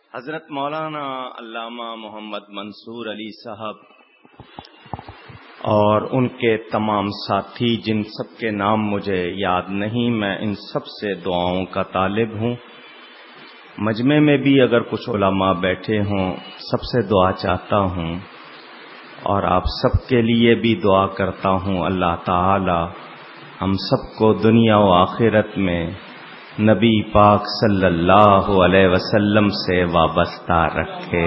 حضرت مولانا علامہ محمد منصور علی صاحب اور ان کے تمام ساتھی جن سب کے نام مجھے یاد نہیں، میں ان سب سے دعاؤں کا طالب ہوں۔ مجمع میں بھی اگر کچھ علماء بیٹھے ہوں، سب سے دعا چاہتا ہوں اور آپ سب کے لیے بھی دعا کرتا ہوں اللہ تعالی ہم سب کو دنیا و آخرت میں نبی پاک صلی اللہ علیہ وسلم سے وابستہ رکھے۔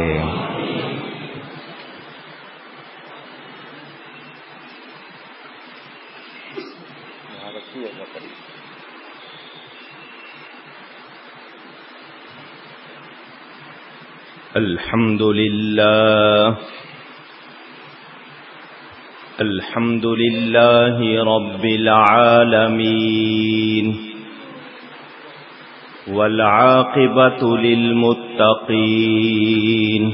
الحمد للہ رب العالمین والعاقبۃ للمتقین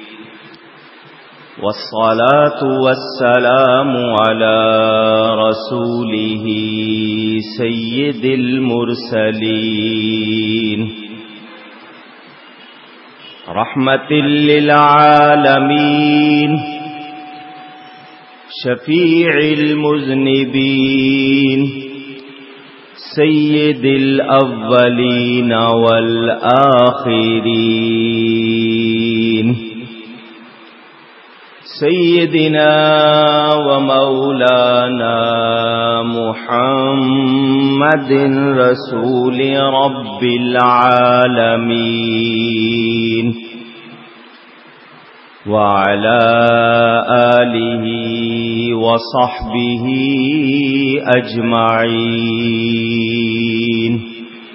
والصلاة والسلام على رسوله سید المرسلین رحمت للعالمین شفیع المذنبین سید الاولین والآخرین سیدنا و مولانا محمد رسول رب العالمین وعلى آلہ وصحبہ اجمعین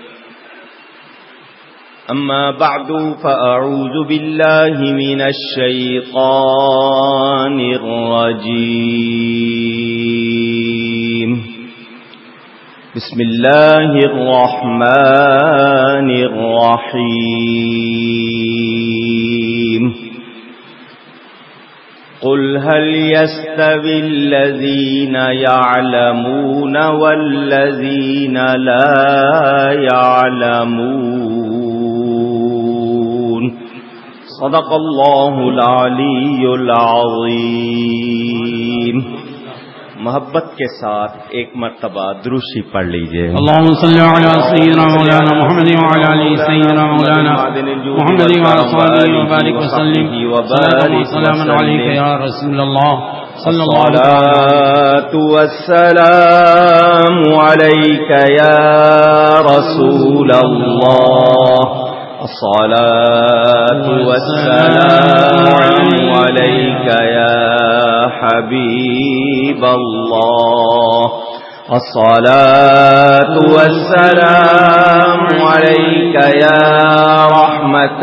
اما بعد فاعوذ باللہ من الشیطان الرجیم بسم اللہ الرحمن الرحیم قل هل يستوي الذين يعلمون والذين لا يعلمون صدق الله العلي العظيم۔ محبت کے ساتھ ایک مرتبہ دروشی پڑھ لیجئے۔ اللهم صل على سيدنا مولانا محمد وعلى آل سيدنا مولانا محمد وعلى آله وبارك وسلم وسلام عليك يا رسول الله صلى الله عليه وسلم۔ الصلاة والسلام عليك يا رسول الله، الصلاة والسلام عليك يا حبيب الله، الصلاة والسلام عليك يا رحمة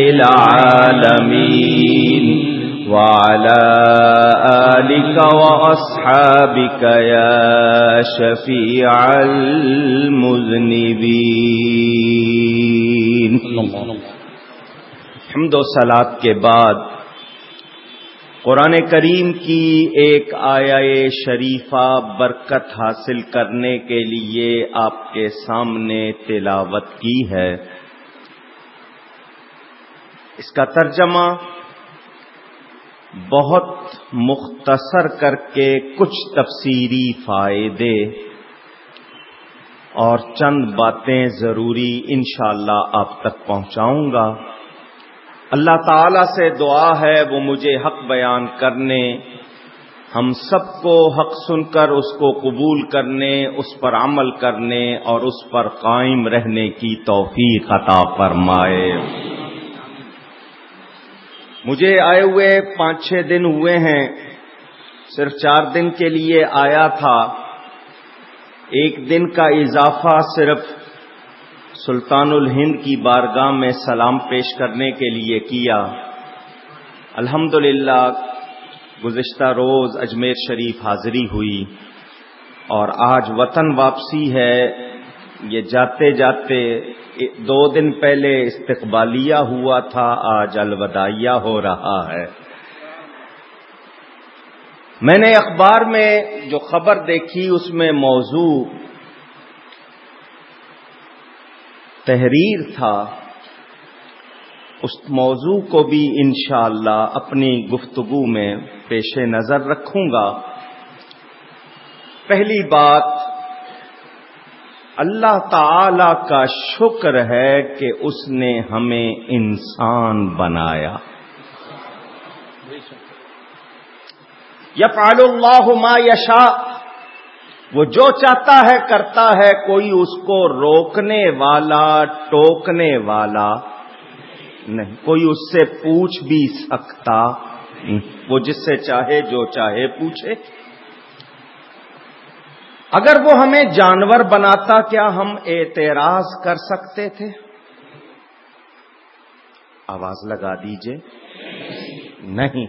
للعالمين وعلى آلك وأصحابك يا شفيع المذنبين۔ حمد و صلاۃ کے بعد قرآن کریم کی ایک آیہ شریفہ برکت حاصل کرنے کے لیے آپ کے سامنے تلاوت کی ہے۔ اس کا ترجمہ بہت مختصر کر کے کچھ تفسیری فائدے اور چند باتیں ضروری انشاءاللہ آپ تک پہنچاؤں گا۔ اللہ تعالی سے دعا ہے وہ مجھے حق بیان کرنے، ہم سب کو حق سن کر اس کو قبول کرنے، اس پر عمل کرنے اور اس پر قائم رہنے کی توفیق عطا فرمائے۔ مجھے آئے ہوئے 5-6 دن ہوئے ہیں، صرف 4 دن کے لیے آیا تھا۔ 1 دن کا اضافہ صرف سلطان الہند کی بارگاہ میں سلام پیش کرنے کے لیے کیا۔ الحمدللہ گزشتہ روز اجمیر شریف حاضری ہوئی اور آج وطن واپسی ہے۔ یہ جاتے جاتے 2 دن پہلے استقبالیہ ہوا تھا، آج الوداعیہ ہو رہا ہے۔ میں نے اخبار میں جو خبر دیکھی اس میں موضوع تحریر تھا، اس موضوع کو بھی انشاءاللہ اپنی گفتگو میں پیش نظر رکھوں گا۔ پہلی بات، اللہ تعالی کا شکر ہے کہ اس نے ہمیں انسان بنایا۔ یفعل اللہ ما یشاء، وہ جو چاہتا ہے کرتا ہے، کوئی اس کو روکنے والا ٹوکنے والا نہیں، کوئی اس سے پوچھ بھی سکتا، وہ جس سے چاہے جو چاہے پوچھے۔ اگر وہ ہمیں جانور بناتا کیا ہم اعتراض کر سکتے تھے؟ آواز لگا دیجئے، نہیں۔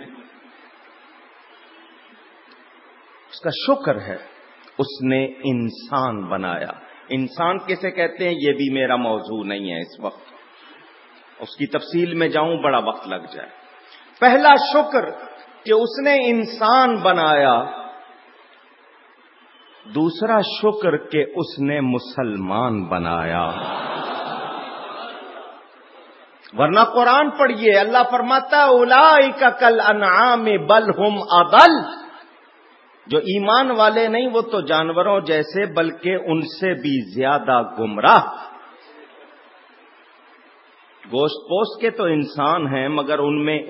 اس کا شکر ہے اس نے انسان بنایا۔ انسان کسے کہتے ہیں یہ بھی میرا موضوع نہیں ہے اس وقت، اس کی تفصیل میں جاؤں بڑا وقت لگ جائے۔ پہلا شکر کہ اس نے انسان بنایا، دوسرا شکر کہ اس نے مسلمان بنایا۔ ورنہ قرآن پڑھیے، اللہ فرماتا ہے اولئک کالانعام بل ہم اضل، جو ایمان والے نہیں وہ تو جانوروں جیسے بلکہ ان سے بھی زیادہ گمراہ۔ گوشت پوست کے تو انسان ہیں مگر ان میں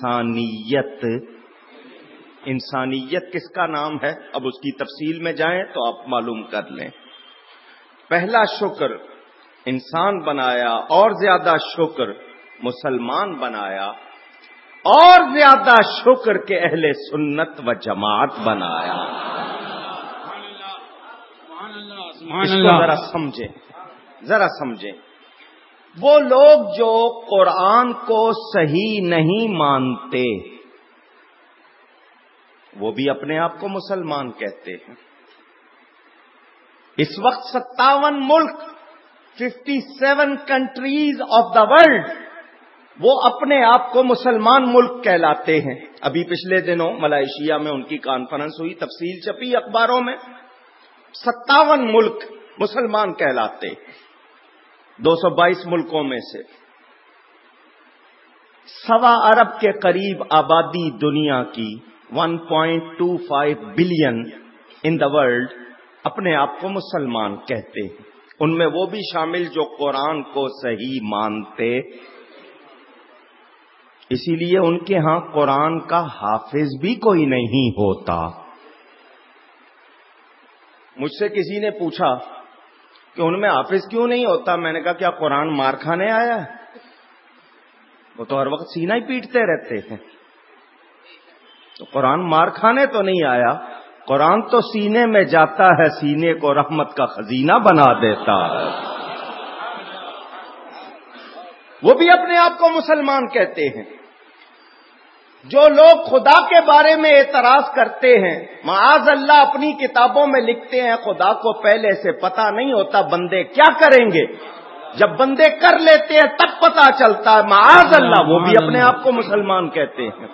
انسانیت کس کا نام ہے؟ اب اس کی تفصیل میں جائیں تو آپ معلوم کر لیں۔ پہلا شکر انسان بنایا، اور زیادہ شکر مسلمان بنایا، اور زیادہ شکر کہ اہل سنت و جماعت بنایا۔ اس کو ذرا سمجھیں۔ وہ لوگ جو قرآن کو صحیح نہیں مانتے وہ بھی اپنے آپ کو مسلمان کہتے ہیں۔ اس وقت 57 ملک 57 کنٹریز آف دا ورلڈ وہ اپنے آپ کو مسلمان ملک کہلاتے ہیں۔ ابھی پچھلے دنوں ملائیشیا میں ان کی کانفرنس ہوئی، تفصیل چھپی اخباروں میں۔ 57 ملک مسلمان کہلاتے، 222 ملکوں میں سے 1.25 ارب کے قریب آبادی دنیا کی 1.25 بلین ان دا ورلڈ اپنے آپ کو مسلمان کہتے ہیں۔ ان میں وہ بھی شامل جو قرآن کو صحیح مانتے، اسی لیے ان کے ہاں قرآن کا حافظ بھی کوئی نہیں ہوتا۔ مجھ سے کسی نے پوچھا کہ ان میں حافظ کیوں نہیں ہوتا؟ میں نے کہا کیا قرآن مار کھانے آیا ہے؟ وہ تو ہر وقت سینہ ہی پیٹتے رہتے ہیں۔ تو قرآن مار کھانے تو نہیں آیا، قرآن تو سینے میں جاتا ہے، سینے کو رحمت کا خزینہ بنا دیتا ہے۔ وہ بھی اپنے آپ کو مسلمان کہتے ہیں۔ جو لوگ خدا کے بارے میں اعتراض کرتے ہیں، معاذ اللہ اپنی کتابوں میں لکھتے ہیں خدا کو پہلے سے پتہ نہیں ہوتا بندے کیا کریں گے، جب بندے کر لیتے ہیں تب پتہ چلتا ہے، معاذ اللہ، وہ بھی اپنے آپ کو مسلمان کہتے ہیں۔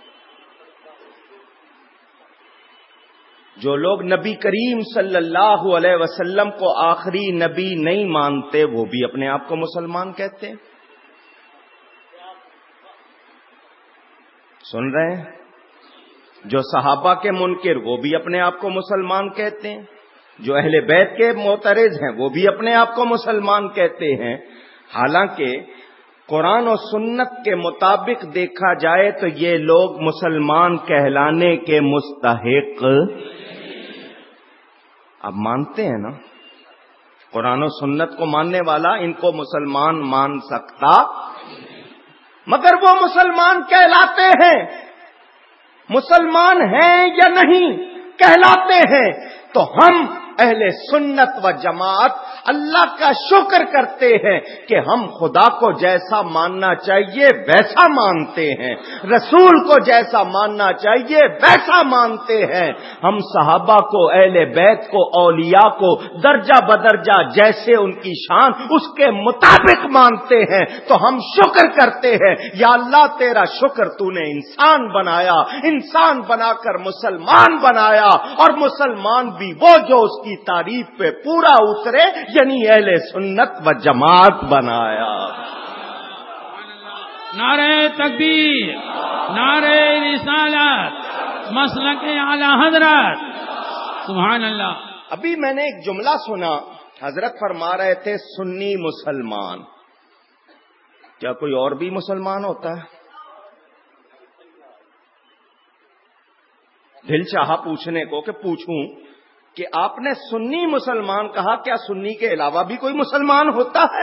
جو لوگ نبی کریم صلی اللہ علیہ وسلم کو آخری نبی نہیں مانتے وہ بھی اپنے آپ کو مسلمان کہتے ہیں۔ سن رہے ہیں؟ جو صحابہ کے منکر وہ بھی اپنے آپ کو مسلمان کہتے ہیں، جو اہل بیت کے معترض ہیں وہ بھی اپنے آپ کو مسلمان کہتے ہیں۔ حالانکہ قرآن و سنت کے مطابق دیکھا جائے تو یہ لوگ مسلمان کہلانے کے مستحق، اب مانتے ہیں نا، قرآن و سنت کو ماننے والا ان کو مسلمان مان سکتا، مگر وہ مسلمان کہلاتے ہیں۔ مسلمان ہیں یا نہیں کہلاتے ہیں، تو ہم اہل سنت و جماعت اللہ کا شکر کرتے ہیں کہ ہم خدا کو جیسا ماننا چاہیے ویسا مانتے ہیں، رسول کو جیسا ماننا چاہیے ویسا مانتے ہیں۔ ہم صحابہ کو، اہل بیت کو، اولیاء کو درجہ بدرجہ جیسے ان کی شان اس کے مطابق مانتے ہیں۔ تو ہم شکر کرتے ہیں، یا اللہ تیرا شکر تو نے انسان بنایا، انسان بنا کر مسلمان بنایا، اور مسلمان بھی وہ جو اس کی تعریف پہ پورا اترے، یعنی اہل سنت و جماعت بنایا۔ نعرہ تکبیر، نعرہ رسالت، مسلک اعلی حضرت، سبحان اللہ۔ ابھی میں نے ایک جملہ سنا، حضرت فرما رہے تھے سنی مسلمان۔ کیا کوئی اور بھی مسلمان ہوتا ہے؟ دل چاہا پوچھنے کو کہ پوچھوں کہ آپ نے سنی مسلمان کہا، کیا سنی کے علاوہ بھی کوئی مسلمان ہوتا ہے؟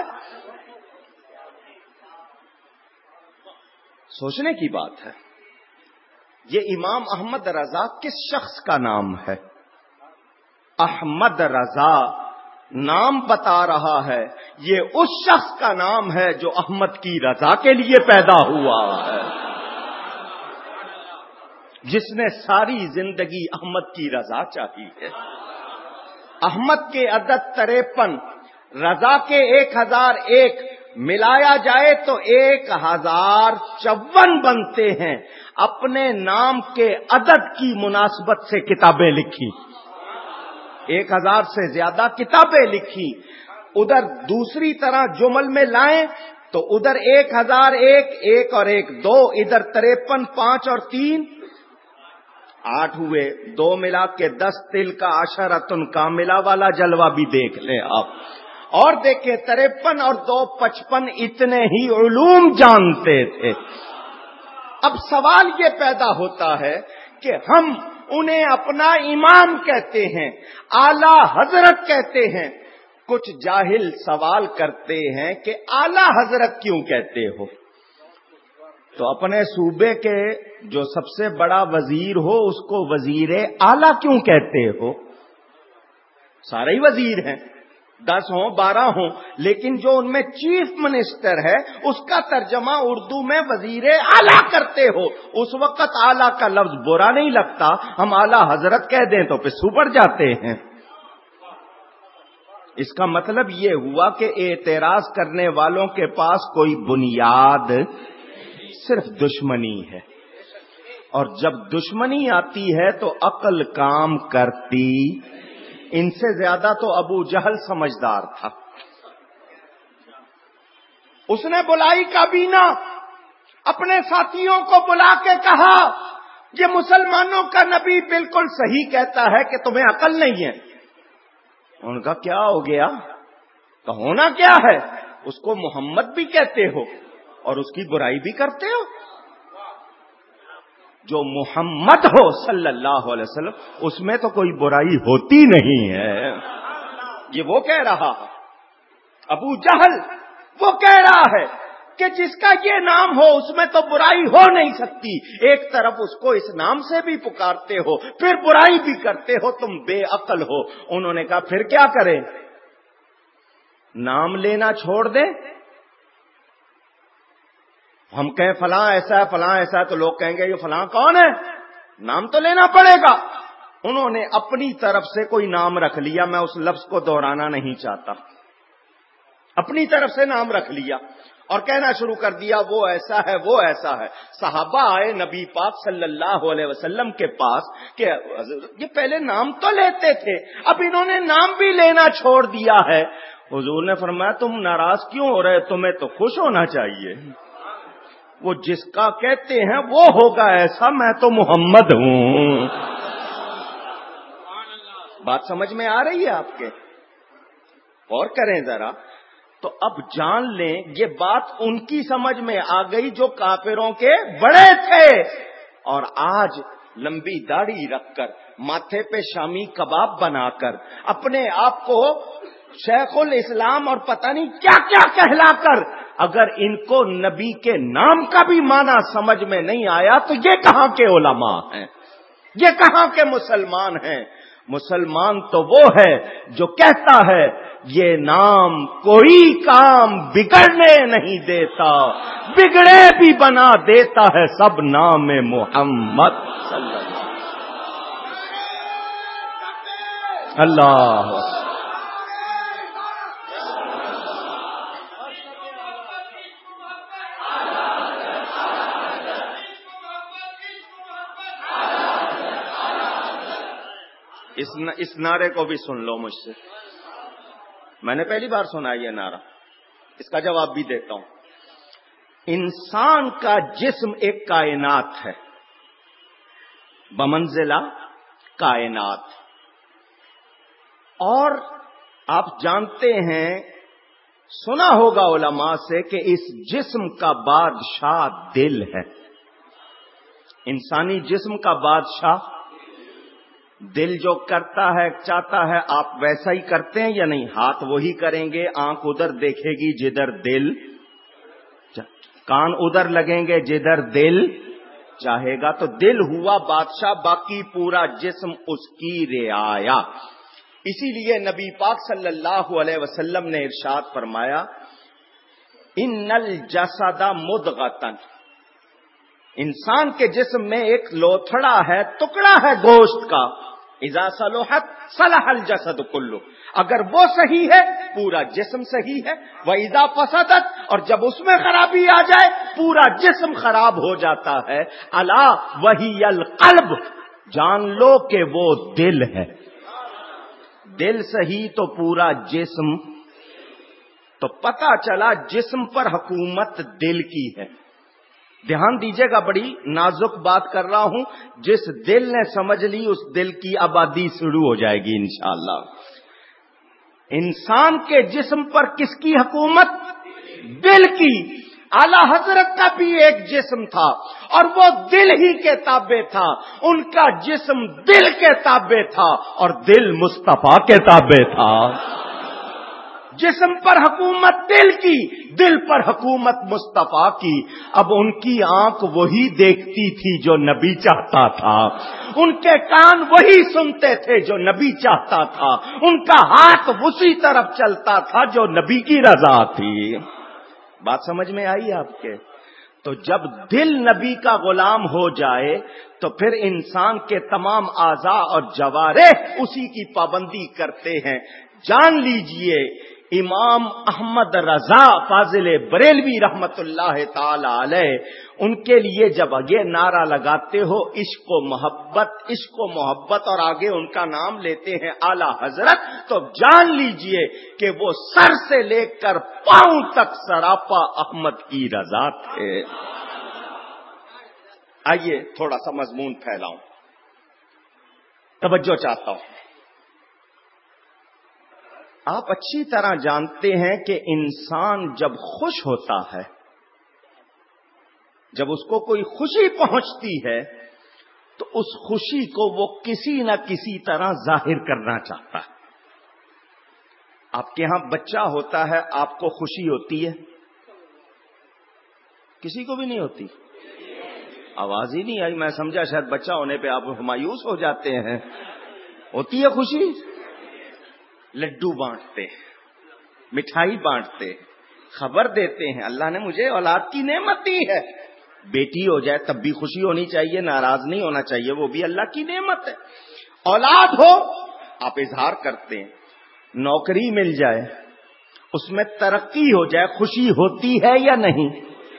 سوچنے کی بات ہے۔ یہ امام احمد رضا کس شخص کا نام ہے؟ احمد رضا نام بتا رہا ہے، یہ اس شخص کا نام ہے جو احمد کی رضا کے لیے پیدا ہوا ہے، جس نے ساری زندگی احمد کی رضا چاہی ہے۔ احمد کے عدد 53، رضا کے 1001 ملایا جائے تو 1054 بنتے ہیں۔ اپنے نام کے عدد کی مناسبت سے کتابیں لکھی، 1000 سے زیادہ کتابیں لکھی۔ ادھر دوسری طرح جمل میں لائیں تو ادھر 1001، 1 اور 1 2، ادھر 53، 5 اور 3 8 ہوئے، 2 ملا کے 10، تل کا عشرۃ کاملہ والا جلوہ بھی دیکھ لیں آپ، اور دیکھیں 53 اور 2 55، اتنے ہی علوم جانتے تھے۔ اب سوال یہ پیدا ہوتا ہے کہ ہم انہیں اپنا امام کہتے ہیں، اعلی حضرت کہتے ہیں۔ کچھ جاہل سوال کرتے ہیں کہ اعلی حضرت کیوں کہتے ہو؟ تو اپنے صوبے کے جو سب سے بڑا وزیر ہو اس کو وزیر اعلی کیوں کہتے ہو؟ سارے ہی وزیر ہیں، 10 ہوں 12 ہوں، لیکن جو ان میں چیف منسٹر ہے اس کا ترجمہ اردو میں وزیر اعلی کرتے ہو۔ اس وقت اعلی کا لفظ برا نہیں لگتا، ہم اعلی حضرت کہہ دیں تو پسو پڑ جاتے ہیں۔ اس کا مطلب یہ ہوا کہ اعتراض کرنے والوں کے پاس کوئی بنیاد، صرف دشمنی ہے، اور جب دشمنی آتی ہے تو عقل کام کرتی۔ ان سے زیادہ تو ابو جہل سمجھدار تھا، اس نے بلائی کابینہ، اپنے ساتھیوں کو بلا کے کہا یہ مسلمانوں کا نبی بالکل صحیح کہتا ہے کہ تمہیں عقل نہیں ہے۔ ان کا کیا ہو گیا؟ تو ہونا کیا ہے؟ اس کو محمد بھی کہتے ہو اور اس کی برائی بھی کرتے ہو۔ جو محمد ہو صلی اللہ علیہ وسلم اس میں تو کوئی برائی ہوتی نہیں ہے۔ یہ وہ کہہ رہا ہے، ابو جہل وہ کہہ رہا ہے کہ جس کا یہ نام ہو اس میں تو برائی ہو نہیں سکتی۔ ایک طرف اس کو اس نام سے بھی پکارتے ہو، پھر برائی بھی کرتے ہو، تم بے عقل ہو۔ انہوں نے کہا پھر کیا کریں؟ نام لینا چھوڑ دیں؟ ہم کہیں فلاں ایسا ہے فلاں ایسا ہے تو لوگ کہیں گے یہ فلاں کون ہے؟ نام تو لینا پڑے گا۔ انہوں نے اپنی طرف سے کوئی نام رکھ لیا، میں اس لفظ کو دہرانا نہیں چاہتا، اپنی طرف سے نام رکھ لیا اور کہنا شروع کر دیا وہ ایسا ہے وہ ایسا ہے۔ صحابہ آئے نبی پاک صلی اللہ علیہ وسلم کے پاس کہ یہ پہلے نام تو لیتے تھے، اب انہوں نے نام بھی لینا چھوڑ دیا ہے۔ حضور نے فرمایا تم ناراض کیوں ہو رہے؟ تمہیں تو خوش ہونا چاہیے، وہ جس کا کہتے ہیں وہ ہوگا ایسا، میں تو محمد ہوں۔ بات سمجھ میں آ رہی ہے آپ کے؟ اور کریں ذرا تو اب جان لیں یہ بات ان کی سمجھ میں آ گئی جو کافروں کے بڑے تھے، اور آج لمبی داڑھی رکھ کر، ماتھے پہ شامی کباب بنا کر، اپنے آپ کو شیخ الاسلام اور پتہ نہیں کیا کیا کہلا کر، اگر ان کو نبی کے نام کا بھی معنی سمجھ میں نہیں آیا تو یہ کہاں کے علماء ہیں؟ یہ کہاں کے مسلمان ہیں؟ مسلمان تو وہ ہے جو کہتا ہے یہ نام کوئی کام بگڑنے نہیں دیتا، بگڑے بھی بنا دیتا ہے سب نام محمد صلی اللہ۔ اس نعرے کو بھی سن لو مجھ سے، میں نے پہلی بار سنا یہ نعرہ، اس کا جواب بھی دیتا ہوں۔ انسان کا جسم ایک کائنات ہے، بمنزلہ کائنات، اور آپ جانتے ہیں، سنا ہوگا علماء سے کہ اس جسم کا بادشاہ دل ہے۔ انسانی جسم کا بادشاہ دل جو کرتا ہے چاہتا ہے آپ ویسا ہی کرتے ہیں یا نہیں؟ ہاتھ وہی کریں گے، آنکھ ادھر دیکھے گی جدھر دل، کان ادھر لگیں گے جدھر دل چاہے گا، تو دل ہوا بادشاہ، باقی پورا جسم اس کی رعایا۔ اسی لیے نبی پاک صلی اللہ علیہ وسلم نے ارشاد فرمایا، ان الجسد مضغۃ، انسان کے جسم میں ایک لوتھڑا ہے، ٹکڑا ہے گوشت کا، اذا صلحت صلح الجسد کلہ، اگر وہ صحیح ہے پورا جسم صحیح ہے، واذا فسدت، اور جب اس میں خرابی آ جائے پورا جسم خراب ہو جاتا ہے۔ الا وہی القلب، جان لو کہ وہ دل ہے، دل صحیح تو پورا جسم، تو پتہ چلا جسم پر حکومت دل کی ہے۔ دھیان دیجئے گا، بڑی نازک بات کر رہا ہوں، جس دل نے سمجھ لی اس دل کی آبادی شروع ہو جائے گی انشاءاللہ۔ انسان کے جسم پر کس کی حکومت؟ دل کی۔ اعلی حضرت کا بھی ایک جسم تھا اور وہ دل ہی کے تابع تھا، ان کا جسم دل کے تابع تھا اور دل مصطفیٰ کے تابع تھا۔ جسم پر حکومت دل کی، دل پر حکومت مصطفیٰ کی۔ اب ان کی آنکھ وہی دیکھتی تھی جو نبی چاہتا تھا، ان کے کان وہی سنتے تھے جو نبی چاہتا تھا، ان کا ہاتھ اسی طرف چلتا تھا جو نبی کی رضا تھی۔ بات سمجھ میں آئی آپ کے؟ تو جب دل نبی کا غلام ہو جائے تو پھر انسان کے تمام اعضاء اور جوارح اسی کی پابندی کرتے ہیں۔ جان لیجئے امام احمد رضا فاضل بریلوی رحمت اللہ تعالی علیہ، ان کے لیے جب یہ نعرہ لگاتے ہو عشق و محبت، عشق و محبت، اور آگے ان کا نام لیتے ہیں اعلی حضرت، تو جان لیجئے کہ وہ سر سے لے کر پاؤں تک سراپا احمد کی رضا تھے۔ آئیے تھوڑا سا مضمون پھیلاؤں، توجہ چاہتا ہوں۔ آپ اچھی طرح جانتے ہیں کہ انسان جب خوش ہوتا ہے، جب اس کو کوئی خوشی پہنچتی ہے تو اس خوشی کو وہ کسی نہ کسی طرح ظاہر کرنا چاہتا ہے۔ آپ کے ہاں بچہ ہوتا ہے، آپ کو خوشی ہوتی ہے؟ کسی کو بھی نہیں ہوتی؟ آواز ہی نہیں آئی، میں سمجھا شاید بچہ ہونے پہ آپ مایوس ہو جاتے ہیں۔ ہوتی ہے خوشی؟ لڈو بانٹتے، مٹھائی بانٹتے، خبر دیتے ہیں اللہ نے مجھے اولاد کی نعمت دی ہے۔ بیٹی ہو جائے تب بھی خوشی ہونی چاہیے، ناراض نہیں ہونا چاہیے، وہ بھی اللہ کی نعمت ہے۔ اولاد ہو آپ اظہار کرتے ہیں، نوکری مل جائے، اس میں ترقی ہو جائے، خوشی ہوتی ہے یا نہیں؟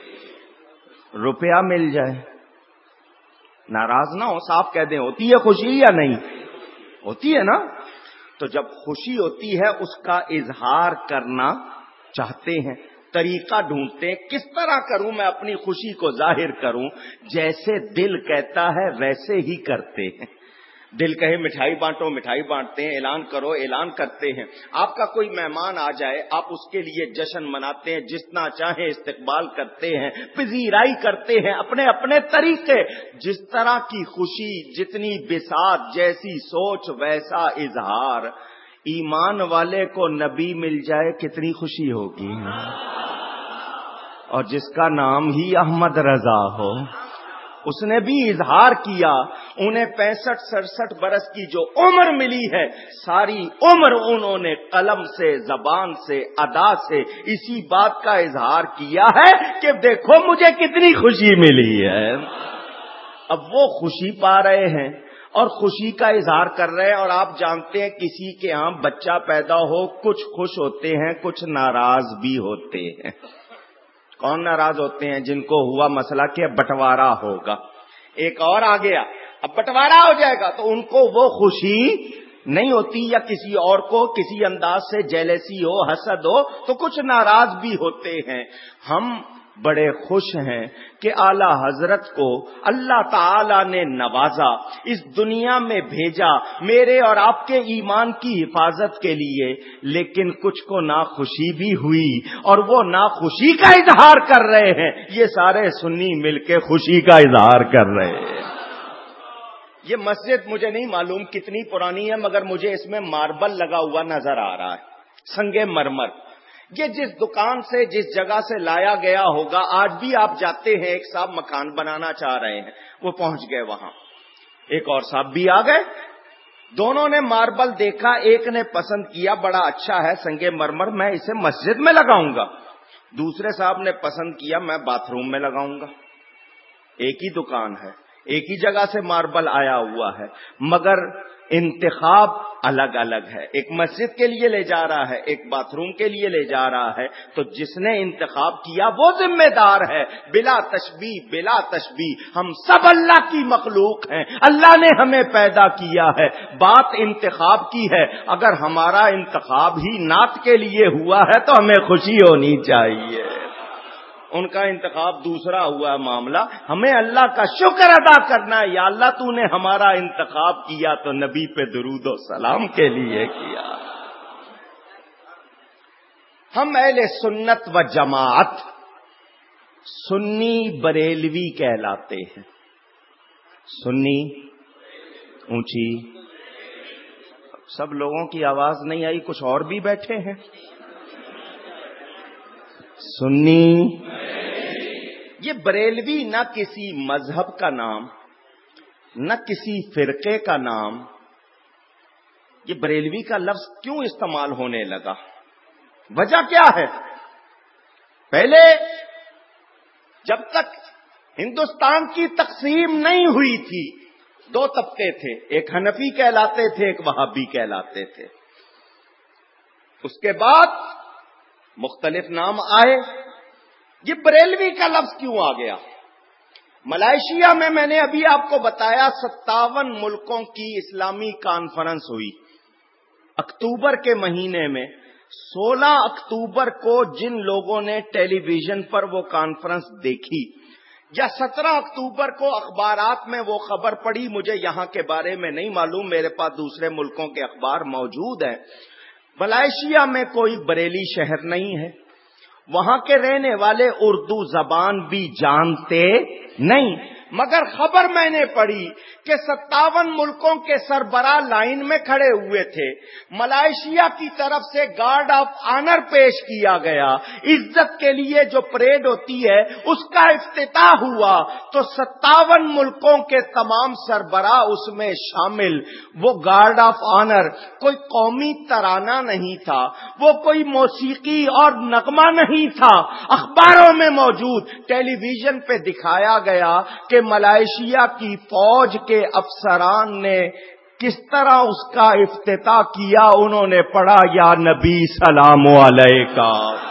روپیہ مل جائے، ناراض نہ ہو، صاف کہہ دیں ہوتی ہے خوشی یا نہیں؟ ہوتی ہے نا؟ تو جب خوشی ہوتی ہے اس کا اظہار کرنا چاہتے ہیں، طریقہ ڈھونڈتے ہیں، کس طرح کروں میں اپنی خوشی کو ظاہر کروں؟ جیسے دل کہتا ہے ویسے ہی کرتے ہیں۔ دل کہے مٹھائی بانٹو، مٹھائی بانٹتے ہیں، اعلان کرو، اعلان کرتے ہیں۔ آپ کا کوئی مہمان آ جائے آپ اس کے لیے جشن مناتے ہیں، جتنا چاہیں استقبال کرتے ہیں، پذیرائی کرتے ہیں، اپنے اپنے طریقے، جس طرح کی خوشی، جتنی بساط، جیسی سوچ ویسا اظہار۔ ایمان والے کو نبی مل جائے کتنی خوشی ہوگی، اور جس کا نام ہی احمد رضا ہو، اس نے بھی اظہار کیا۔ انہیں 65-67 برس کی جو عمر ملی ہے، ساری عمر انہوں نے قلم سے، زبان سے، ادا سے اسی بات کا اظہار کیا ہے کہ دیکھو مجھے کتنی خوشی ملی ہے۔ اب وہ خوشی پا رہے ہیں اور خوشی کا اظہار کر رہے ہیں، اور آپ جانتے ہیں کسی کے ہاں بچہ پیدا ہو کچھ خوش ہوتے ہیں، کچھ ناراض بھی ہوتے ہیں۔ کون ناراض ہوتے ہیں؟ جن کو ہوا مسئلہ کہ بٹوارا ہوگا، ایک اور آ گیا اب بٹوارا ہو جائے گا، تو ان کو وہ خوشی نہیں ہوتی، یا کسی اور کو کسی انداز سے جیلسی ہو، حسد ہو، تو کچھ ناراض بھی ہوتے ہیں۔ ہم بڑے خوش ہیں کہ اعلی حضرت کو اللہ تعالی نے نوازا، اس دنیا میں بھیجا میرے اور آپ کے ایمان کی حفاظت کے لیے، لیکن کچھ کو ناخوشی بھی ہوئی اور وہ ناخوشی کا اظہار کر رہے ہیں۔ یہ سارے سنی مل کے خوشی کا اظہار کر رہے ہیں۔ یہ مسجد مجھے نہیں معلوم کتنی پرانی ہے، مگر مجھے اس میں ماربل لگا ہوا نظر آ رہا ہے، سنگ مرمر۔ یہ جس دکان سے جس جگہ سے لایا گیا ہوگا، آج بھی آپ جاتے ہیں، ایک صاحب مکان بنانا چاہ رہے ہیں، وہ پہنچ گئے وہاں، ایک اور صاحب بھی آ گئے، دونوں نے ماربل دیکھا، ایک نے پسند کیا بڑا اچھا ہے سنگ مرمر، میں اسے مسجد میں لگاؤں گا، دوسرے صاحب نے پسند کیا میں باتھ روم میں لگاؤں گا۔ ایک ہی دکان ہے، ایک ہی جگہ سے ماربل آیا ہوا ہے، مگر انتخاب الگ الگ ہے، ایک مسجد کے لیے لے جا رہا ہے، ایک باتھ روم کے لیے لے جا رہا ہے، تو جس نے انتخاب کیا وہ ذمہ دار ہے، بلا تشبیہ بلا تشبیہ، ہم سب اللہ کی مخلوق ہیں، اللہ نے ہمیں پیدا کیا ہے، بات انتخاب کی ہے، اگر ہمارا انتخاب ہی نعت کے لیے ہوا ہے تو ہمیں خوشی ہونی چاہیے، ان کا انتخاب دوسرا ہوا معاملہ، ہمیں اللہ کا شکر ادا کرنا ہے، یا اللہ تو نے ہمارا انتخاب کیا تو نبی پہ درود و سلام کے لیے کیا۔ ہم اہل سنت و جماعت سنی بریلوی کہلاتے ہیں۔ سنی اونچی، سب لوگوں کی آواز نہیں آئی، کچھ اور بھی بیٹھے ہیں۔ سنی، یہ بریلوی نہ کسی مذہب کا نام، نہ کسی فرقے کا نام، یہ بریلوی کا لفظ کیوں استعمال ہونے لگا؟ وجہ کیا ہے؟ پہلے جب تک ہندوستان کی تقسیم نہیں ہوئی تھی، دو طبقے تھے، ایک حنفی کہلاتے تھے، ایک وہابی کہلاتے تھے۔ اس کے بعد مختلف نام آئے، یہ بریلوی کا لفظ کیوں آ گیا؟ ملائیشیا میں نے ابھی آپ کو بتایا 57 ملکوں کی اسلامی کانفرنس ہوئی اکتوبر کے مہینے میں۔ 16 اکتوبر کو جن لوگوں نے ٹیلی ویژن پر وہ کانفرنس دیکھی، یا 17 اکتوبر کو اخبارات میں وہ خبر پڑی، مجھے یہاں کے بارے میں نہیں معلوم، میرے پاس دوسرے ملکوں کے اخبار موجود ہیں۔ ملائیشیا میں کوئی بریلی شہر نہیں ہے، وہاں کے رہنے والے اردو زبان بھی جانتے نہیں، مگر خبر میں نے پڑھی کہ 57 ملکوں کے سربراہ لائن میں کھڑے ہوئے تھے، ملائیشیا کی طرف سے گارڈ آف آنر پیش کیا گیا، عزت کے لیے جو پریڈ ہوتی ہے اس کا افتتاح ہوا، تو 57 ملکوں کے تمام سربراہ اس میں شامل۔ وہ گارڈ آف آنر کوئی قومی ترانہ نہیں تھا، وہ کوئی موسیقی اور نغمہ نہیں تھا، اخباروں میں موجود، ٹیلی ویژن پہ دکھایا گیا کہ ملائیشیا کی فوج کے افسران نے کس طرح اس کا افتتاح کیا۔ انہوں نے پڑھا یا نبی سلام علیکہ،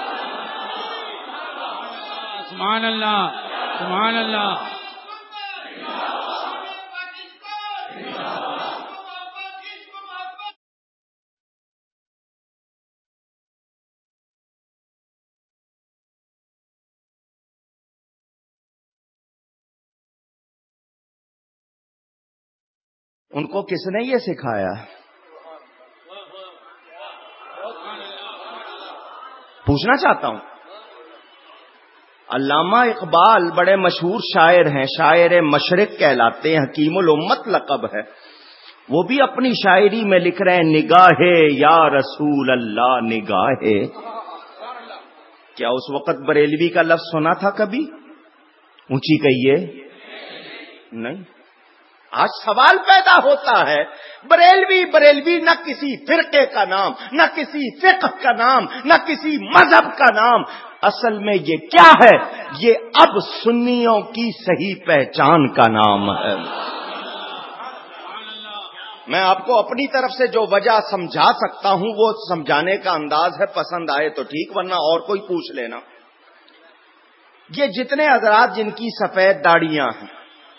سبحان اللہ سبحان اللہ۔ ان کو کس نے یہ سکھایا؟ پوچھنا چاہتا ہوں۔ علامہ اقبال بڑے مشہور شاعر ہیں، شاعر مشرق کہلاتے ہیں، حکیم الامت لقب ہے، وہ بھی اپنی شاعری میں لکھ رہے ہیں نگاہے یا رسول اللہ نگاہے۔ کیا اس وقت بریلوی کا لفظ سنا تھا کبھی؟ اونچی کہیے نہیں۔ آج سوال پیدا ہوتا ہے، بریلوی نہ کسی فرقے کا نام، نہ کسی فقہ کا نام، نہ کسی مذہب کا نام، اصل میں یہ کیا ہے؟ یہ اب سنیوں کی صحیح پہچان کا نام ہے۔ میں آپ کو اپنی طرف سے جو وجہ سمجھا سکتا ہوں وہ سمجھانے کا انداز ہے، پسند آئے تو ٹھیک، ورنہ اور کوئی پوچھ لینا۔ یہ جتنے حضرات جن کی سفید داڑیاں ہیں،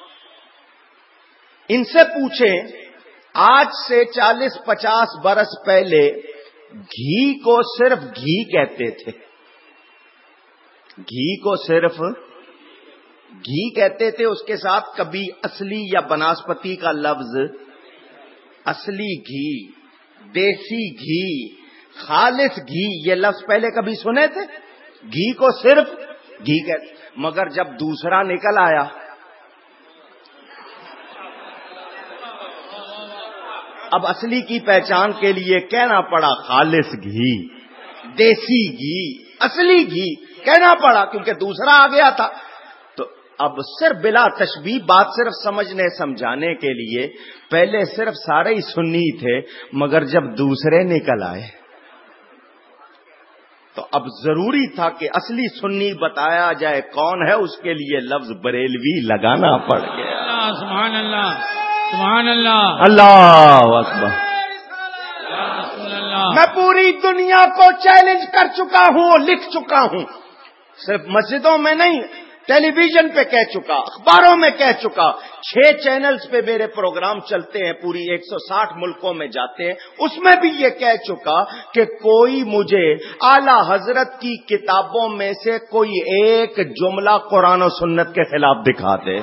ان سے پوچھیں آج سے 40-50 برس پہلے گھی کو صرف گھی کہتے تھے، گھی کو صرف گھی کہتے تھے، اس کے ساتھ کبھی اصلی یا بناسپتی کا لفظ، اصلی گھی، دیسی گھی، خالص گھی، یہ لفظ پہلے کبھی سنے تھے؟ گھی کو صرف گھی کہتے، مگر جب دوسرا نکل آیا، اب اصلی کی پہچان کے لیے کہنا پڑا خالص گھی، دیسی گھی، اصلی گھی کہنا پڑا، کیونکہ دوسرا آ گیا تھا۔ تو اب صرف بلا تشبیہ بات صرف سمجھنے سمجھانے کے لیے، پہلے صرف سارے ہی سنی تھے، مگر جب دوسرے نکل آئے تو اب ضروری تھا کہ اصلی سنی بتایا جائے کون ہے، اس کے لیے لفظ بریلوی لگانا پڑ گیا۔ سبحان اللہ، سبحان اللہ، اللہ اکبر۔ رسول اللہ۔ میں پوری دنیا کو چیلنج کر چکا ہوں، لکھ چکا ہوں، صرف مسجدوں میں نہیں، ٹیلی ویژن پہ کہہ چکا، اخباروں میں کہہ چکا، 6 چینلز پہ میرے پروگرام چلتے ہیں، پوری 160 ملکوں میں جاتے ہیں، اس میں بھی یہ کہہ چکا کہ کوئی مجھے اعلی حضرت کی کتابوں میں سے کوئی ایک جملہ قرآن و سنت کے خلاف دکھا دے۔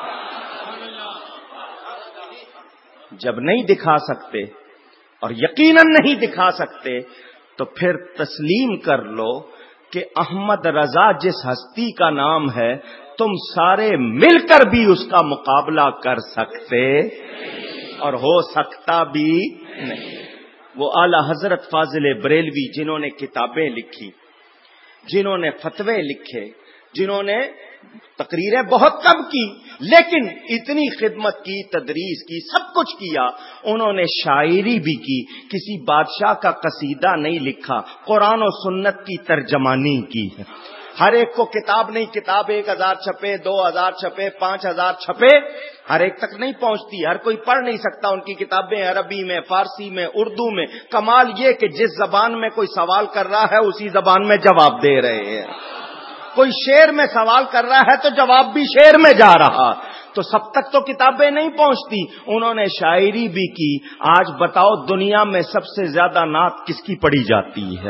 جب نہیں دکھا سکتے اور یقیناً نہیں دکھا سکتے تو پھر تسلیم کر لو کہ احمد رضا جس ہستی کا نام ہے، تم سارے مل کر بھی اس کا مقابلہ کر سکتے اور ہو سکتا بھی نہیں۔ وہ اعلی حضرت فاضل بریلوی جنہوں نے کتابیں لکھی، جنہوں نے فتوے لکھے، جنہوں نے تقریریں بہت کم کی لیکن اتنی خدمت کی، تدریس کی، سب کچھ کیا، انہوں نے شاعری بھی کی، کسی بادشاہ کا قصیدہ نہیں لکھا، قرآن و سنت کی ترجمانی کی ہے۔ ہر ایک کو کتاب نہیں، کتاب 1000 چھپے، 2000 چھپے، 5000 چھپے، ہر ایک تک نہیں پہنچتی، ہر کوئی پڑھ نہیں سکتا ان کی کتابیں، عربی میں، فارسی میں، اردو میں۔ کمال یہ کہ جس زبان میں کوئی سوال کر رہا ہے اسی زبان میں جواب دے رہے ہیں، کوئی شعر میں سوال کر رہا ہے تو جواب بھی شعر میں جا رہا، تو سب تک تو کتابیں نہیں پہنچتی۔ انہوں نے شاعری بھی کی۔ آج بتاؤ دنیا میں سب سے زیادہ نعت کس کی پڑھی جاتی ہے؟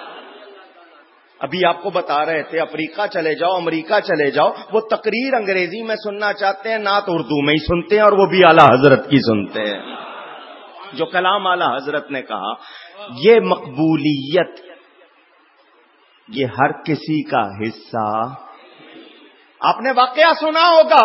ابھی آپ کو بتا رہے تھے، افریقہ چلے جاؤ، امریکہ چلے جاؤ، وہ تقریر انگریزی میں سننا چاہتے ہیں، نعت اردو میں ہی سنتے ہیں، اور وہ بھی اعلی حضرت کی سنتے ہیں۔ جو کلام اعلی حضرت نے کہا، یہ مقبولیت یہ ہر کسی کا حصہ۔ آپ نے واقعہ سنا ہوگا،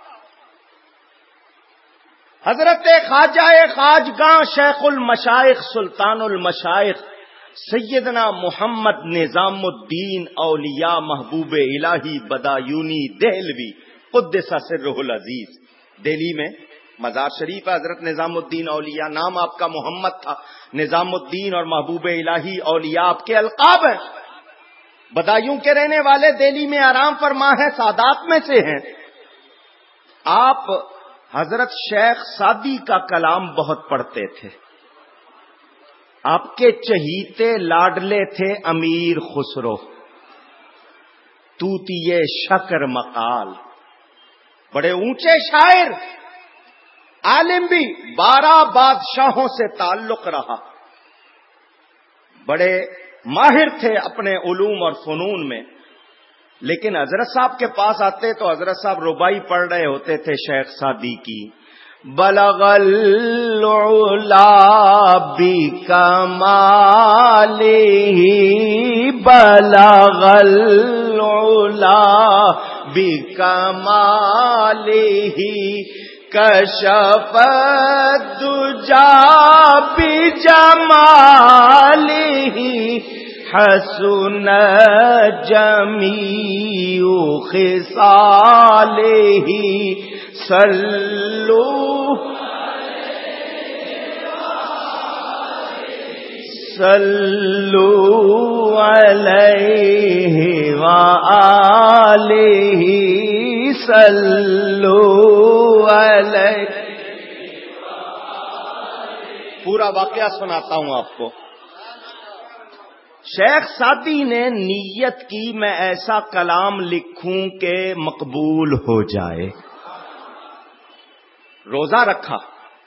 حضرت خواجہ خواجگاں شیخ المشائخ سلطان المشائخ سیدنا محمد نظام الدین اولیاء محبوب الہی بدایونی دہلوی قدس سرہ العزیز، دہلی میں مزار شریف ہے حضرت نظام الدین اولیاء، نام آپ کا محمد تھا، نظام الدین اور محبوب الہی اولیاء آپ کے القاب ہیں۔ بدایوں کے رہنے والے، دہلی میں آرام فرما ہے، سادات میں سے ہیں۔ آپ حضرت شیخ سعدی کا کلام بہت پڑھتے تھے، آپ کے چہیتے لاڈلے تھے امیر خسرو، توتیے شکر مقال، بڑے اونچے شاعر، عالم بھی، 12 بادشاہوں سے تعلق رہا، بڑے ماہر تھے اپنے علوم اور فنون میں۔ لیکن حضرت صاحب کے پاس آتے تو حضرت صاحب ربائی پڑھ رہے ہوتے تھے شیخ سعدی کی، بلغ العلا بکمالہ بلغ العلا بکمالہ کشف الدجا بجمالہ حسن جمیع خصالہ صلو علیہ وآلہ صلو علیہ۔ پورا واقعہ سناتا ہوں آپ کو۔ شیخ سعدی نے نیت کی میں ایسا کلام لکھوں کہ مقبول ہو جائے، روزہ رکھا،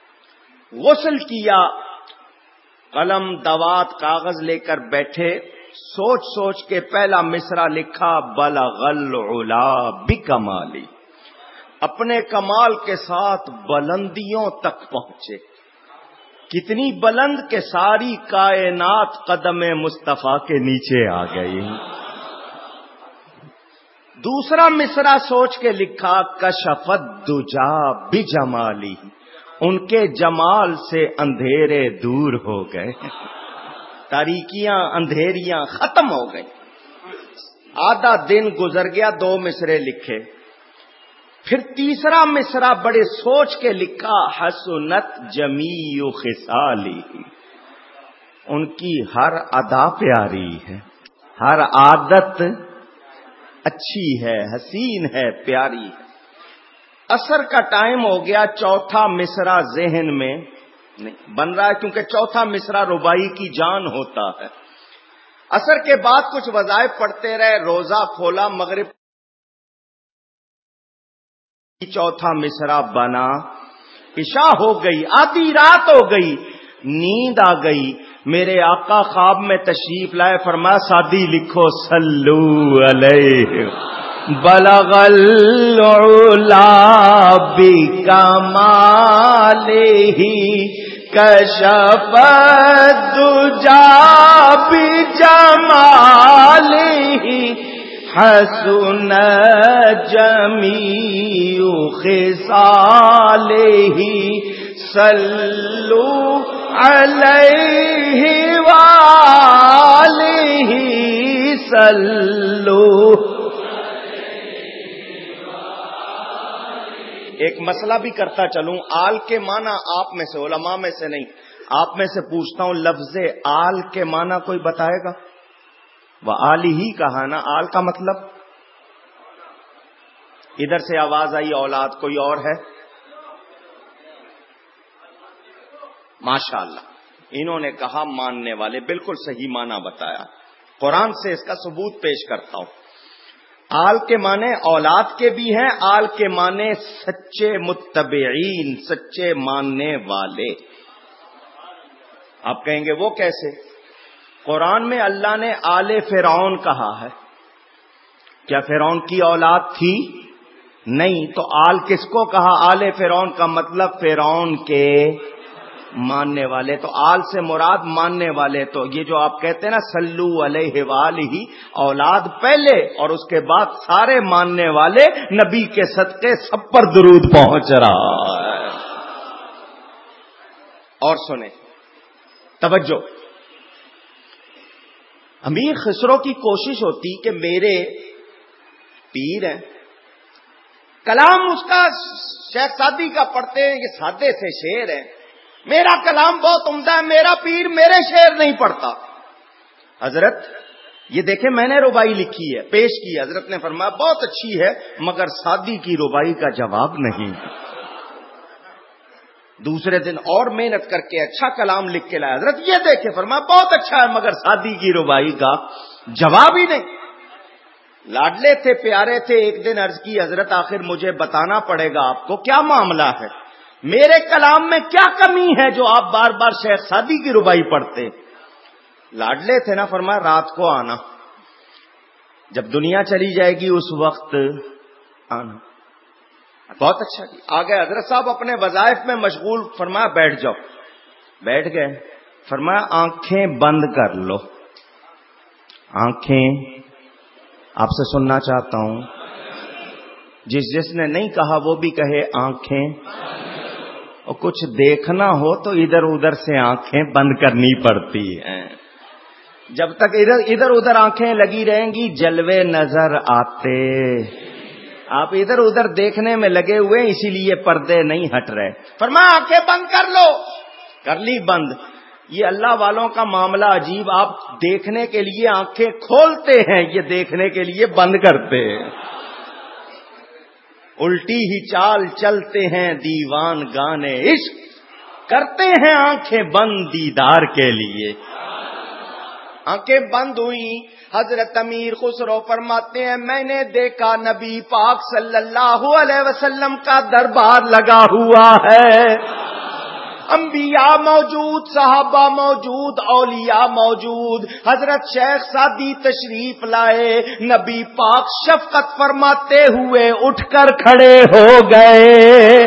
غسل کیا، قلم دوات کاغذ لے کر بیٹھے، سوچ سوچ کے پہلا مصرع لکھا بلغ العلا بکمالی، اپنے کمال کے ساتھ بلندیوں تک پہنچے، کتنی بلند کہ ساری کائنات قدم مصطفیٰ کے نیچے آ گئی۔ دوسرا مصرع سوچ کے لکھا کشف الدجا بجمالی، ان کے جمال سے اندھیرے دور ہو گئے، تاریکیاں اندھیریاں ختم ہو گئی۔ آدھا دن گزر گیا، 2 مصرے لکھے۔ پھر تیسرا مصرع بڑے سوچ کے لکھا حسنت جمیع خصالی، ان کی ہر ادا پیاری ہے، ہر عادت اچھی ہے، حسین ہے، پیاری ہے۔ عصر کا ٹائم ہو گیا، چوتھا مصرع ذہن میں نہیں بن رہا ہے، کیونکہ چوتھا مصرع ربائی کی جان ہوتا ہے۔ عصر کے بعد کچھ وظائف پڑھتے رہے، روزہ کھولا، مغرب چوتھا مصرع بنا، عشاء ہو گئی، آدھی رات ہو گئی، نیند آ گئی۔ میرے آقا خواب میں تشریف لائے، فرمایا سادی لکھو صلو علیہ بلغ العلا بکمالہ کشف الدجا بجمالہ حسن جمیع خصالہ صلو علیہ وآلہ صلو۔ ایک مسئلہ بھی کرتا چلوں، آل کے معنی آپ میں سے، علماء میں سے نہیں، آپ میں سے پوچھتا ہوں، لفظ آل کے معنی کوئی بتائے گا؟ وآلہ کہا نا، آل کا مطلب؟ ادھر سے آواز آئی اولاد، کوئی اور ہے؟ ماشاءاللہ، انہوں نے کہا ماننے والے، بالکل صحیح معنی بتایا، قرآن سے اس کا ثبوت پیش کرتا ہوں۔ آل کے معنی اولاد کے بھی ہیں، آل کے معنی سچے متبعین، سچے ماننے والے۔ آپ کہیں گے وہ کیسے؟ قرآن میں اللہ نے آل فرعون کہا ہے، کیا فرعون کی اولاد تھی؟ نہیں، تو آل کس کو کہا؟ آل فرعون کا مطلب فرعون کے ماننے والے، تو آل سے مراد ماننے والے۔ تو یہ جو آپ کہتے ہیں نا صلو علیہ وآلہ، اولاد پہلے اور اس کے بعد سارے ماننے والے، نبی کے صدقے سب پر درود پہنچ رہا ہے۔ اور سنیں، توجہ، امیر خسرو کی کوشش ہوتی کہ میرے پیر ہیں، کلام اس کا شیخ سعدی کا پڑھتے ہیں، یہ سادے سے شعر ہیں، میرا کلام بہت عمدہ ہے، میرا پیر میرے شعر نہیں پڑھتا۔ حضرت یہ دیکھیں میں نے ربائی لکھی ہے، پیش کی، حضرت نے فرمایا بہت اچھی ہے مگر سعدی کی ربائی کا جواب نہیں۔ دوسرے دن اور محنت کر کے اچھا کلام لکھ کے لائے، حضرت یہ دیکھیں، فرمایا بہت اچھا ہے مگر سعدی کی ربائی کا جواب ہی نہیں۔ لاڈلے تھے، پیارے تھے، ایک دن عرض کی حضرت آخر مجھے بتانا پڑے گا آپ کو کیا معاملہ ہے، میرے کلام میں کیا کمی ہے جو آپ بار بار شیخ سعدی کی ربائی پڑھتے؟ لاڈلے تھے نا، فرمایا رات کو آنا، جب دنیا چلی جائے گی اس وقت آنا۔ بہت اچھا جی، آ گئے حضرت صاحب اپنے وظائف میں مشغول، فرمایا بیٹھ جاؤ، بیٹھ گئے، فرمایا آنکھیں بند کر لو، آنکھیں، آپ سے سننا چاہتا ہوں، جس نے نہیں کہا وہ بھی کہے آنکھیں، اور کچھ دیکھنا ہو تو ادھر ادھر سے آنکھیں بند کرنی پڑتی ہیں، جب تک ادھر ادھر آنکھیں لگی رہیں گی جلوے نظر آتے، آپ ادھر ادھر دیکھنے میں لگے ہوئے اسی لیے پردے نہیں ہٹ رہے۔ فرمایا آنکھیں بند کر لو، کر لی بند۔ یہ اللہ والوں کا معاملہ عجیب، آپ دیکھنے کے لیے آنکھیں کھولتے ہیں، یہ دیکھنے کے لیے بند کرتے ہیں، الٹی ہی چال چلتے ہیں دیوان گانے عشق، کرتے ہیں آنکھیں بند دیدار کے لیے۔ آنکھیں بند ہوئی، حضرت امیر خسرو فرماتے ہیں میں نے دیکھا نبی پاک صلی اللہ علیہ وسلم کا دربار لگا ہوا ہے، انبیاء موجود، صحابہ موجود، اولیاء موجود. حضرت شیخ سعدی تشریف لائے، نبی پاک شفقت فرماتے ہوئے اٹھ کر کھڑے ہو گئے.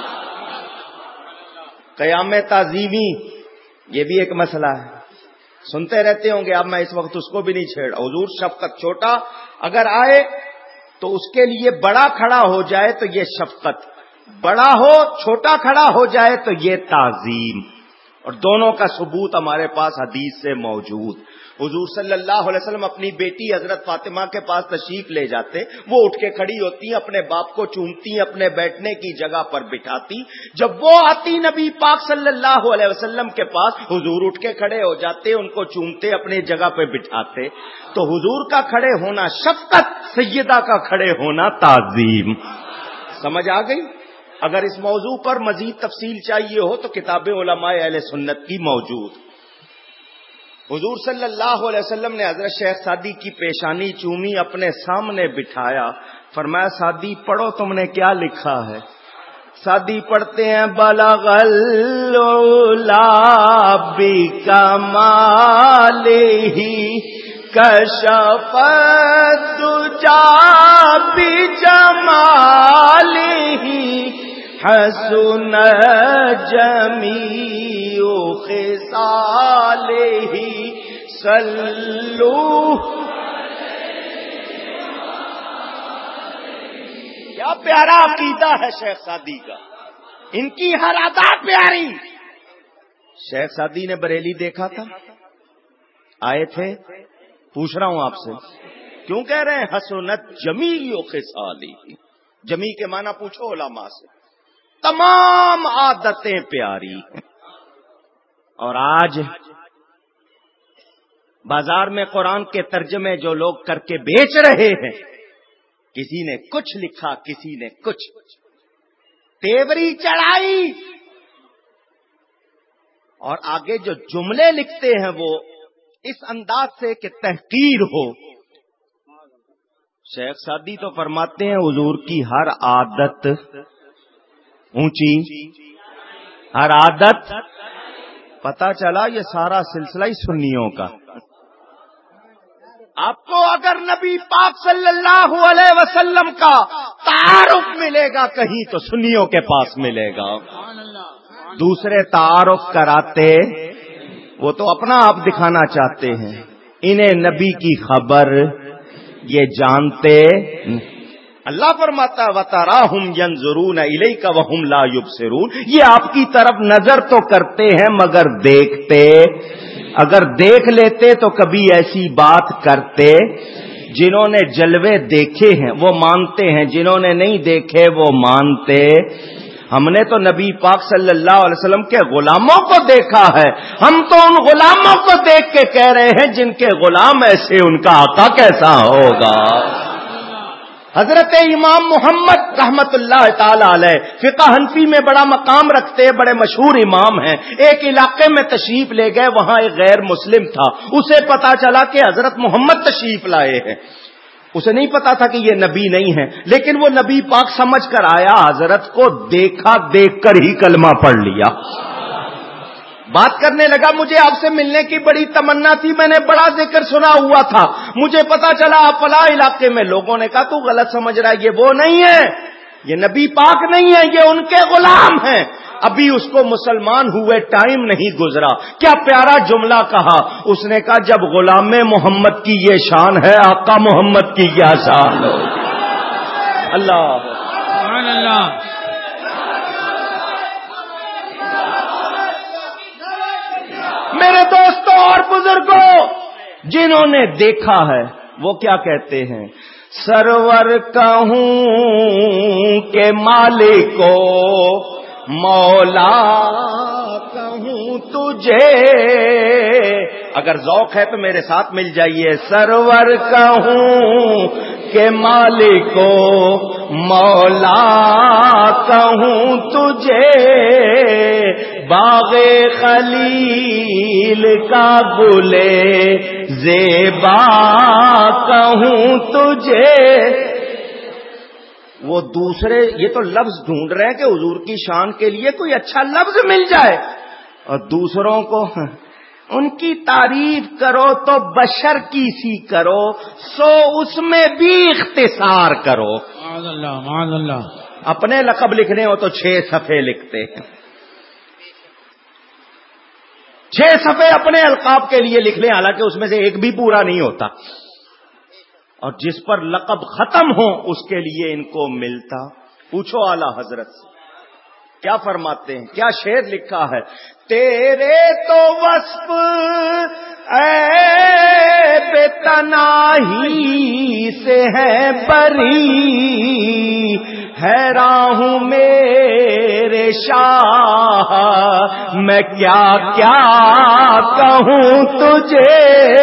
قیام تعظیمی یہ بھی ایک مسئلہ ہے، سنتے رہتے ہوں گے. اب میں اس وقت اس کو بھی نہیں چھیڑا. حضور شفقت، چھوٹا اگر آئے تو اس کے لیے بڑا کھڑا ہو جائے تو یہ شفقت، بڑا ہو چھوٹا کھڑا ہو جائے تو یہ تعظیم. اور دونوں کا ثبوت ہمارے پاس حدیث سے موجود. حضور صلی اللہ علیہ وسلم اپنی بیٹی حضرت فاطمہ کے پاس تشریف لے جاتے، وہ اٹھ کے کھڑی ہوتی، اپنے باپ کو چومتی، اپنے بیٹھنے کی جگہ پر بٹھاتی. جب وہ آتی نبی پاک صلی اللہ علیہ وسلم کے پاس، حضور اٹھ کے کھڑے ہو جاتے، ان کو چومتے، اپنی جگہ پہ بٹھاتے. تو حضور کا کھڑے ہونا شفقت، سیدہ کا کھڑے ہونا تعظیم. سمجھ آ گئی؟ اگر اس موضوع پر مزید تفصیل چاہیے ہو تو کتاب علماء اہل سنت کی موجود. حضور صلی اللہ علیہ وسلم نے حضرت شیخ سعدی کی پیشانی چومی، اپنے سامنے بٹھایا، فرمایا سعدی پڑھو تم نے کیا لکھا ہے. سعدی پڑھتے ہیں بلغ العلا بکمالہ کشف الدجا بجمالہ حسن جمیع خصالہ صلو. کیا پیارا عقیدہ ہے شیخ سعدی کا، ان کی ہر ادا پیاری. شیخ سعدی نے بریلی دیکھا تھا، آئے تھے. پوچھ رہا ہوں آپ سے، کیوں کہہ رہے ہیں حسنت جمیع خصالہ؟ جمیع کے معنی پوچھو علماء سے. تمام عادتیں پیاری ہیں. اور آج بازار میں قرآن کے ترجمے جو لوگ کر کے بیچ رہے ہیں، کسی نے کچھ لکھا، کسی نے کچھ، تیوری چڑھائی، اور آگے جو جملے لکھتے ہیں وہ اس انداز سے کہ تحقیر ہو. شیخ سعدی تو فرماتے ہیں حضور کی ہر عادت اونچی، ہر عادت. پتا چلا یہ سارا سلسلہ ہی سنیوں کا. آپ کو اگر نبی پاک صلی اللہ علیہ وسلم کا تعارف ملے گا کہیں تو سنیوں کے پاس ملے گا. دوسرے تعارف کراتے وہ تو اپنا آپ دکھانا چاہتے ہیں، انہیں نبی کی خبر یہ جانتے. اللہ فرماتا وَتَرَاهُمْ يَنْظُرُونَ إِلَيْكَ وَهُمْ لَا يُبْصِرُونَ. یہ آپ کی طرف نظر تو کرتے ہیں مگر دیکھتے. اگر دیکھ لیتے تو کبھی ایسی بات کرتے. جنہوں نے جلوے دیکھے ہیں وہ مانتے ہیں، جنہوں نے نہیں دیکھے وہ مانتے. ہم نے تو نبی پاک صلی اللہ علیہ وسلم کے غلاموں کو دیکھا ہے، ہم تو ان غلاموں کو دیکھ کے کہہ رہے ہیں جن کے غلام ایسے ان کا آقا کیسا ہوگا. حضرت امام محمد رحمت اللہ تعالی علیہ فقہ حنفی میں بڑا مقام رکھتے، بڑے مشہور امام ہیں. ایک علاقے میں تشریف لے گئے، وہاں ایک غیر مسلم تھا، اسے پتا چلا کہ حضرت محمد تشریف لائے ہیں. اسے نہیں پتا تھا کہ یہ نبی نہیں ہے، لیکن وہ نبی پاک سمجھ کر آیا، حضرت کو دیکھا، دیکھ کر ہی کلمہ پڑھ لیا. بات کرنے لگا مجھے آپ سے ملنے کی بڑی تمنا تھی، میں نے بڑا ذکر سنا ہوا تھا، مجھے پتا چلا آپ فلاں علاقے میں. لوگوں نے کہا تو غلط سمجھ رہا ہے، یہ وہ نہیں ہے، یہ نبی پاک نہیں ہے، یہ ان کے غلام ہیں. ابھی اس کو مسلمان ہوئے ٹائم نہیں گزرا. کیا پیارا جملہ کہا. اس نے کہا جب غلام محمد کی یہ شان ہے، آقا محمد کی کیا شان ہو. اللہ سبحان اللہ. میرے دوستوں اور بزرگوں، جنہوں نے دیکھا ہے وہ کیا کہتے ہیں، سرور کہوں کہ مالک کو، مولا کہوں تجھے. اگر ذوق ہے تو میرے ساتھ مل جائیے. سرور کہوں کہ مالک کو، مولا کہوں تجھے، باغ خلیل کا گلے زیبا کہوں تجھے. وہ دوسرے یہ تو لفظ ڈھونڈ رہے ہیں کہ حضور کی شان کے لیے کوئی اچھا لفظ مل جائے، اور دوسروں کو ان کی تعریف کرو تو بشر کی سی کرو، سو اس میں بھی اختصار کرو۔ معاذ اللہ، معاذ اللہ۔ اپنے لقب لکھنے ہو تو 6 صفحے لکھتے ہیں، 6 صفحے اپنے القاب کے لیے لکھ لیں، حالانکہ اس میں سے ایک بھی پورا نہیں ہوتا، اور جس پر لقب ختم ہو اس کے لیے ان کو ملتا۔ پوچھو اعلی حضرت سے کیا فرماتے ہیں، کیا شعر لکھا ہے؟ تیرے تو وصف عیب تناہی سے ہے بری، حیران ہوں میرے شاہ میں کیا کیا کہوں تجھے۔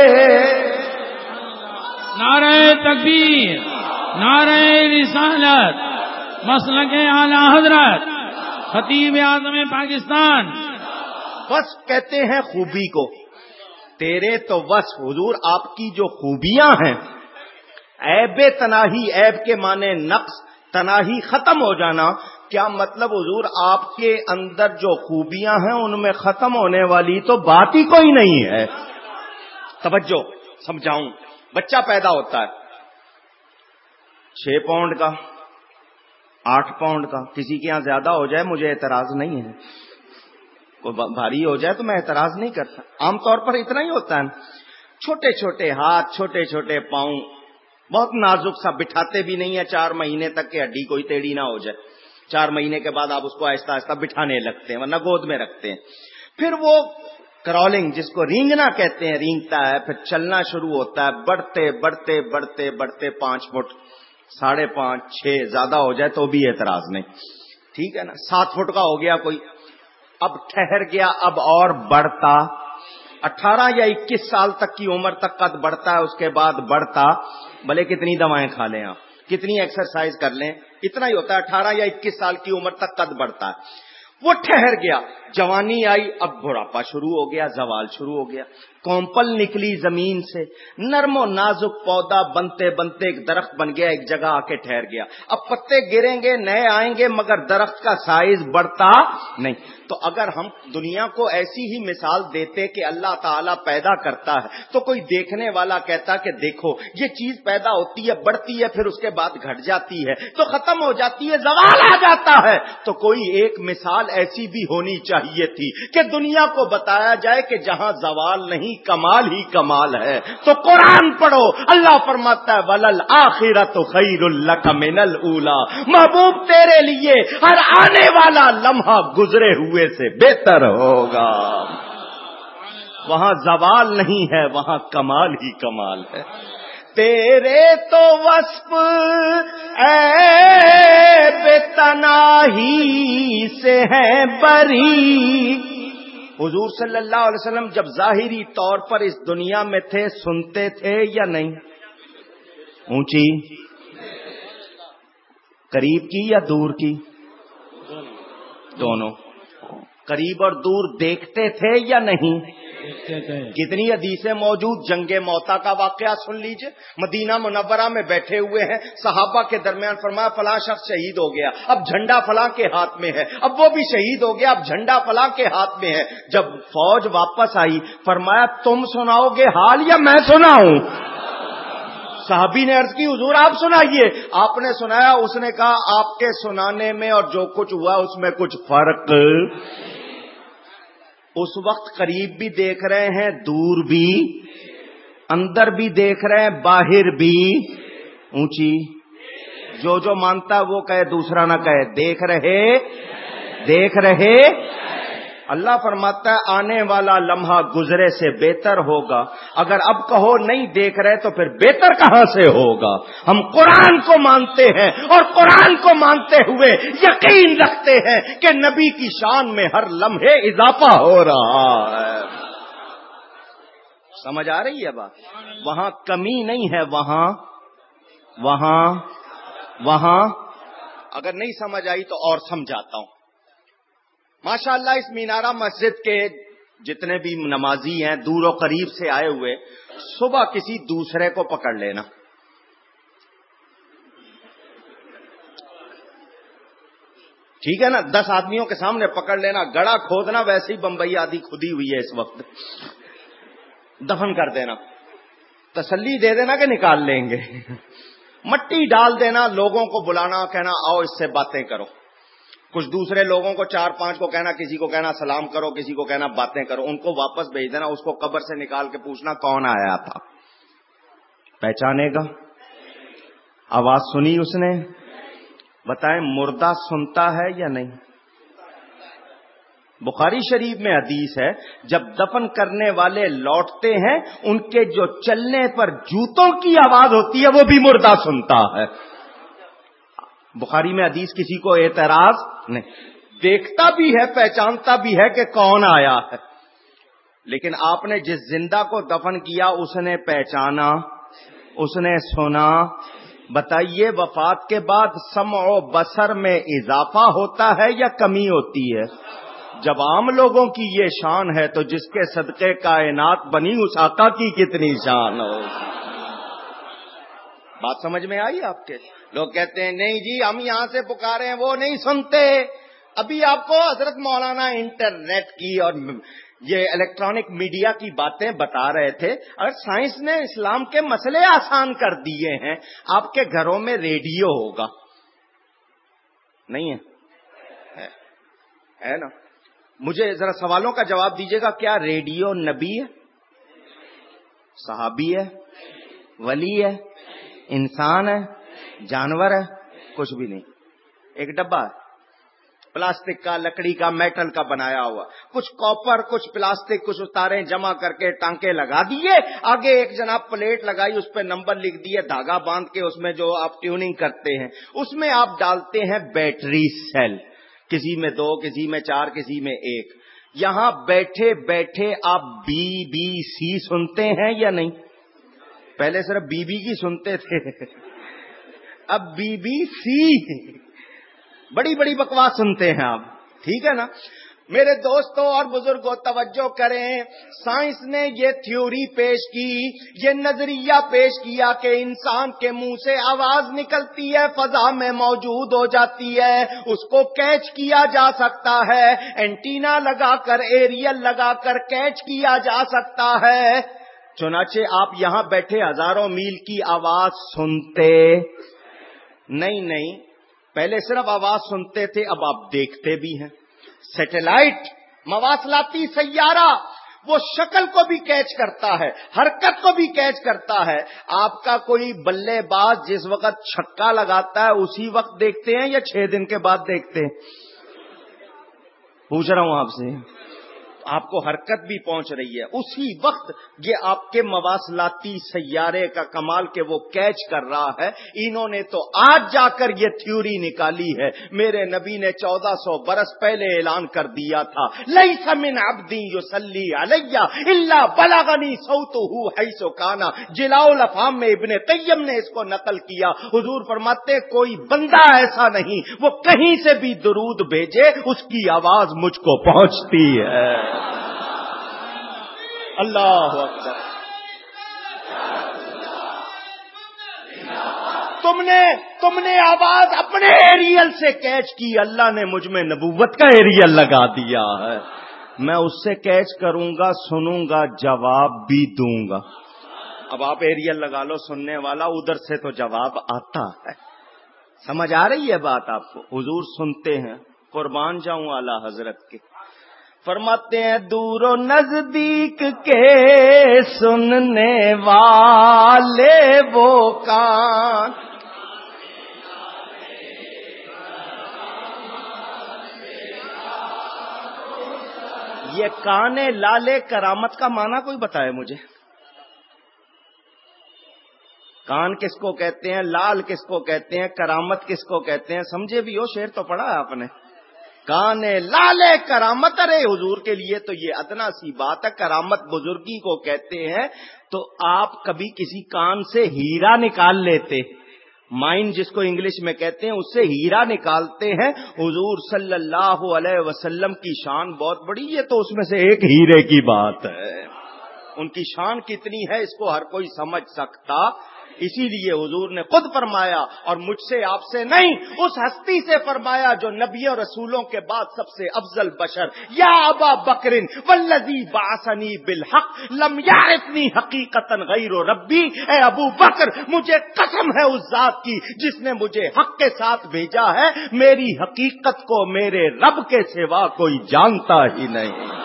نعرہ تکبیر، نعرہ رسالت، مسلک اعلی حضرت خطیب اعظم پاکستان۔ وصف کہتے ہیں خوبی کو، تیرے تو وصف حضور آپ کی جو خوبیاں ہیں، عیب تناہی، عیب کے معنی نقص، تناہی ختم ہو جانا، کیا مطلب حضور آپ کے اندر جو خوبیاں ہیں ان میں ختم ہونے والی تو بات ہی کوئی نہیں ہے۔ توجہ سمجھاؤں، بچہ پیدا ہوتا ہے 6 پاؤنڈ کا، 8 پاؤنڈ کا، کسی کے یہاں زیادہ ہو جائے مجھے اعتراض نہیں ہے، کوئی بھاری ہو جائے تو میں اعتراض نہیں کرتا، عام طور پر اتنا ہی ہوتا ہے، چھوٹے چھوٹے ہاتھ، چھوٹے چھوٹے پاؤں، بہت نازک سا، بٹھاتے بھی نہیں ہے 4 مہینے تک کہ ہڈی کوئی ٹیڑھی نہ ہو جائے، 4 مہینے کے بعد آپ اس کو آہستہ آہستہ بٹھانے لگتے ہیں ورنہ گود میں رکھتے ہیں، پھر وہ کرالنگ جس کو رینگنا کہتے ہیں رینگتا ہے، پھر چلنا شروع ہوتا ہے، بڑھتے بڑھتے بڑھتے بڑھتے 5 فٹ، 5.5 6 زیادہ ہو جائے تو بھی اعتراض نہیں، ٹھیک ہے نا، 7 فٹ کا ہو گیا کوئی، اب ٹھہر گیا، اب اور بڑھتا، 18 یا 21 سال تک کی عمر تک قد بڑھتا ہے، اس کے بعد بڑھتا، بھلے کتنی دوائیں کھا لیں آپ، کتنی ایکسرسائز کر لیں، اتنا ہی ہوتا ہے، 18 یا 21 سال کی عمر تک قد بڑھتا ہے، وہ ٹھہر گیا، جوانی آئی، اب بڑھاپا شروع ہو گیا، زوال شروع ہو گیا، کونپل نکلی زمین سے، نرم و نازک پودا بنتے بنتے ایک درخت بن گیا، ایک جگہ آ کے ٹھہر گیا، اب پتے گریں گے، نئے آئیں گے، مگر درخت کا سائز بڑھتا نہیں۔ تو اگر ہم دنیا کو ایسی ہی مثال دیتے کہ اللہ تعالیٰ پیدا کرتا ہے تو کوئی دیکھنے والا کہتا کہ دیکھو یہ چیز پیدا ہوتی ہے، بڑھتی ہے، پھر اس کے بعد گھٹ جاتی ہے تو ختم ہو جاتی ہے، زوال آ جاتا ہے، تو کوئی ایک مثال ایسی بھی ہونی چاہیے تھی کہ دنیا کو بتایا جائے کہ جہاں زوال نہیں کمال ہی کمال ہے۔ تو قرآن پڑھو، اللہ فرماتا ہے وَلَلْآخِرَةُ خَيْرٌ لَكَ مِنَ الْأُولَىٰ، محبوب تیرے لیے ہر آنے والا لمحہ گزرے ہوئے سے بہتر ہوگا۔ وہاں زوال نہیں ہے، وہاں کمال ہی کمال ہے۔ تیرے تو وصف عیب تناہی سے ہے بری۔ حضور صلی اللہ علیہ وسلم جب ظاہری طور پر اس دنیا میں تھے سنتے تھے یا نہیں؟ اونچی، قریب کی یا دور کی؟ دونوں، قریب اور دور دیکھتے تھے یا نہیں؟ کتنی حدیثیں موجود، جنگ موتا کا واقعہ سن لیجئے، مدینہ منورہ میں بیٹھے ہوئے ہیں، صحابہ کے درمیان فرمایا فلاں شخص شہید ہو گیا، اب جھنڈا فلاں کے ہاتھ میں ہے، اب وہ بھی شہید ہو گیا، اب جھنڈا فلاں کے ہاتھ میں ہے۔ جب فوج واپس آئی فرمایا تم سناؤ گے حال یا میں سناؤں؟ صحابی نے عرض کی حضور آپ سنائیے، آپ نے سنایا، اس نے کہا آپ کے سنانے میں اور جو کچھ ہوا اس میں کچھ فرق، اس وقت قریب بھی دیکھ رہے ہیں، دور بھی، اندر بھی دیکھ رہے ہیں، باہر بھی، اونچی، جو مانتا وہ کہے دوسرا نہ کہے، دیکھ رہے۔ اللہ فرماتا ہے آنے والا لمحہ گزرے سے بہتر ہوگا، اگر اب کہو نہیں دیکھ رہے تو پھر بہتر کہاں سے ہوگا؟ ہم قرآن کو مانتے ہیں اور قرآن کو مانتے ہوئے یقین رکھتے ہیں کہ نبی کی شان میں ہر لمحے اضافہ ہو رہا ہے۔ سمجھ آ رہی ہے بات؟ وہاں کمی نہیں ہے، وہاں اگر نہیں سمجھ آئی تو اور سمجھاتا ہوں۔ ماشاءاللہ اس مینارہ مسجد کے جتنے بھی نمازی ہیں دور و قریب سے آئے ہوئے، صبح کسی دوسرے کو پکڑ لینا، ٹھیک ہے نا، 10 آدمیوں کے سامنے پکڑ لینا، گڑا کھودنا، ویسے ہی بمبئی آدھی کھدی ہوئی ہے اس وقت، دفن کر دینا، تسلی دے دینا کہ نکال لیں گے، مٹی ڈال دینا، لوگوں کو بلانا، کہنا آؤ اس سے باتیں کرو، کچھ دوسرے لوگوں کو 4-5 کو کہنا، کسی کو کہنا سلام کرو، کسی کو کہنا باتیں کرو، ان کو واپس بھیج دینا، اس کو قبر سے نکال کے پوچھنا کون آیا تھا، پہچانے گا؟ آواز سنی اس نے؟ بتائیں مردہ سنتا ہے یا نہیں؟ بخاری شریف میں حدیث ہے، جب دفن کرنے والے لوٹتے ہیں ان کے جو چلنے پر جوتوں کی آواز ہوتی ہے وہ بھی مردہ سنتا ہے۔ بخاری میں حدیث، کسی کو اعتراض نہیں، دیکھتا بھی ہے، پہچانتا بھی ہے کہ کون آیا ہے، لیکن آپ نے جس زندہ کو دفن کیا اس نے پہچانا، اس نے سنا۔ بتائیے وفات کے بعد سمع و بصر میں اضافہ ہوتا ہے یا کمی ہوتی ہے؟ جب عام لوگوں کی یہ شان ہے تو جس کے صدقے کائنات بنی اس آقا کی کتنی شان ہو۔ بات سمجھ میں آئی آپ کے؟ لوگ کہتے ہیں نہیں جی ہم یہاں سے پکارے ہیں، وہ نہیں سنتے۔ ابھی آپ کو حضرت مولانا انٹرنیٹ کی اور یہ الیکٹرانک میڈیا کی باتیں بتا رہے تھے، اگر سائنس نے اسلام کے مسئلے آسان کر دیے ہیں، آپ کے گھروں میں ریڈیو ہوگا نہیں ہے نا؟ مجھے ذرا سوالوں کا جواب دیجیے گا، کیا ریڈیو نبی ہے، صحابی ہے، ولی ہے، انسان ہے، جانور ہے؟ کچھ بھی نہیں، ایک ڈبہ ہے پلاسٹک کا، لکڑی کا، میٹل کا بنایا ہوا، کچھ کاپر، کچھ پلاسٹک، کچھ تاریں جمع کر کے ٹانکے لگا دیے، آگے ایک جناب پلیٹ لگائی، اس پہ نمبر لکھ دیے، دھاگا باندھ کے اس میں جو آپ ٹیوننگ کرتے ہیں، اس میں آپ ڈالتے ہیں بیٹری سیل، کسی میں 2، کسی میں 4، کسی میں 1۔ یہاں بیٹھے بیٹھے آپ BBC سنتے ہیں یا نہیں؟ پہلے صرف بی کی سنتے تھے، اب BBC، بڑی بڑی بکواس سنتے ہیں آپ، ٹھیک ہے نا؟ میرے دوستوں اور بزرگوں توجہ کریں، سائنس نے یہ تھیوری پیش کی، یہ نظریہ پیش کیا کہ انسان کے منہ سے آواز نکلتی ہے، فضا میں موجود ہو جاتی ہے، اس کو کیچ کیا جا سکتا ہے، اینٹینا لگا کر، ایریل لگا کر کیچ کیا جا سکتا ہے۔ چنانچہ آپ یہاں بیٹھے ہزاروں میل کی آواز سنتے نہیں، پہلے صرف آواز سنتے تھے، اب آپ دیکھتے بھی ہیں۔ سیٹلائٹ، مواصلاتی سیارہ، وہ شکل کو بھی کیچ کرتا ہے، حرکت کو بھی کیچ کرتا ہے۔ آپ کا کوئی بلے باز جس وقت چھکا لگاتا ہے اسی وقت دیکھتے ہیں یا 6 دن کے بعد دیکھتے ہیں؟ پوچھ رہا ہوں آپ سے، آپ کو حرکت بھی پہنچ رہی ہے اسی وقت، یہ آپ کے مواصلاتی سیارے کا کمال کہ وہ کیچ کر رہا ہے۔ انہوں نے تو آج جا کر یہ تھیوری نکالی ہے، میرے نبی نے 1400 برس پہلے اعلان کر دیا تھا، لیس من عبد یصلی علی الا بلغنی صوتہ حیث کان۔ جلاء الافہام میں ابن قیم نے اس کو نقل کیا، حضور فرماتے کوئی بندہ ایسا نہیں وہ کہیں سے بھی درود بھیجے اس کی آواز مجھ کو پہنچتی ہے۔ اللہ اکبر۔ تم نے آواز اپنے ایریل سے کیچ کی، اللہ نے مجھ میں نبوت کا ایریل لگا دیا ہے، میں اس سے کیچ کروں گا، سنوں گا، جواب بھی دوں گا۔ اب آپ ایریل لگا لو، سننے والا ادھر سے تو جواب آتا ہے۔ سمجھ آ رہی ہے بات آپ کو؟ حضور سنتے ہیں، قربان جاؤں اعلی حضرت کے۔ فرماتے ہیں دور و نزدیک کے سننے والے وہ کان، یہ کان لالے کرامت کا معنی کوئی بتائے مجھے؟ کان کس کو کہتے ہیں، لال کس کو کہتے ہیں، کرامت کس کو کہتے ہیں؟ سمجھے بھی ہو، شعر تو پڑھا ہے آپ نے، کان لالے کرامت۔ ارے حضور کے لیے تو یہ ادنا سی بات ہے، کرامت بزرگی کو کہتے ہیں۔ تو آپ کبھی کسی کان سے ہیرا نکال لیتے، مائن جس کو انگلش میں کہتے ہیں، اس سے ہیرا نکالتے ہیں۔ حضور صلی اللہ علیہ وسلم کی شان بہت بڑی ہے، تو اس میں سے ایک ہیرے کی بات ہے۔ ان کی شان کتنی ہے اس کو ہر کوئی سمجھ سکتا اسی لیے حضور نے خود فرمایا، اور مجھ سے آپ سے نہیں، اس ہستی سے فرمایا جو نبی اور رسولوں کے بعد سب سے افضل بشر، یا ابا بکر والذی بعثنی بالحق لم یعرفنی حقیقتا غیر ربی، اے ابو بکر مجھے قسم ہے اس ذات کی جس نے مجھے حق کے ساتھ بھیجا ہے، میری حقیقت کو میرے رب کے سوا کوئی جانتا ہی نہیں۔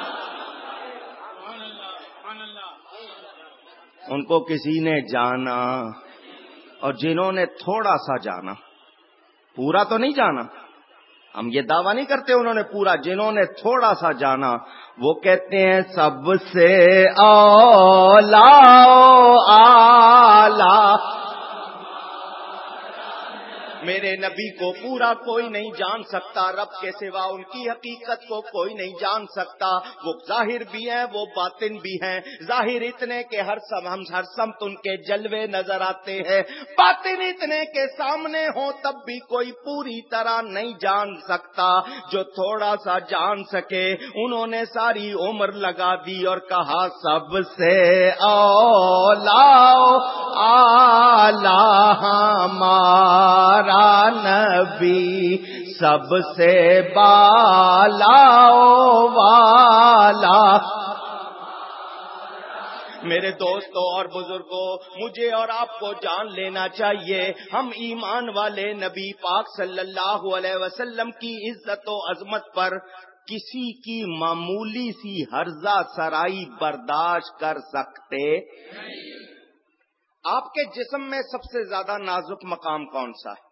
ان کو کسی نے جانا، اور جنہوں نے تھوڑا سا جانا، پورا تو نہیں جانا، ہم یہ دعویٰ نہیں کرتے انہوں نے پورا، جنہوں نے تھوڑا سا جانا وہ کہتے ہیں سب سے اولا اعلی، میرے نبی کو پورا کوئی نہیں جان سکتا، رب کے سوا ان کی حقیقت کو کوئی نہیں جان سکتا۔ وہ ظاہر بھی ہیں، وہ باطن بھی ہیں، ظاہر اتنے کہ ہر سمت ان کے جلوے نظر آتے ہیں، باطن اتنے کے سامنے ہوں تب بھی کوئی پوری طرح نہیں جان سکتا۔ جو تھوڑا سا جان سکے انہوں نے ساری عمر لگا دی اور کہا سب سے اولا اعلی ہمارا نبی، سب سے بالا والا۔ میرے دوستوں اور بزرگوں، مجھے اور آپ کو جان لینا چاہیے، ہم ایمان والے نبی پاک صلی اللہ علیہ وسلم کی عزت و عظمت پر کسی کی معمولی سی ہرزہ سرائی برداشت کر سکتے؟ آپ کے جسم میں سب سے زیادہ نازک مقام کون سا ہے؟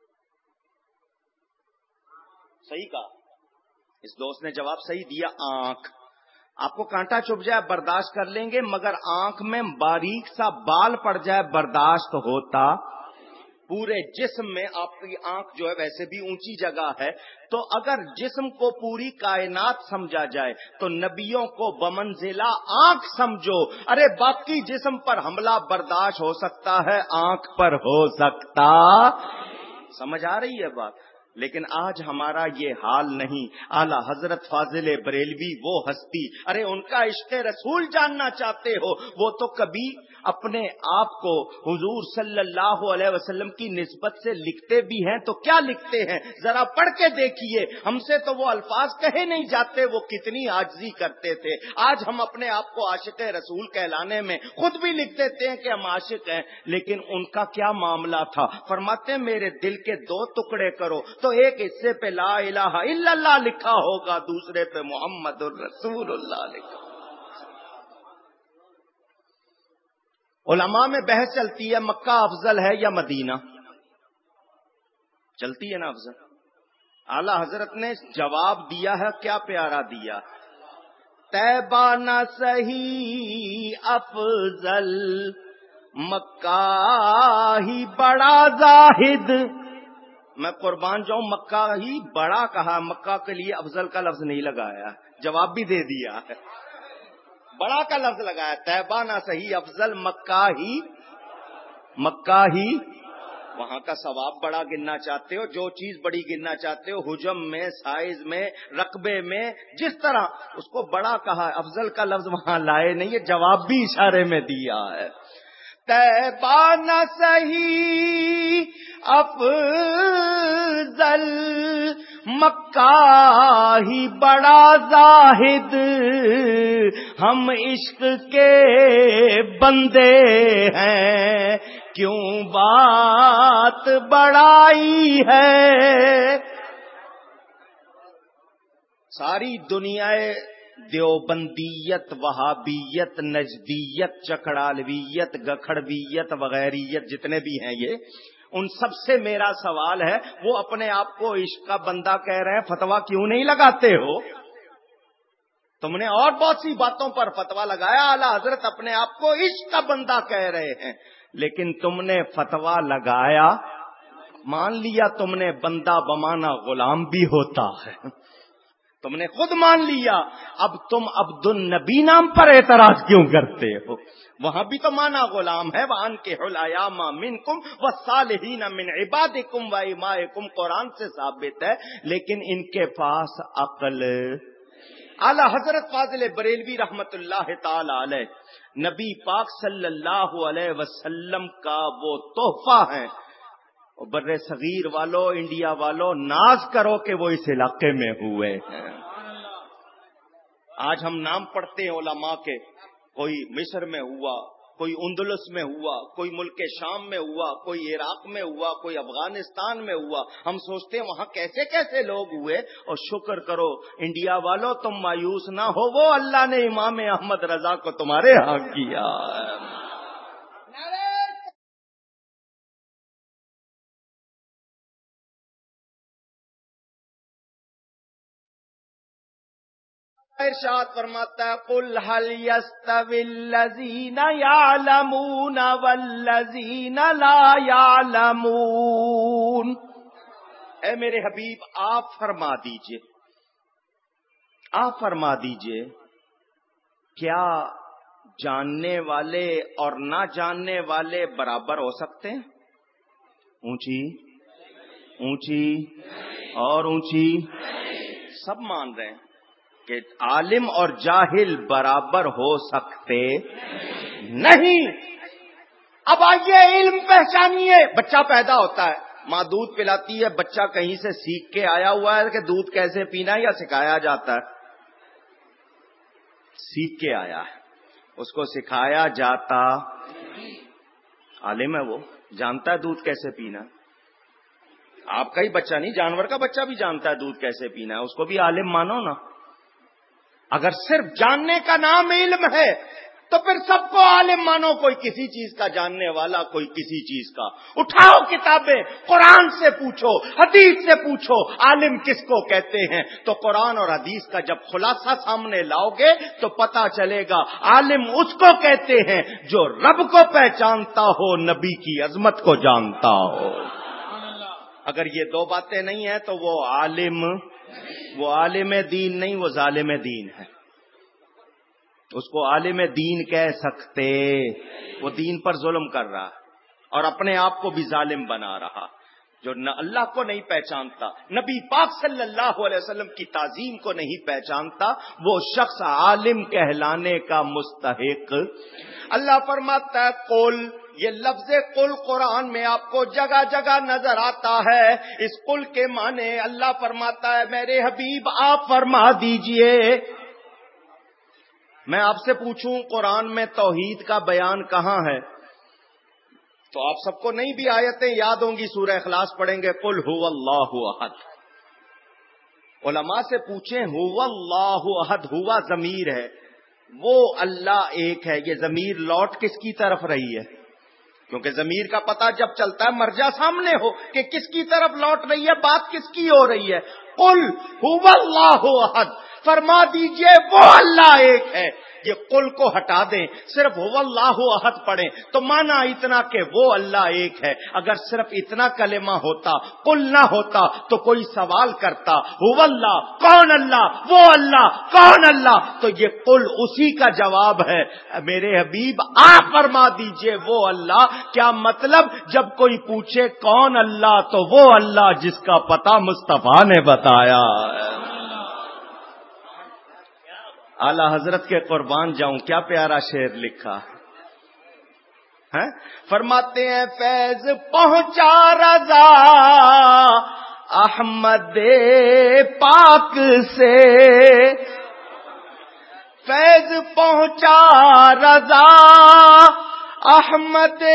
صحیح کہا، اس دوست نے جواب صحیح دیا، آنکھ۔ آپ کو کانٹا چبھ جائے برداشت کر لیں گے، مگر آنکھ میں باریک سا بال پڑ جائے برداشت ہوتا؟ پورے جسم میں آپ کی آنکھ جو ہے ویسے بھی اونچی جگہ ہے، تو اگر جسم کو پوری کائنات سمجھا جائے تو نبیوں کو بمنزلہ آنکھ سمجھو۔ ارے باقی جسم پر حملہ برداشت ہو سکتا ہے، آنکھ پر ہو سکتا؟ سمجھ آ رہی ہے بات؟ لیکن آج ہمارا یہ حال نہیں۔ اعلی حضرت فاضل بریلوی وہ ہستی، ارے ان کا عشق رسول جاننا چاہتے ہو، وہ تو کبھی اپنے آپ کو حضور صلی اللہ علیہ وسلم کی نسبت سے لکھتے بھی ہیں تو کیا لکھتے ہیں؟ ذرا پڑھ کے دیکھیے، ہم سے تو وہ الفاظ کہے نہیں جاتے، وہ کتنی عاجزی کرتے تھے۔ آج ہم اپنے آپ کو عاشق رسول کہلانے میں خود بھی لکھ دیتے ہیں کہ ہم عاشق ہیں، لیکن ان کا کیا معاملہ تھا؟ فرماتے ہیں میرے دل کے دو ٹکڑے کرو تو ایک حصے پہ لا الہ الا اللہ لکھا ہوگا، دوسرے پہ محمد الرسول اللہ لکھا۔ علماء میں بحث چلتی ہے مکہ افضل ہے یا مدینہ، چلتی ہے نا افضل۔ اعلی حضرت نے جواب دیا ہے، کیا پیارا دیا، طیبہ نہ صحیح افضل، مکہ ہی بڑا زاہد۔ میں قربان جاؤں، مکہ ہی بڑا کہا، مکہ کے لیے افضل کا لفظ نہیں لگایا، جواب بھی دے دیا ہے، بڑا کا لفظ لگایا، طیبہ نہ صحیح افضل، مکہ ہی وہاں کا ثواب بڑا گننا چاہتے ہو، جو چیز بڑی گننا چاہتے ہو، حجم میں، سائز میں، رقبے میں، جس طرح اس کو بڑا کہا، افضل کا لفظ وہاں لائے نہیں، یہ جواب بھی اشارے میں دیا ہے۔ طیبہ نہ صحیح افضل، مکہ ہی بڑا زاہد، ہم عشق کے بندے ہیں، کیوں بات بڑائی ہے۔ ساری دنیا دیوبندیت، وہابیت، نجدیت، چکڑالویت، گکھڑویت وغیریت جتنے بھی ہیں یہ، ان سب سے میرا سوال ہے، وہ اپنے آپ کو عشق کا بندہ کہہ رہے ہیں، فتویٰ کیوں نہیں لگاتے ہو؟ تم نے اور بہت سی باتوں پر فتویٰ لگایا، اعلیٰ حضرت اپنے آپ کو عشق کا بندہ کہہ رہے ہیں، لیکن تم نے فتویٰ لگایا، مان لیا تم نے بندہ بمانا غلام بھی ہوتا ہے، تم نے خود مان لیا، اب تم عبد النبی نام پر اعتراض کیوں کرتے ہو؟ وہاں بھی تو مانا غلام ہے، وَأَنكِحُوا الْأَيَامَ مِنكُمْ وَالصَّالِحِينَ مِنْ عِبَادِكُمْ وَإِمَائِكُمْ، قرآن سے ثابت ہے، لیکن ان کے پاس عقل۔ اعلی حضرت فاضل بریلوی رحمت اللہ تعالی علیہ نبی پاک صلی اللہ علیہ وسلم کا وہ تحفہ ہے. اور بر صغیر والوں، انڈیا والوں، ناز کرو کہ وہ اس علاقے میں ہوئے ہیں. آج ہم نام پڑھتے ہیں علماء کے، کوئی مصر میں ہوا، کوئی اندلس میں ہوا، کوئی ملک شام میں ہوا، کوئی عراق میں ہوا، کوئی افغانستان میں ہوا. ہم سوچتے ہیں وہاں کیسے کیسے لوگ ہوئے. اور شکر کرو انڈیا والوں، تم مایوس نہ ہو، وہ اللہ نے امام احمد رضا کو تمہارے ہاں کیا. ارشاد فرماتا ہے قل هل يستوي الذين يعلمون والذين لا يعلمون. اے میرے حبیب آپ فرما دیجئے، آپ فرما دیجئے، کیا جاننے والے اور نہ جاننے والے برابر ہو سکتے ہیں؟ اونچی اونچی اور اونچی. سب مان رہے ہیں کہ عالم اور جاہل برابر ہو سکتے نہیں. اب آئیے علم پہچانیے. بچہ پیدا ہوتا ہے، ماں دودھ پلاتی ہے، بچہ کہیں سے سیکھ کے آیا ہوا ہے کہ دودھ کیسے پینا ہے، یا سکھایا جاتا ہے؟ سیکھ کے آیا ہے، اس کو سکھایا جاتا. عالم ہے، وہ جانتا ہے دودھ کیسے پینا. آپ کا ہی بچہ نہیں، جانور کا بچہ بھی جانتا ہے دودھ کیسے پینا ہے، اس کو بھی عالم مانو نا. اگر صرف جاننے کا نام علم ہے تو پھر سب کو عالم مانو. کوئی کسی چیز کا جاننے والا، کوئی کسی چیز کا. اٹھاؤ کتابیں، قرآن سے پوچھو، حدیث سے پوچھو عالم کس کو کہتے ہیں. تو قرآن اور حدیث کا جب خلاصہ سامنے لاؤ گے تو پتا چلے گا عالم اس کو کہتے ہیں جو رب کو پہچانتا ہو، نبی کی عظمت کو جانتا ہو. اگر یہ دو باتیں نہیں ہیں تو وہ عالم دین نہیں، وہ ظالم دین ہے. اس کو عالم دین کہہ سکتے، وہ دین پر ظلم کر رہا اور اپنے آپ کو بھی ظالم بنا رہا. جو نہ اللہ کو نہیں پہچانتا، نبی پاک صلی اللہ علیہ وسلم کی تعظیم کو نہیں پہچانتا، وہ شخص عالم کہلانے کا مستحق. اللہ فرماتا ہے قل، یہ لفظ قل قرآن میں آپ کو جگہ جگہ نظر آتا ہے. اس قل کے معنی اللہ فرماتا ہے میرے حبیب آپ فرما دیجئے. میں آپ سے پوچھوں قرآن میں توحید کا بیان کہاں ہے؟ تو آپ سب کو نہیں بھی آیتیں یاد ہوں گی. سورہ اخلاص پڑھیں گے قل هو اللہ احد. علماء سے پوچھیں هو اللہ احد، ہوا ضمیر ہے، وہ اللہ ایک ہے. یہ ضمیر لوٹ کس کی طرف رہی ہے؟ کیونکہ ضمیر کا پتہ جب چلتا ہے مرجع سامنے ہو کہ کس کی طرف لوٹ رہی ہے، بات کس کی ہو رہی ہے. قل هو اللہ احد، فرما دیجئے وہ اللہ ایک ہے. یہ قل کو ہٹا دیں، صرف هو اللہ احد پڑھیں تو مانا اتنا کہ وہ اللہ ایک ہے. اگر صرف اتنا کلمہ ہوتا، قل نہ ہوتا، تو کوئی سوال کرتا هو اللہ، کون اللہ؟ وہ اللہ، کون اللہ؟ تو یہ قل اسی کا جواب ہے. میرے حبیب آپ فرما دیجئے وہ اللہ. کیا مطلب؟ جب کوئی پوچھے کون اللہ تو وہ اللہ جس کا پتہ مصطفیٰ نے بتایا. اعلی حضرت کے قربان جاؤں، کیا پیارا شعر لکھا ہے. فرماتے ہیں فیض پہنچا رضا احمد پاک سے، فیض پہنچا رضا احمد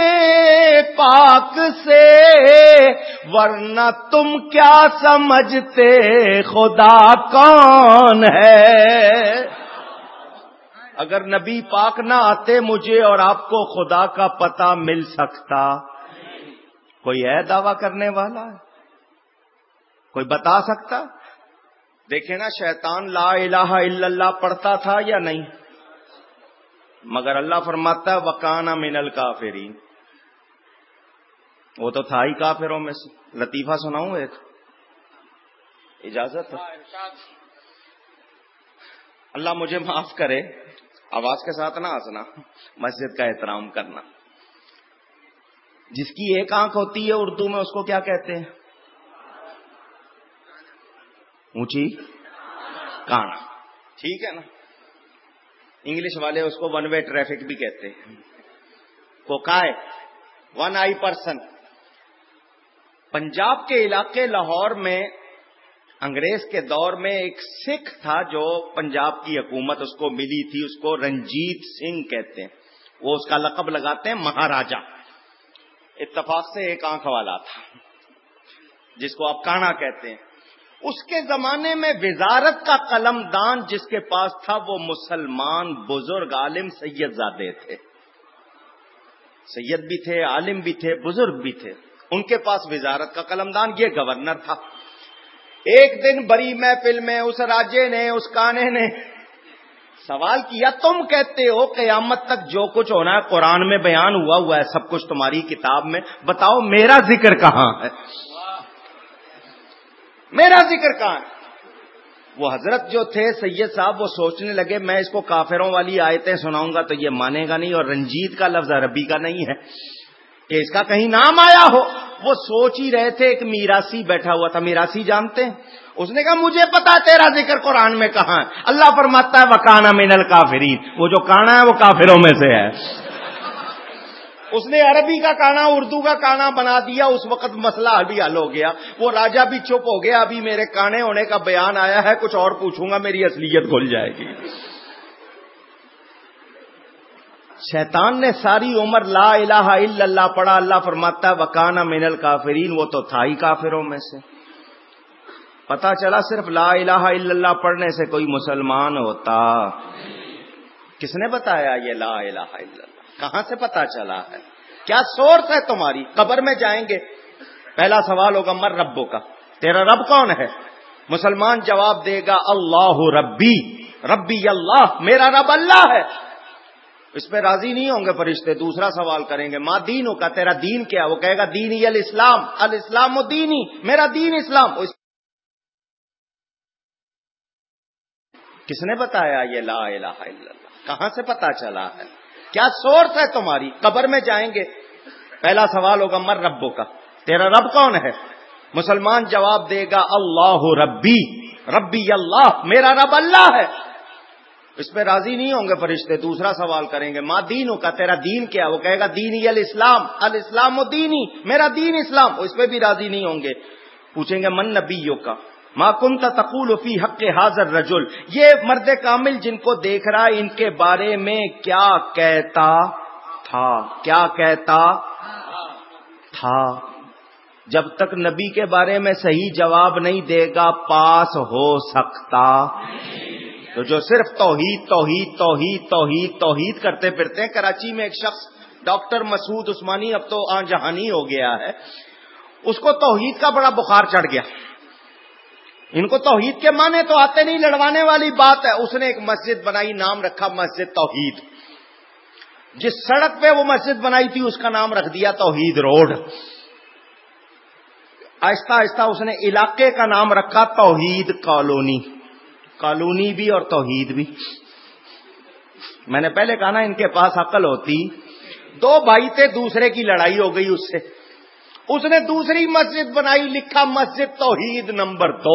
پاک سے، ورنہ تم کیا سمجھتے خدا کون ہے. اگر نبی پاک نہ آتے مجھے اور آپ کو خدا کا پتہ مل سکتا؟ کوئی ہے دعویٰ کرنے والا؟ کوئی بتا سکتا؟ دیکھیں نا شیطان لا الہ الا اللہ پڑھتا تھا یا نہیں؟ مگر اللہ فرماتا ہے وَكَانَ مِنَ الْكَافِرِينَ، وہ تو تھا ہی کافروں میں سے. لطیفہ سناؤں ایک؟ اجازت ہے؟ اللہ مجھے معاف کرے، آواز کے ساتھ نہ ہنسنا، مسجد کا احترام کرنا. جس کی ایک آنکھ ہوتی ہے اردو میں اس کو کیا کہتے ہیں؟ اونچی کان. ٹھیک ہے نا؟ انگلش والے اس کو ون وے ٹریفک بھی کہتے ہیں. کوکائے ون آئی پرسن. پنجاب کے علاقے لاہور میں انگریز کے دور میں ایک سکھ تھا جو پنجاب کی حکومت اس کو ملی تھی, اس کو رنجیت سنگھ کہتے ہیں. وہ اس کا لقب لگاتے ہیں مہاراجا. اتفاق سے ایک آنکھ والا تھا جس کو آپ کانا کہتے ہیں. اس کے زمانے میں وزارت کا قلم دان جس کے پاس تھا وہ مسلمان بزرگ عالم سید زادے تھے. سید بھی تھے, عالم بھی تھے, بزرگ بھی تھے. ان کے پاس وزارت کا قلم دان یہ گورنر تھا. ایک دن بڑی محفل میں اس راجے نے, اس کانے نے سوال کیا, تم کہتے ہو قیامت تک جو کچھ ہونا ہے قرآن میں بیان ہوا ہے, سب کچھ تمہاری کتاب میں, بتاؤ میرا ذکر کہاں ہے؟ میرا ذکر کہاں ہے؟ وہ حضرت جو تھے سید صاحب وہ سوچنے لگے میں اس کو کافروں والی آیتیں سناؤں گا تو یہ مانے گا نہیں, اور رنجیت کا لفظ عربی کا نہیں ہے کہ اس کا کہیں نام آیا ہو. وہ سوچ ہی رہے تھے, ایک میراثی بیٹھا ہوا تھا. میراثی جانتے ہیں؟ اس نے کہا مجھے پتا تیرا ذکر قرآن میں کہاں ہے. اللہ فرماتا ہے وَكَانَ مِنَ الْكَافِرِينَ, وہ جو کانا ہے وہ کافروں میں سے ہے. اس نے عربی کا کانا اردو کا کانا بنا دیا. اس وقت مسئلہ ابھی حل ہو گیا. وہ راجا بھی چپ ہو گیا. ابھی میرے کانے ہونے کا بیان آیا ہے, کچھ اور پوچھوں گا میری اصلیت کھل جائے گی. شیطان نے ساری عمر لا الہ الا اللہ پڑھا. اللہ فرماتا ہے وَكَانَ مِنَ الْكَافِرِينَ, وہ تو تھا ہی کافروں میں سے. پتا چلا صرف لا الہ الا اللہ پڑھنے سے کوئی مسلمان ہوتا. کس نے بتایا یہ لا الہ الا اللہ؟ کہاں سے پتا چلا ہے؟ کیا سورس ہے تمہاری؟ قبر میں جائیں گے, پہلا سوال ہوگا مر ربو کا, تیرا رب کون ہے؟ مسلمان جواب دے گا اللہ ربی, ربی اللہ, میرا رب اللہ ہے. اس پہ راضی نہیں ہوں گے فرشتے. دوسرا سوال کریں گے ما دینو کا, تیرا دین کیا؟ وہ کہے گا دینی الاسلام, الاسلام و دینی, میرا دین اسلام. کس نے بتایا یہ لا الہ الا اللہ؟ کہاں سے پتا چلا ہے؟ کیا سورس ہے تمہاری؟ قبر میں جائیں گے, پہلا سوال ہوگا مر ربو کا, تیرا رب کون ہے؟ مسلمان جواب دے گا اللہ ربی, ربی اللہ, میرا رب اللہ ہے. اس پہ راضی نہیں ہوں گے فرشتے. دوسرا سوال کریں گے ما دینو کا, تیرا دین کیا؟ وہ کہے گا دینی الاسلام, الاسلام و دینی, میرا دین اسلام. اس پہ بھی راضی نہیں ہوں گے. پوچھیں گے من نبیوں کا, ما کنت تقول فی حق حاضر رجل, یہ مرد کامل جن کو دیکھ رہا ہے ان کے بارے میں کیا کہتا تھا؟ کیا کہتا تھا؟ جب تک نبی کے بارے میں صحیح جواب نہیں دے گا پاس ہو سکتا. تو جو صرف توحید توحید توحید توحید توحید کرتے پھرتے ہیں. کراچی میں ایک شخص ڈاکٹر مسعود عثمانی, اب تو آن جہانی ہو گیا ہے, اس کو توحید کا بڑا بخار چڑھ گیا. ان کو توحید کے معنی تو آتے نہیں, لڑوانے والی بات ہے. اس نے ایک مسجد بنائی, نام رکھا مسجد توحید. جس سڑک پہ وہ مسجد بنائی تھی اس کا نام رکھ دیا توحید روڈ. آہستہ آہستہ اس نے علاقے کا نام رکھا توحید کالونی. کالونی بھی اور توحید بھی. میں نے پہلے کہا نا ان کے پاس عقل ہوتی. دو بھائی تھے, دوسرے کی لڑائی ہو گئی اس سے. اس نے دوسری مسجد بنائی, لکھا مسجد توحید نمبر 2.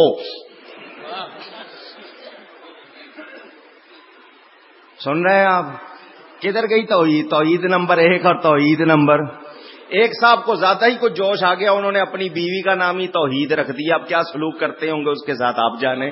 سن رہے ہیں آپ؟ کدھر گئی توحید؟ توحید نمبر 1 اور توحید نمبر. ایک صاحب کو زیادہ ہی کچھ جوش آ گیا, انہوں نے اپنی بیوی کا نام ہی توحید رکھ دیا. اب کیا سلوک کرتے ہوں گے اس کے ساتھ آپ جانے.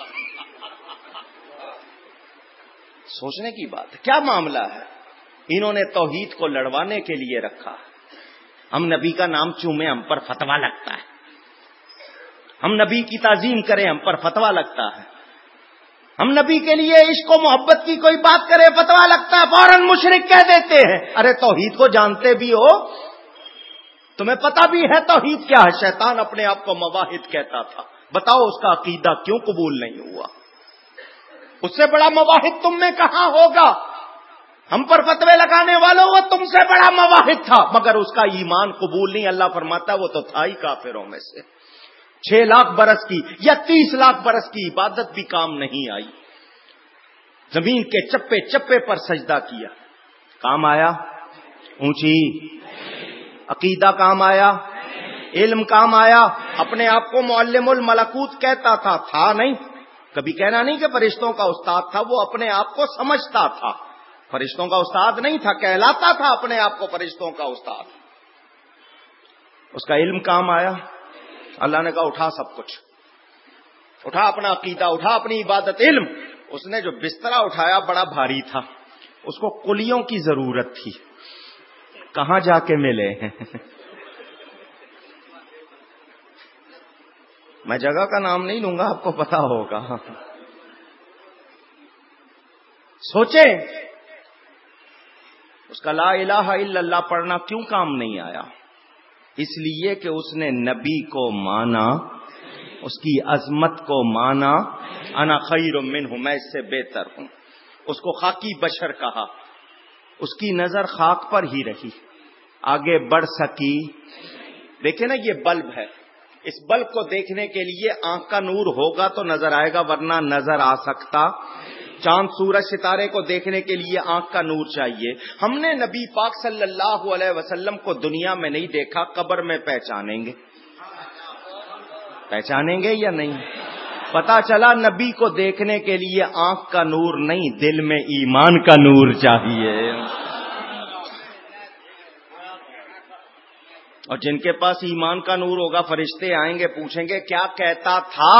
سوچنے کی بات ہے. کیا معاملہ ہے؟ انہوں نے توحید کو لڑوانے کے لیے رکھا. ہم نبی کا نام چومیں ہم پر فتوا لگتا ہے, ہم نبی کی تعظیم کریں ہم پر فتوا لگتا ہے, ہم نبی کے لیے عشق و محبت کی کوئی بات کرے فتوا لگتا ہے, فوراً مشرک کہہ دیتے ہیں. ارے توحید کو جانتے بھی ہو, تمہیں پتا بھی ہے توحید کیا ہے. شیطان اپنے آپ کو مواحد کہتا تھا. بتاؤ اس کا عقیدہ کیوں قبول نہیں ہوا؟ اس سے بڑا مواحد تم میں کہاں ہوگا؟ ہم پر فتوے لگانے والوں وہ تم سے بڑا مواحد تھا, مگر اس کا ایمان قبول نہیں. اللہ فرماتا وہ تو تھا ہی کافروں میں سے. 6 لاکھ برس کی یا 30 لاکھ برس کی عبادت بھی کام نہیں آئی. زمین کے چپے چپے پر سجدہ کیا, کام آیا؟ اونچی عقیدہ کام آیا؟ علم کام آیا؟ اپنے آپ کو معلم الملکوت کہتا تھا نہیں. کبھی کہنا نہیں کہ فرشتوں کا استاد تھا، وہ اپنے آپ کو سمجھتا تھا، فرشتوں کا استاد نہیں تھا، کہلاتا تھا اپنے آپ کو فرشتوں کا استاد۔ اس کا علم کام آیا، اللہ نے کہا اٹھا سب کچھ، اٹھا اپنا عقیدہ، اٹھا اپنی عبادت، علم۔ اس نے جو بسترا اٹھایا بڑا بھاری تھا، اس کو کلیوں کی ضرورت تھی، کہاں جا کے ملے ہیں؟ میں جگہ کا نام نہیں لوں گا، آپ کو پتا ہوگا۔ سوچیں اس کا لا الہ الا اللہ پڑھنا کیوں کام نہیں آیا؟ اس لیے کہ اس نے نبی کو مانا، اس کی عظمت کو مانا، انا خیر منہ، میں اس سے بہتر ہوں۔ اس کو خاکی بشر کہا، اس کی نظر خاک پر ہی رہی، آگے بڑھ سکی۔ دیکھیں نا یہ بلب ہے، اس بلب کو دیکھنے کے لیے آنکھ کا نور ہوگا تو نظر آئے گا، ورنہ نظر آ سکتا؟ چاند سورج ستارے کو دیکھنے کے لیے آنکھ کا نور چاہیے۔ ہم نے نبی پاک صلی اللہ علیہ وسلم کو دنیا میں نہیں دیکھا، قبر میں پہچانیں گے؟ پہچانیں گے یا نہیں؟ پتا چلا نبی کو دیکھنے کے لیے آنکھ کا نور نہیں، دل میں ایمان کا نور چاہیے۔ اور جن کے پاس ایمان کا نور ہوگا، فرشتے آئیں گے پوچھیں گے کیا کہتا تھا،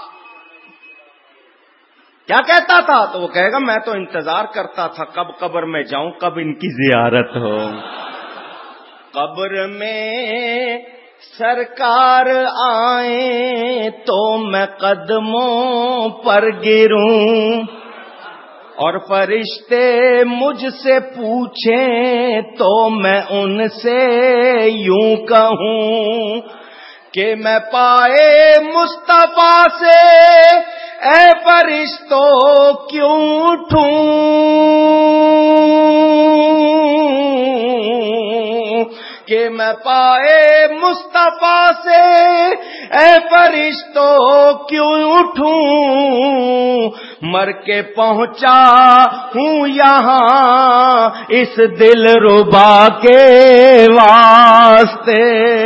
کیا کہتا تھا؟ تو وہ کہے گا میں تو انتظار کرتا تھا کب قبر میں جاؤں، کب ان کی زیارت ہو۔ قبر میں سرکار آئیں تو میں قدموں پر گروں، اور فرشتے مجھ سے پوچھیں تو میں ان سے یوں کہوں کہ میں پائے مصطفیٰ سے اے فرشتوں کیوں اٹھوں، کہ میں پائے مصطفیٰ سے اے فرشتوں کیوں اٹھوں، مر کے پہنچا ہوں یہاں اس دل ربا کے واسطے،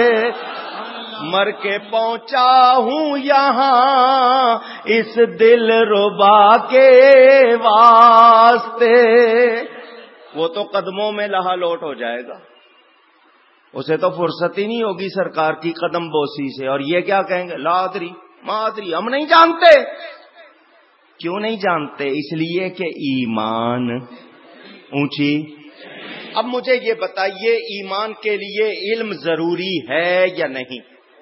مر کے پہنچا ہوں یہاں اس دل ربا کے واسطے۔ وہ تو قدموں میں لہا لوٹ ہو جائے گا، اسے تو فرصت ہی نہیں ہوگی سرکار کی قدم بوسی سے، اور یہ کیا کہیں گے لا ادری ما ادری، ہم نہیں جانتے۔ کیوں نہیں جانتے؟ اس لیے کہ ایمان اونچی۔ اب مجھے یہ بتائیے ایمان کے لیے علم ضروری ہے یا نہیں؟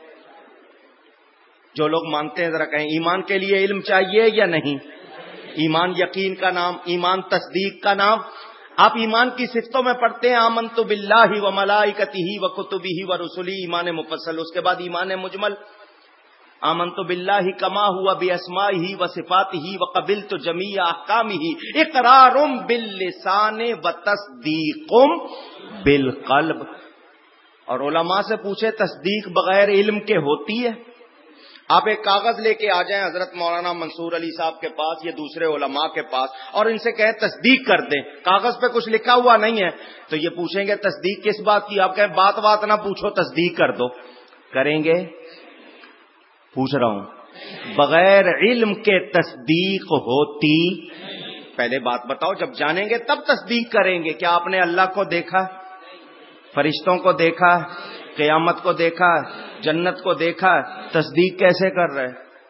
جو لوگ مانتے ہیں ذرا کہیں ایمان کے لیے علم چاہیے یا نہیں؟ ایمان یقین کا نام، ایمان تصدیق کا نام۔ آپ ایمان کی صفتوں میں پڑھتے ہیں آمنت باللہ و ملائکتہ و کتبہ و رسلہ، ایمان مفصل، اس کے بعد ایمان مجمل، آمنت باللہ کما ہوا باسمائہ و صفاتہ و قبلت جمیع احکامہ، اقرار باللسان و تصدیق بالقلب۔ اور علماء سے پوچھے تصدیق بغیر علم کے ہوتی ہے؟ آپ ایک کاغذ لے کے آ جائیں حضرت مولانا منصور علی صاحب کے پاس یا دوسرے علماء کے پاس اور ان سے کہیں تصدیق کر دیں، کاغذ پہ کچھ لکھا ہوا نہیں ہے، تو یہ پوچھیں گے تصدیق کس بات کی؟ آپ کہیں بات نہ پوچھو، تصدیق کر دو، کریں گے؟ پوچھ رہا ہوں، بغیر علم کے تصدیق ہوتی؟ پہلے بات بتاؤ، جب جانیں گے تب تصدیق کریں گے۔ کیا آپ نے اللہ کو دیکھا، فرشتوں کو دیکھا، قیامت کو دیکھا، جنت کو دیکھا؟ تصدیق کیسے کر رہے؟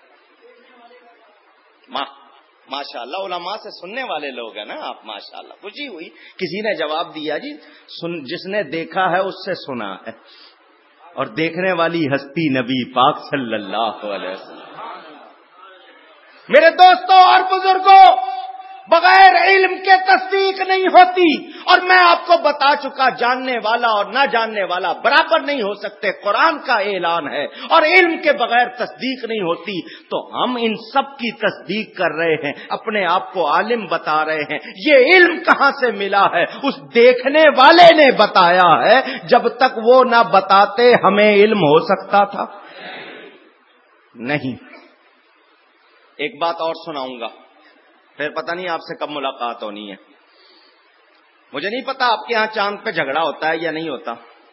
ماشاء اللہ علماء سے سننے والے لوگ ہیں نا آپ، ماشاء اللہ، خوشی ہوئی۔ کسی نے جواب دیا جی جس نے دیکھا ہے اس سے سنا ہے، اور دیکھنے والی ہستی نبی پاک صلی اللہ علیہ وسلم۔ میرے دوستوں اور بزرگوں، بغیر علم کے تصدیق نہیں ہوتی، اور میں آپ کو بتا چکا جاننے والا اور نہ جاننے والا برابر نہیں ہو سکتے، قرآن کا اعلان ہے، اور علم کے بغیر تصدیق نہیں ہوتی۔ تو ہم ان سب کی تصدیق کر رہے ہیں، اپنے آپ کو عالم بتا رہے ہیں۔ یہ علم کہاں سے ملا ہے؟ اس دیکھنے والے نے بتایا ہے، جب تک وہ نہ بتاتے ہمیں علم ہو سکتا تھا نہیں۔ ایک بات اور سناؤں گا، پھر پتہ نہیں آپ سے کب ملاقات ہونی ہے۔ مجھے نہیں پتا آپ کے ہاں چاند پہ جھگڑا ہوتا ہے یا نہیں ہوتا؟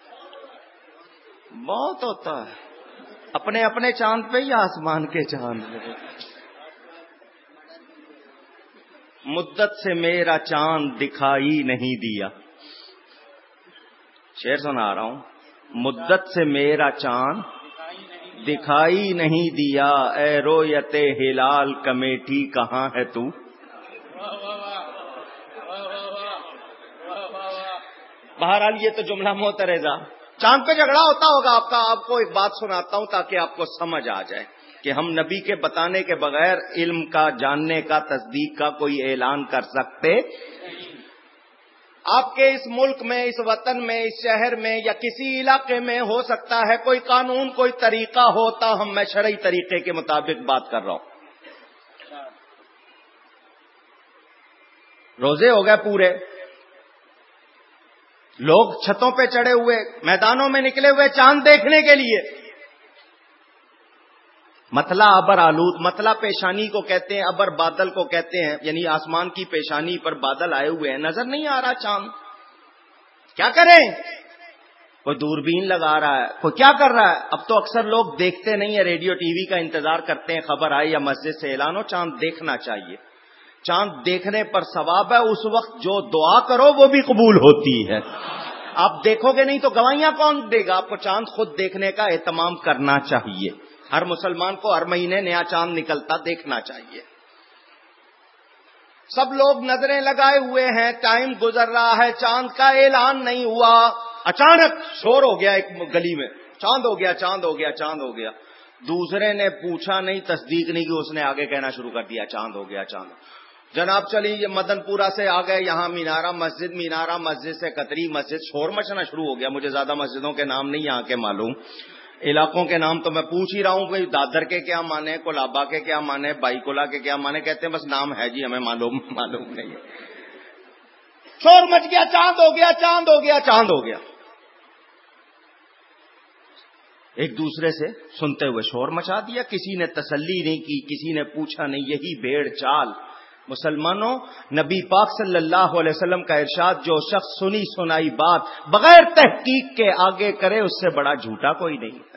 بہت ہوتا ہے، اپنے اپنے چاند پہ یا آسمان کے چاند پہ؟ مدت سے میرا چاند دکھائی نہیں دیا. شعر سنا رہا ہوں. مدت سے میرا چاند دکھائی نہیں دیا، اے رویت ہلال کمیٹی کہاں ہے تو. بہرحال یہ تو جملہ معترضہ. چاند پہ جھگڑا ہوتا ہوگا آپ کا. آپ کو ایک بات سناتا ہوں تاکہ آپ کو سمجھ آ جائے کہ ہم نبی کے بتانے کے بغیر علم کا، جاننے کا، تصدیق کا کوئی اعلان کر سکتے. آپ کے اس ملک میں، اس وطن میں، اس شہر میں یا کسی علاقے میں ہو سکتا ہے کوئی قانون، کوئی طریقہ ہوتا. میں شرعی طریقے کے مطابق بات کر رہا ہوں. روزے ہو گئے پورے، لوگ چھتوں پہ چڑھے ہوئے، میدانوں میں نکلے ہوئے چاند دیکھنے کے لیے. مطلع ابر آلود، مطلع پیشانی کو کہتے ہیں، ابر بادل کو کہتے ہیں، یعنی آسمان کی پیشانی پر بادل آئے ہوئے ہیں، نظر نہیں آ رہا چاند. کیا کریں؟ کوئی دوربین لگا رہا ہے، کوئی کیا کر رہا ہے. اب تو اکثر لوگ دیکھتے نہیں ہیں، ریڈیو ٹی وی کا انتظار کرتے ہیں، خبر آئے یا مسجد سے اعلان ہو. چاند دیکھنا چاہیے. چاند دیکھنے پر ثواب ہے. اس وقت جو دعا کرو وہ بھی قبول ہوتی ہے. آپ دیکھو گے نہیں تو گواہیاں کون دے گا؟ آپ کو چاند خود دیکھنے کا اہتمام کرنا چاہیے. ہر مسلمان کو ہر مہینے نیا چاند نکلتا دیکھنا چاہیے. سب لوگ نظریں لگائے ہوئے ہیں، ٹائم گزر رہا ہے، چاند کا اعلان نہیں ہوا. اچانک شور ہو گیا ایک گلی میں، چاند ہو گیا، چاند ہو گیا، چاند ہو گیا. دوسرے نے پوچھا نہیں، تصدیق نہیں کی، اس نے آگے کہنا شروع کر دیا چاند ہو گیا، چاند. جناب چلیے یہ مدن پورہ سے آ گئے، یہاں مینارہ مسجد، مینارہ مسجد سے قطری مسجد. شور مچنا شروع ہو گیا. مجھے زیادہ مسجدوں کے نام نہیں یہاں کے معلوم، علاقوں کے نام تو میں پوچھ ہی رہا ہوں. کوئی دادر کے کیا مانے، کولابا کے کیا مانے، بائی کولا کے کیا مانے. کہتے ہیں بس نام ہے جی، ہمیں معلوم نہیں ہے. شور مچ گیا، چاند ہو گیا، چاند ہو گیا، چاند ہو گیا. ایک دوسرے سے سنتے ہوئے شور مچا دیا. کسی نے تسلی نہیں کی، کسی نے پوچھا نہیں. یہی بھیڑ چال. مسلمانوں، نبی پاک صلی اللہ علیہ وسلم کا ارشاد، جو شخص سنی سنائی بات بغیر تحقیق کے آگے کرے اس سے بڑا جھوٹا کوئی نہیں ہے.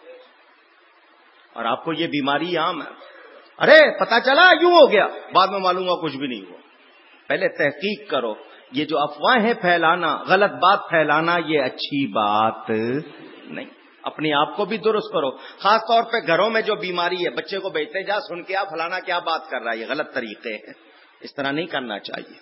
اور آپ کو یہ بیماری عام ہے. ارے پتا چلا یوں ہو گیا، بعد میں معلوم ہوا کچھ بھی نہیں ہوا. پہلے تحقیق کرو. یہ جو افواہیں پھیلانا، غلط بات پھیلانا، یہ اچھی بات نہیں. اپنے آپ کو بھی درست کرو. خاص طور پہ گھروں میں جو بیماری ہے، بچے کو بیچتے جا، سن کے فلانا کیا بات کر رہا ہے، یہ غلط طریقے ہیں. اس طرح نہیں کرنا چاہیے.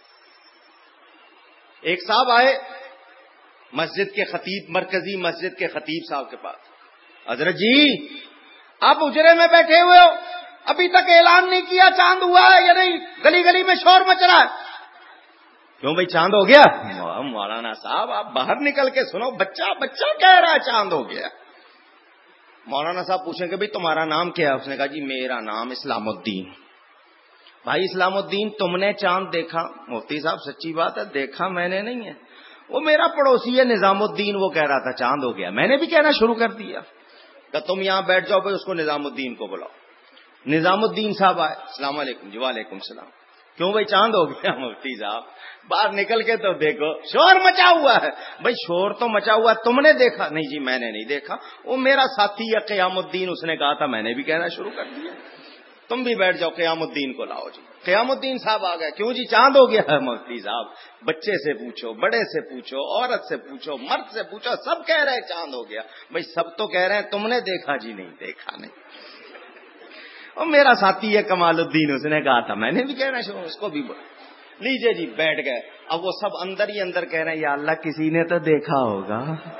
ایک صاحب آئے مسجد کے خطیب، مرکزی مسجد کے خطیب صاحب کے پاس. حضرت جی آپ اجرے میں بیٹھے ہوئے ہو، ابھی تک اعلان نہیں کیا چاند ہوا ہے یا نہیں، گلی گلی میں شور مچ رہا ہے. کیوں بھائی چاند ہو گیا؟ مولانا صاحب آپ باہر نکل کے سنو، بچہ کہہ رہا ہے چاند ہو گیا. مولانا صاحب پوچھیں کہ بھائی تمہارا نام کیا ہے؟ اس نے کہا جی میرا نام اسلام الدین. بھائی اسلام الدین تم نے چاند دیکھا؟ مفتی صاحب سچی بات ہے دیکھا میں نے نہیں ہے. وہ میرا پڑوسی ہے نظام الدین، وہ کہہ رہا تھا چاند ہو گیا، میں نے بھی کہنا شروع کر دیا. کہ تم یہاں بیٹھ جاؤ بھائی، اس کو نظام الدین کو بلاؤ. نظام الدین صاحب آئے. السلام علیکم. جی وعلیکم السلام. کیوں بھائی چاند ہو گیا؟ مفتی صاحب باہر نکل کے تو دیکھو، شور مچا ہوا ہے. بھائی شور تو مچا ہوا ہے، تم نے دیکھا؟ نہیں جی میں نے نہیں دیکھا، وہ میرا ساتھی ہے قیام الدین، اس نے کہا تھا، میں نے بھی کہنا شروع کر دیا. تم بھی بیٹھ جاؤ، قیام الدین کو لاؤ. جی قیام الدین صاحب آ گئے. کیوں جی چاند ہو گیا ہے؟ مفتی صاحب بچے سے پوچھو، بڑے سے پوچھو، عورت سے پوچھو، مرد سے پوچھو، سب کہہ رہے ہیں چاند ہو گیا. بھائی سب تو کہہ رہے ہیں، تم نے دیکھا؟ جی نہیں دیکھا نہیں. اور میرا ساتھی ہے کمال الدین، اس نے کہا تھا، میں نے بھی کہنا شروع. اس کو بھی لیجئے جی بیٹھ گئے. اب وہ سب اندر ہی اندر کہہ رہے ہیں یا اللہ کسی نے تو دیکھا ہوگا،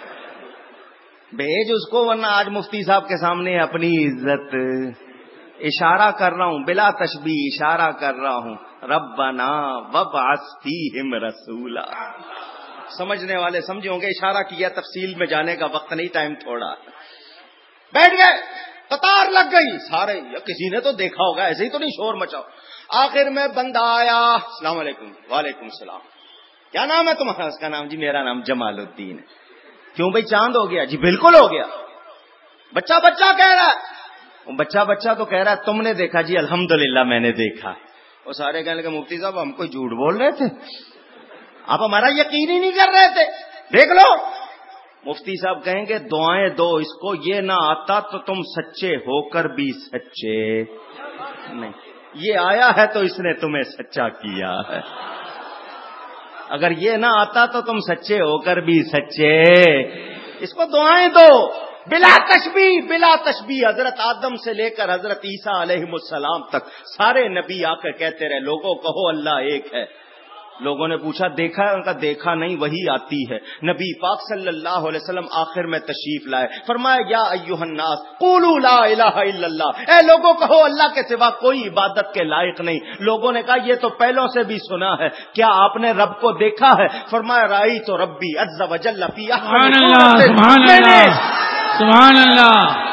بھیج اس کو، ورنہ آج مفتی صاحب کے سامنے اپنی عزت. اشارہ کر رہا ہوں بلا تشبیہ، اشارہ کر رہا ہوں. ربنا وابعث فیہم رسولا. سمجھنے والے سمجھے ہوں گے، اشارہ کیا، تفصیل میں جانے کا وقت نہیں، ٹائم تھوڑا. بیٹھ گئے، قطار لگ گئی سارے. کسی نے تو دیکھا ہوگا، ایسے ہی تو نہیں شور مچاؤ. آخر میں بندہ آیا. السلام علیکم. وعلیکم السلام. کیا نام ہے تمہارا؟ اس کا نام جی میرا نام جمال الدین ہے. کیوں بھائی چاند ہو گیا؟ جی بالکل ہو گیا. بچہ کہہ رہا ہے. بچہ تو کہہ رہا ہے تم نے دیکھا؟ جی الحمدللہ میں نے دیکھا. وہ سارے کہنے لگے مفتی صاحب ہم کوئی جھوٹ بول رہے تھے، آپ ہمارا یقین ہی نہیں کر رہے تھے، دیکھ لو. مفتی صاحب کہیں گے دعائیں دو اس کو، یہ نہ آتا تو تم سچے ہو کر بھی سچے نہیں. یہ آیا ہے تو اس نے تمہیں سچا کیا ہے، اگر یہ نہ آتا تو تم سچے ہو کر بھی سچے۔ اس کو دعائیں دو بلا تشبیہ۔ حضرت آدم سے لے کر حضرت عیسیٰ علیہ السلام تک سارے نبی آ کر کہتے رہے لوگوں کہو اللہ ایک ہے۔ لوگوں نے پوچھا دیکھا ہے؟ ان کا دیکھا نہیں، وہی آتی ہے۔ نبی پاک صلی اللہ علیہ وسلم آخر میں تشریف لائے، فرمایا یا ایھا الناس قولوا لا الہ الا اللہ، اے لوگوں کہو اللہ کے سوا کوئی عبادت کے لائق نہیں۔ لوگوں نے کہا یہ تو پہلوں سے بھی سنا ہے، کیا آپ نے رب کو دیکھا ہے؟ فرمایا رأیت ربی عز وجل فی احسن صورت۔ سبحان اللہ۔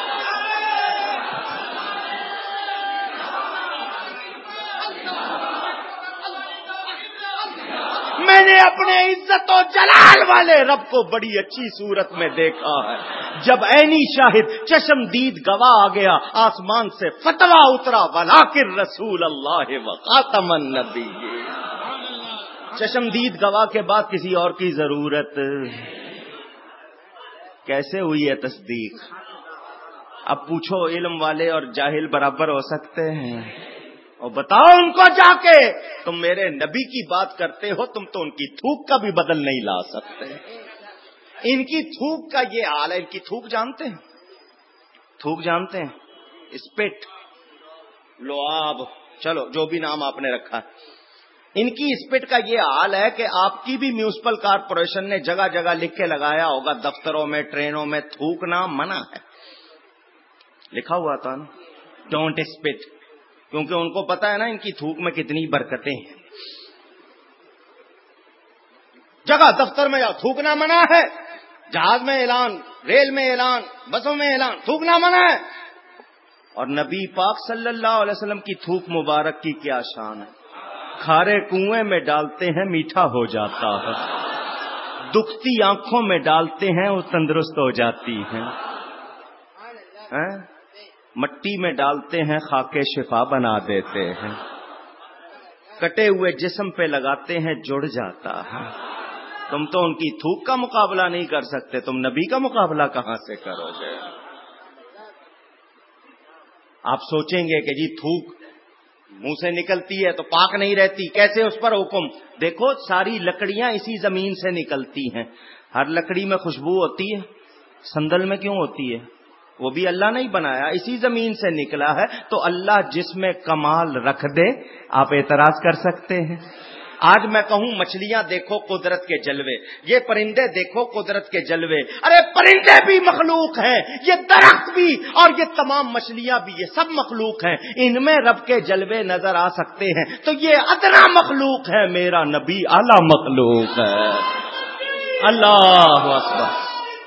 میں نے اپنے عزت و جلال والے رب کو بڑی اچھی صورت میں دیکھا ہے۔ جب عینی شاہد چشم دید گواہ آ گیا، آسمان سے فتویٰ اترا ولکن رسول اللہ و خاتم النبیین۔ چشم دید گواہ کے بعد کسی اور کی ضرورت؟ کیسے ہوئی ہے تصدیق؟ اب پوچھو علم والے اور جاہل برابر ہو سکتے ہیں؟ اور بتاؤ ان کو جا کے تم میرے نبی کی بات کرتے ہو، تم تو ان کی تھوک کا بھی بدل نہیں لا سکتے۔ ان کی تھوک کا یہ حال ہے۔ ان کی تھوک جانتے ہیں؟ تھوک جانتے ہیں؟ اسپٹ، لعاب، چلو جو بھی نام آپ نے رکھا ہے، ان کی اسپٹ کا یہ حال ہے کہ آپ کی بھی میونسپل کارپوریشن نے جگہ جگہ لکھ کے لگایا ہوگا، دفتروں میں ٹرینوں میں تھوکنا منع ہے، لکھا ہوا تھا نا، ڈونٹ اسپٹ، کیونکہ ان کو پتا ہے نا ان کی تھوک میں کتنی برکتیں ہیں۔ جگہ دفتر میں جاؤ تھوکنا منع ہے، جہاز میں اعلان، ریل میں اعلان، بسوں میں اعلان، تھوکنا منع ہے۔ اور نبی پاک صلی اللہ علیہ وسلم کی تھوک مبارک کی کیا شان ہے؟ کھارے کنویں میں ڈالتے ہیں میٹھا ہو جاتا ہے، دکھتی آنکھوں میں ڈالتے ہیں وہ تندرست ہو جاتی ہیں، مٹی میں ڈالتے ہیں خاکے شفا بنا دیتے ہیں، کٹے ہوئے جسم پہ لگاتے ہیں جڑ جاتا ہے۔ تم تو ان کی تھوک کا مقابلہ نہیں کر سکتے، تم نبی کا مقابلہ کہاں سے کرو گے؟ آپ سوچیں گے کہ جی تھوک منہ سے نکلتی ہے تو پاک نہیں رہتی، کیسے اس پر حکم؟ دیکھو ساری لکڑیاں اسی زمین سے نکلتی ہیں، ہر لکڑی میں خوشبو ہوتی ہے، سندل میں کیوں ہوتی ہے؟ وہ بھی اللہ نہیں بنایا، اسی زمین سے نکلا ہے، تو اللہ جس میں کمال رکھ دے آپ اعتراض کر سکتے ہیں؟ آج میں کہوں مچھلیاں دیکھو قدرت کے جلوے، یہ پرندے دیکھو قدرت کے جلوے، ارے پرندے بھی مخلوق ہیں، یہ درخت بھی اور یہ تمام مچھلیاں بھی، یہ سب مخلوق ہیں، ان میں رب کے جلوے نظر آ سکتے ہیں، تو یہ ادنا مخلوق ہے، میرا نبی اعلی مخلوق ہے۔ اللہ اکبر۔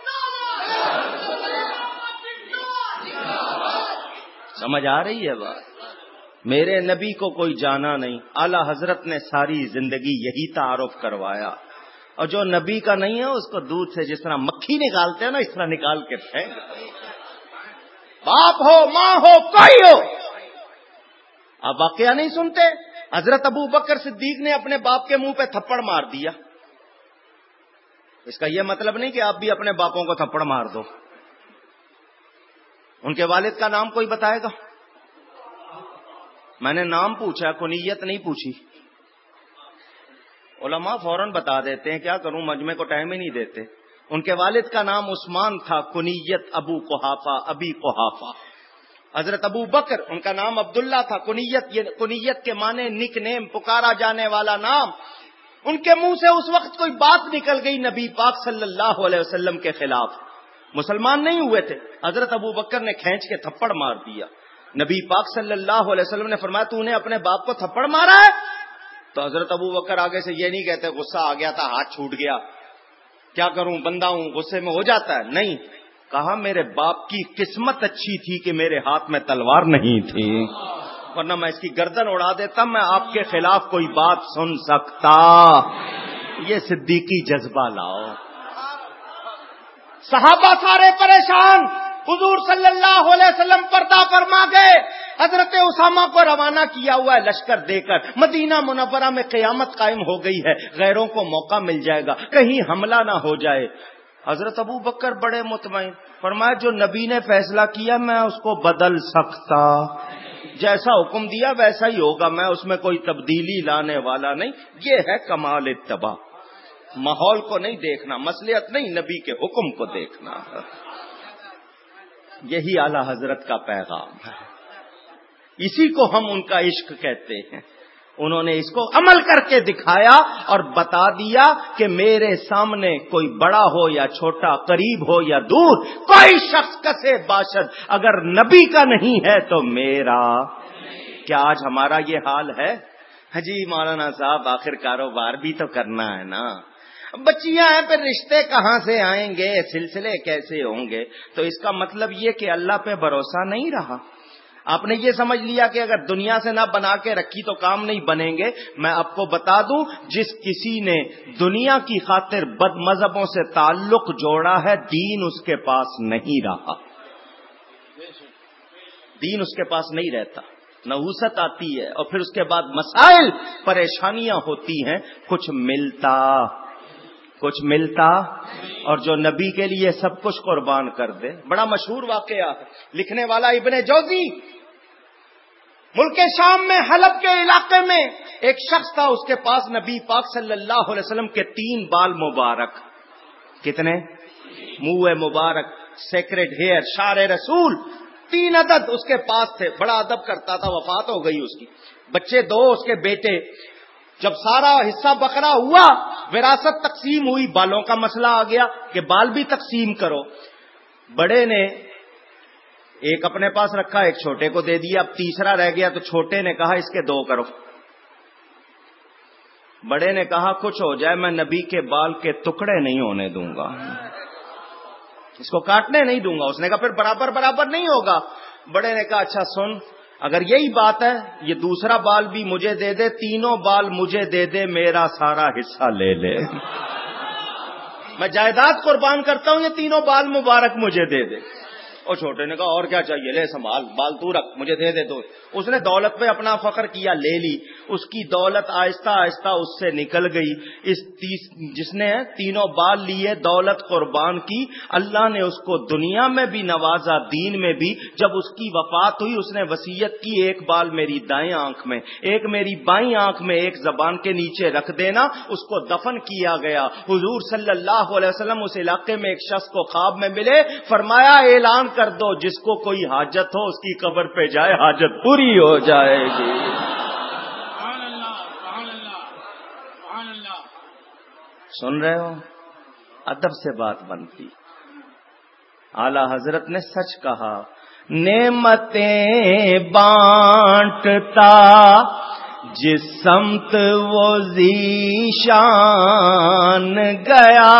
سمجھ آ رہی ہے بات؟ میرے نبی کو کوئی جانا نہیں، اعلی حضرت نے ساری زندگی یہی تعارف کروایا، اور جو نبی کا نہیں ہے اس کو دودھ سے جس طرح مکھی نکالتے ہیں نا، اس طرح نکال کے پھینک، باپ ہو ماں ہو کوئی ہو۔ آپ واقعہ نہیں سنتے؟ حضرت ابو بکر صدیق نے اپنے باپ کے منہ پہ تھپڑ مار دیا، اس کا یہ مطلب نہیں کہ آپ بھی اپنے باپوں کو تھپڑ مار دو۔ ان کے والد کا نام کوئی بتائے گا؟ میں نے نام پوچھا، کنیت نہیں پوچھی۔ علماء فوراً بتا دیتے ہیں، کیا کروں مجمع کو ٹائم ہی نہیں دیتے۔ ان کے والد کا نام عثمان تھا، کنیت ابو قحافہ، ابی قحافہ۔ حضرت ابو بکر ان کا نام عبداللہ تھا، کنیت کے معنی نک نیم، پکارا جانے والا نام۔ ان کے منہ سے اس وقت کوئی بات نکل گئی نبی پاک صلی اللہ علیہ وسلم کے خلاف، مسلمان نہیں ہوئے تھے، حضرت ابو بکر نے کھینچ کے تھپڑ مار دیا۔ نبی پاک صلی اللہ علیہ وسلم نے فرمایا تو نے اپنے باپ کو تھپڑ مارا ہے؟ تو حضرت ابو بکر آگے سے یہ نہیں کہتے غصہ آ گیا تھا، ہاتھ چھوٹ گیا، کیا کروں بندہ ہوں، غصے میں ہو جاتا ہے، نہیں، کہا میرے باپ کی قسمت اچھی تھی کہ میرے ہاتھ میں تلوار نہیں تھی، ورنہ میں اس کی گردن اڑا دیتا، میں آپ کے خلاف کوئی بات سن سکتا۔ یہ صدیقی جذبہ لاؤ۔ صحابہ سارے پریشان، حضور صلی اللہ علیہ وسلم پردہ فرما گئے، حضرت اسامہ کو روانہ کیا ہوا ہے لشکر دے کر، مدینہ منورہ میں قیامت قائم ہو گئی ہے، غیروں کو موقع مل جائے گا، کہیں حملہ نہ ہو جائے۔ حضرت ابو بکر بڑے مطمئن، فرمایا جو نبی نے فیصلہ کیا میں اس کو بدل سکتا، جیسا حکم دیا ویسا ہی ہوگا، میں اس میں کوئی تبدیلی لانے والا نہیں. یہ ہے کمال اتباع، ماحول کو نہیں دیکھنا، مصلحت نہیں، نبی کے حکم کو دیکھنا. یہی اعلی حضرت کا پیغام ہے، اسی کو ہم ان کا عشق کہتے ہیں. انہوں نے اس کو عمل کر کے دکھایا اور بتا دیا کہ میرے سامنے کوئی بڑا ہو یا چھوٹا، قریب ہو یا دور، کوئی شخص کسے باشد اگر نبی کا نہیں ہے تو میرا. کیا آج ہمارا یہ حال ہے؟ جی مولانا صاحب آخر کاروبار بھی تو کرنا ہے نا، بچیاں ہیں، پھر رشتے کہاں سے آئیں گے، سلسلے کیسے ہوں گے؟ تو اس کا مطلب یہ کہ اللہ پہ بھروسہ نہیں رہا. آپ نے یہ سمجھ لیا کہ اگر دنیا سے نہ بنا کے رکھی تو کام نہیں بنیں گے. میں آپ کو بتا دوں، جس کسی نے دنیا کی خاطر بد مذہبوں سے تعلق جوڑا ہے، دین اس کے پاس نہیں رہا، دین اس کے پاس نہیں رہتا. نحوست آتی ہے اور پھر اس کے بعد مسائل، پریشانیاں ہوتی ہیں، کچھ ملتا اور جو نبی کے لیے سب کچھ قربان کر دے. بڑا مشہور واقعہ ہے، لکھنے والا ابن جوزی. ملک شام میں حلب کے علاقے میں ایک شخص تھا، اس کے پاس نبی پاک صلی اللہ علیہ وسلم کے 3 بال مبارک. کتنے؟ منہ مبارک، سیکرڈ ہیئر، شعر رسول، 3 عدد اس کے پاس تھے. بڑا ادب کرتا تھا، وفات ہو گئی اس کی. بچے 2 اس کے بیٹے. جب سارا حصہ بکرا ہوا، وراثت تقسیم ہوئی، بالوں کا مسئلہ آ گیا کہ بال بھی تقسیم کرو. بڑے نے ایک اپنے پاس رکھا، ایک چھوٹے کو دے دیا. اب تیسرا رہ گیا تو چھوٹے نے کہا اس کے 2 کرو. بڑے نے کہا کچھ ہو جائے میں نبی کے بال کے ٹکڑے نہیں ہونے دوں گا، اس کو کاٹنے نہیں دوں گا. اس نے کہا پھر برابر نہیں ہوگا. بڑے نے کہا اچھا سن، اگر یہی بات ہے یہ دوسرا بال بھی مجھے دے دے، 3 بال مجھے دے دے، میرا سارا حصہ لے لے، میں جائیداد قربان کرتا ہوں، یہ 3 بال مبارک مجھے دے دے. اور چھوٹے نے کہا اور کیا چاہیے، لے سنبھال، بال تو رکھ، مجھے دے دے. تو اس نے دولت پہ اپنا فخر کیا، لے لی. اس کی دولت آہستہ آہستہ اس سے نکل گئی. جس نے 3 بال لیے، دولت قربان کی، اللہ نے اس کو دنیا میں بھی نوازا، دین میں بھی. جب اس کی وفات ہوئی اس نے وصیت کی، 1 بال میری دائیں آنکھ میں، 1 میری بائیں آنکھ میں، 1 زبان کے نیچے رکھ دینا. اس کو دفن کیا گیا. حضور صلی اللہ علیہ وسلم اس علاقے میں ایک شخص کو خواب میں ملے، فرمایا اعلان کر دو جس کو کوئی حاجت ہو اس کی قبر پہ جائے، حاجت پوری ہو جائے گی. سن رہے ہو؟ ادب سے بات بنتی. اعلی حضرت نے سچ کہا، نعمتیں بانٹتا جس سمت وہ ذیشان گیا،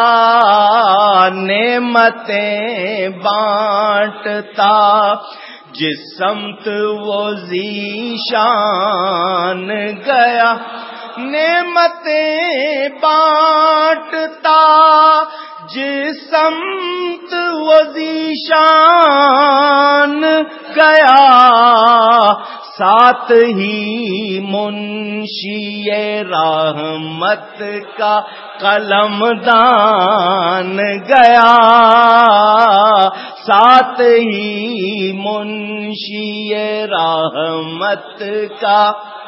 نعمتیں بانٹتا جس سمت وہ ذیشان گیا، نعمتیں بانٹتا جس سمت وہ ذیشان گیا، ساتھ ہی منشی رحمت کا قلم دان گیا، ساتھ ہی منشی رحمت کا.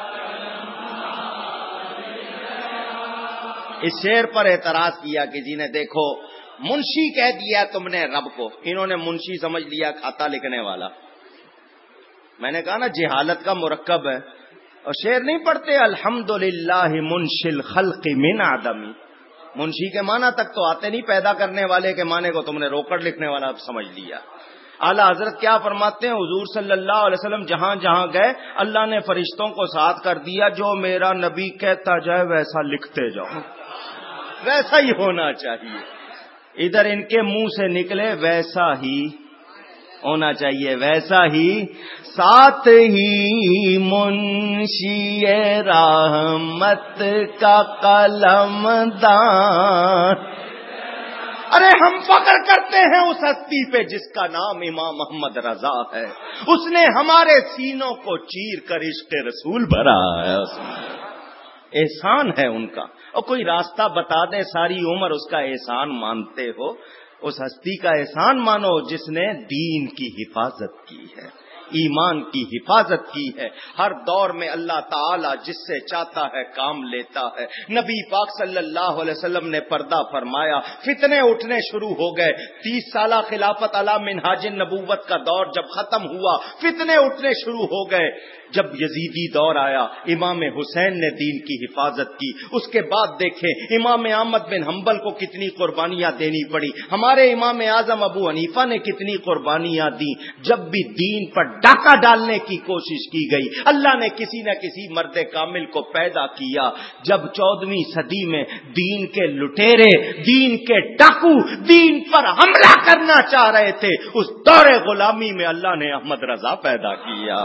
اس شعر پر اعتراض کیا کسی نے، دیکھو منشی کہہ دیا تم نے رب کو، انہوں نے منشی سمجھ لیا کھاتا لکھنے والا. میں نے کہا نا جہالت کا مرکب ہے. اور شعر نہیں پڑھتے، الحمدللہ منشی الخلق من عدمی. منشی کے معنی تک تو آتے نہیں، پیدا کرنے والے کے معنی کو تم نے روکڑ لکھنے والا سمجھ لیا. اعلی حضرت کیا فرماتے ہیں، حضور صلی اللہ علیہ وسلم جہاں جہاں گئے اللہ نے فرشتوں کو ساتھ کر دیا، جو میرا نبی کہتا جائے ویسا لکھتے جاؤ، ویسا ہی ہونا چاہیے. ادھر ان کے منہ سے نکلے ویسا ہی ہونا چاہیے، ویسا ہی. ساتھ ہی منشی رحمت کا قلم دان. ارے ہم فخر کرتے ہیں اس ہستی پہ جس کا نام امام محمد رضا ہے، اس نے ہمارے سینوں کو چیر کر عشق رسول بھرا ہے. احسان ہے ان کا، اور کوئی راستہ بتا دے ساری عمر اس کا احسان مانتے ہو. اس ہستی کا احسان مانو جس نے دین کی حفاظت کی ہے. ایمان کی حفاظت کی ہے. ہر دور میں اللہ تعالی جس سے چاہتا ہے کام لیتا ہے. نبی پاک صلی اللہ علیہ وسلم نے پردہ فرمایا, فتنے اٹھنے شروع ہو گئے. 30 سالہ خلافت علی منہاج النبوت کا دور جب ختم ہوا, فتنے اٹھنے شروع ہو گئے. جب یزیدی دور آیا, امام حسین نے دین کی حفاظت کی. اس کے بعد دیکھیں امام احمد بن حنبل کو کتنی قربانیاں دینی پڑی, ہمارے امام اعظم ابو حنیفہ نے کتنی قربانیاں دی. جب بھی دین پر ڈاکہ ڈالنے کی کوشش کی گئی, اللہ نے کسی نہ کسی مرد کامل کو پیدا کیا. جب 14ویں صدی میں دین کے لٹیرے, دین کے ڈاکو دین پر حملہ کرنا چاہ رہے تھے, اس دور غلامی میں اللہ نے احمد رضا پیدا کیا.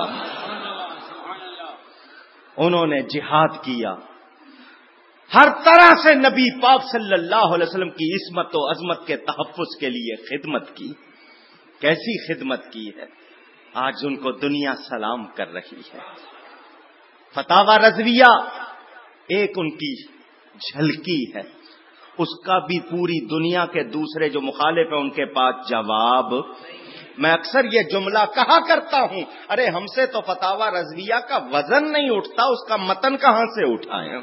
انہوں نے جہاد کیا, ہر طرح سے نبی پاک صلی اللہ علیہ وسلم کی عصمت و عظمت کے تحفظ کے لیے خدمت کی. کیسی خدمت کی ہے, آج ان کو دنیا سلام کر رہی ہے. فتاوی رضویہ ایک ان کی جھلکی ہے, اس کا بھی پوری دنیا کے دوسرے جو مخالف ہیں ان کے پاس جواب. میں اکثر یہ جملہ کہا کرتا ہوں, ارے ہم سے تو فتاوی رضویہ کا وزن نہیں اٹھتا, اس کا متن کہاں سے اٹھائیں.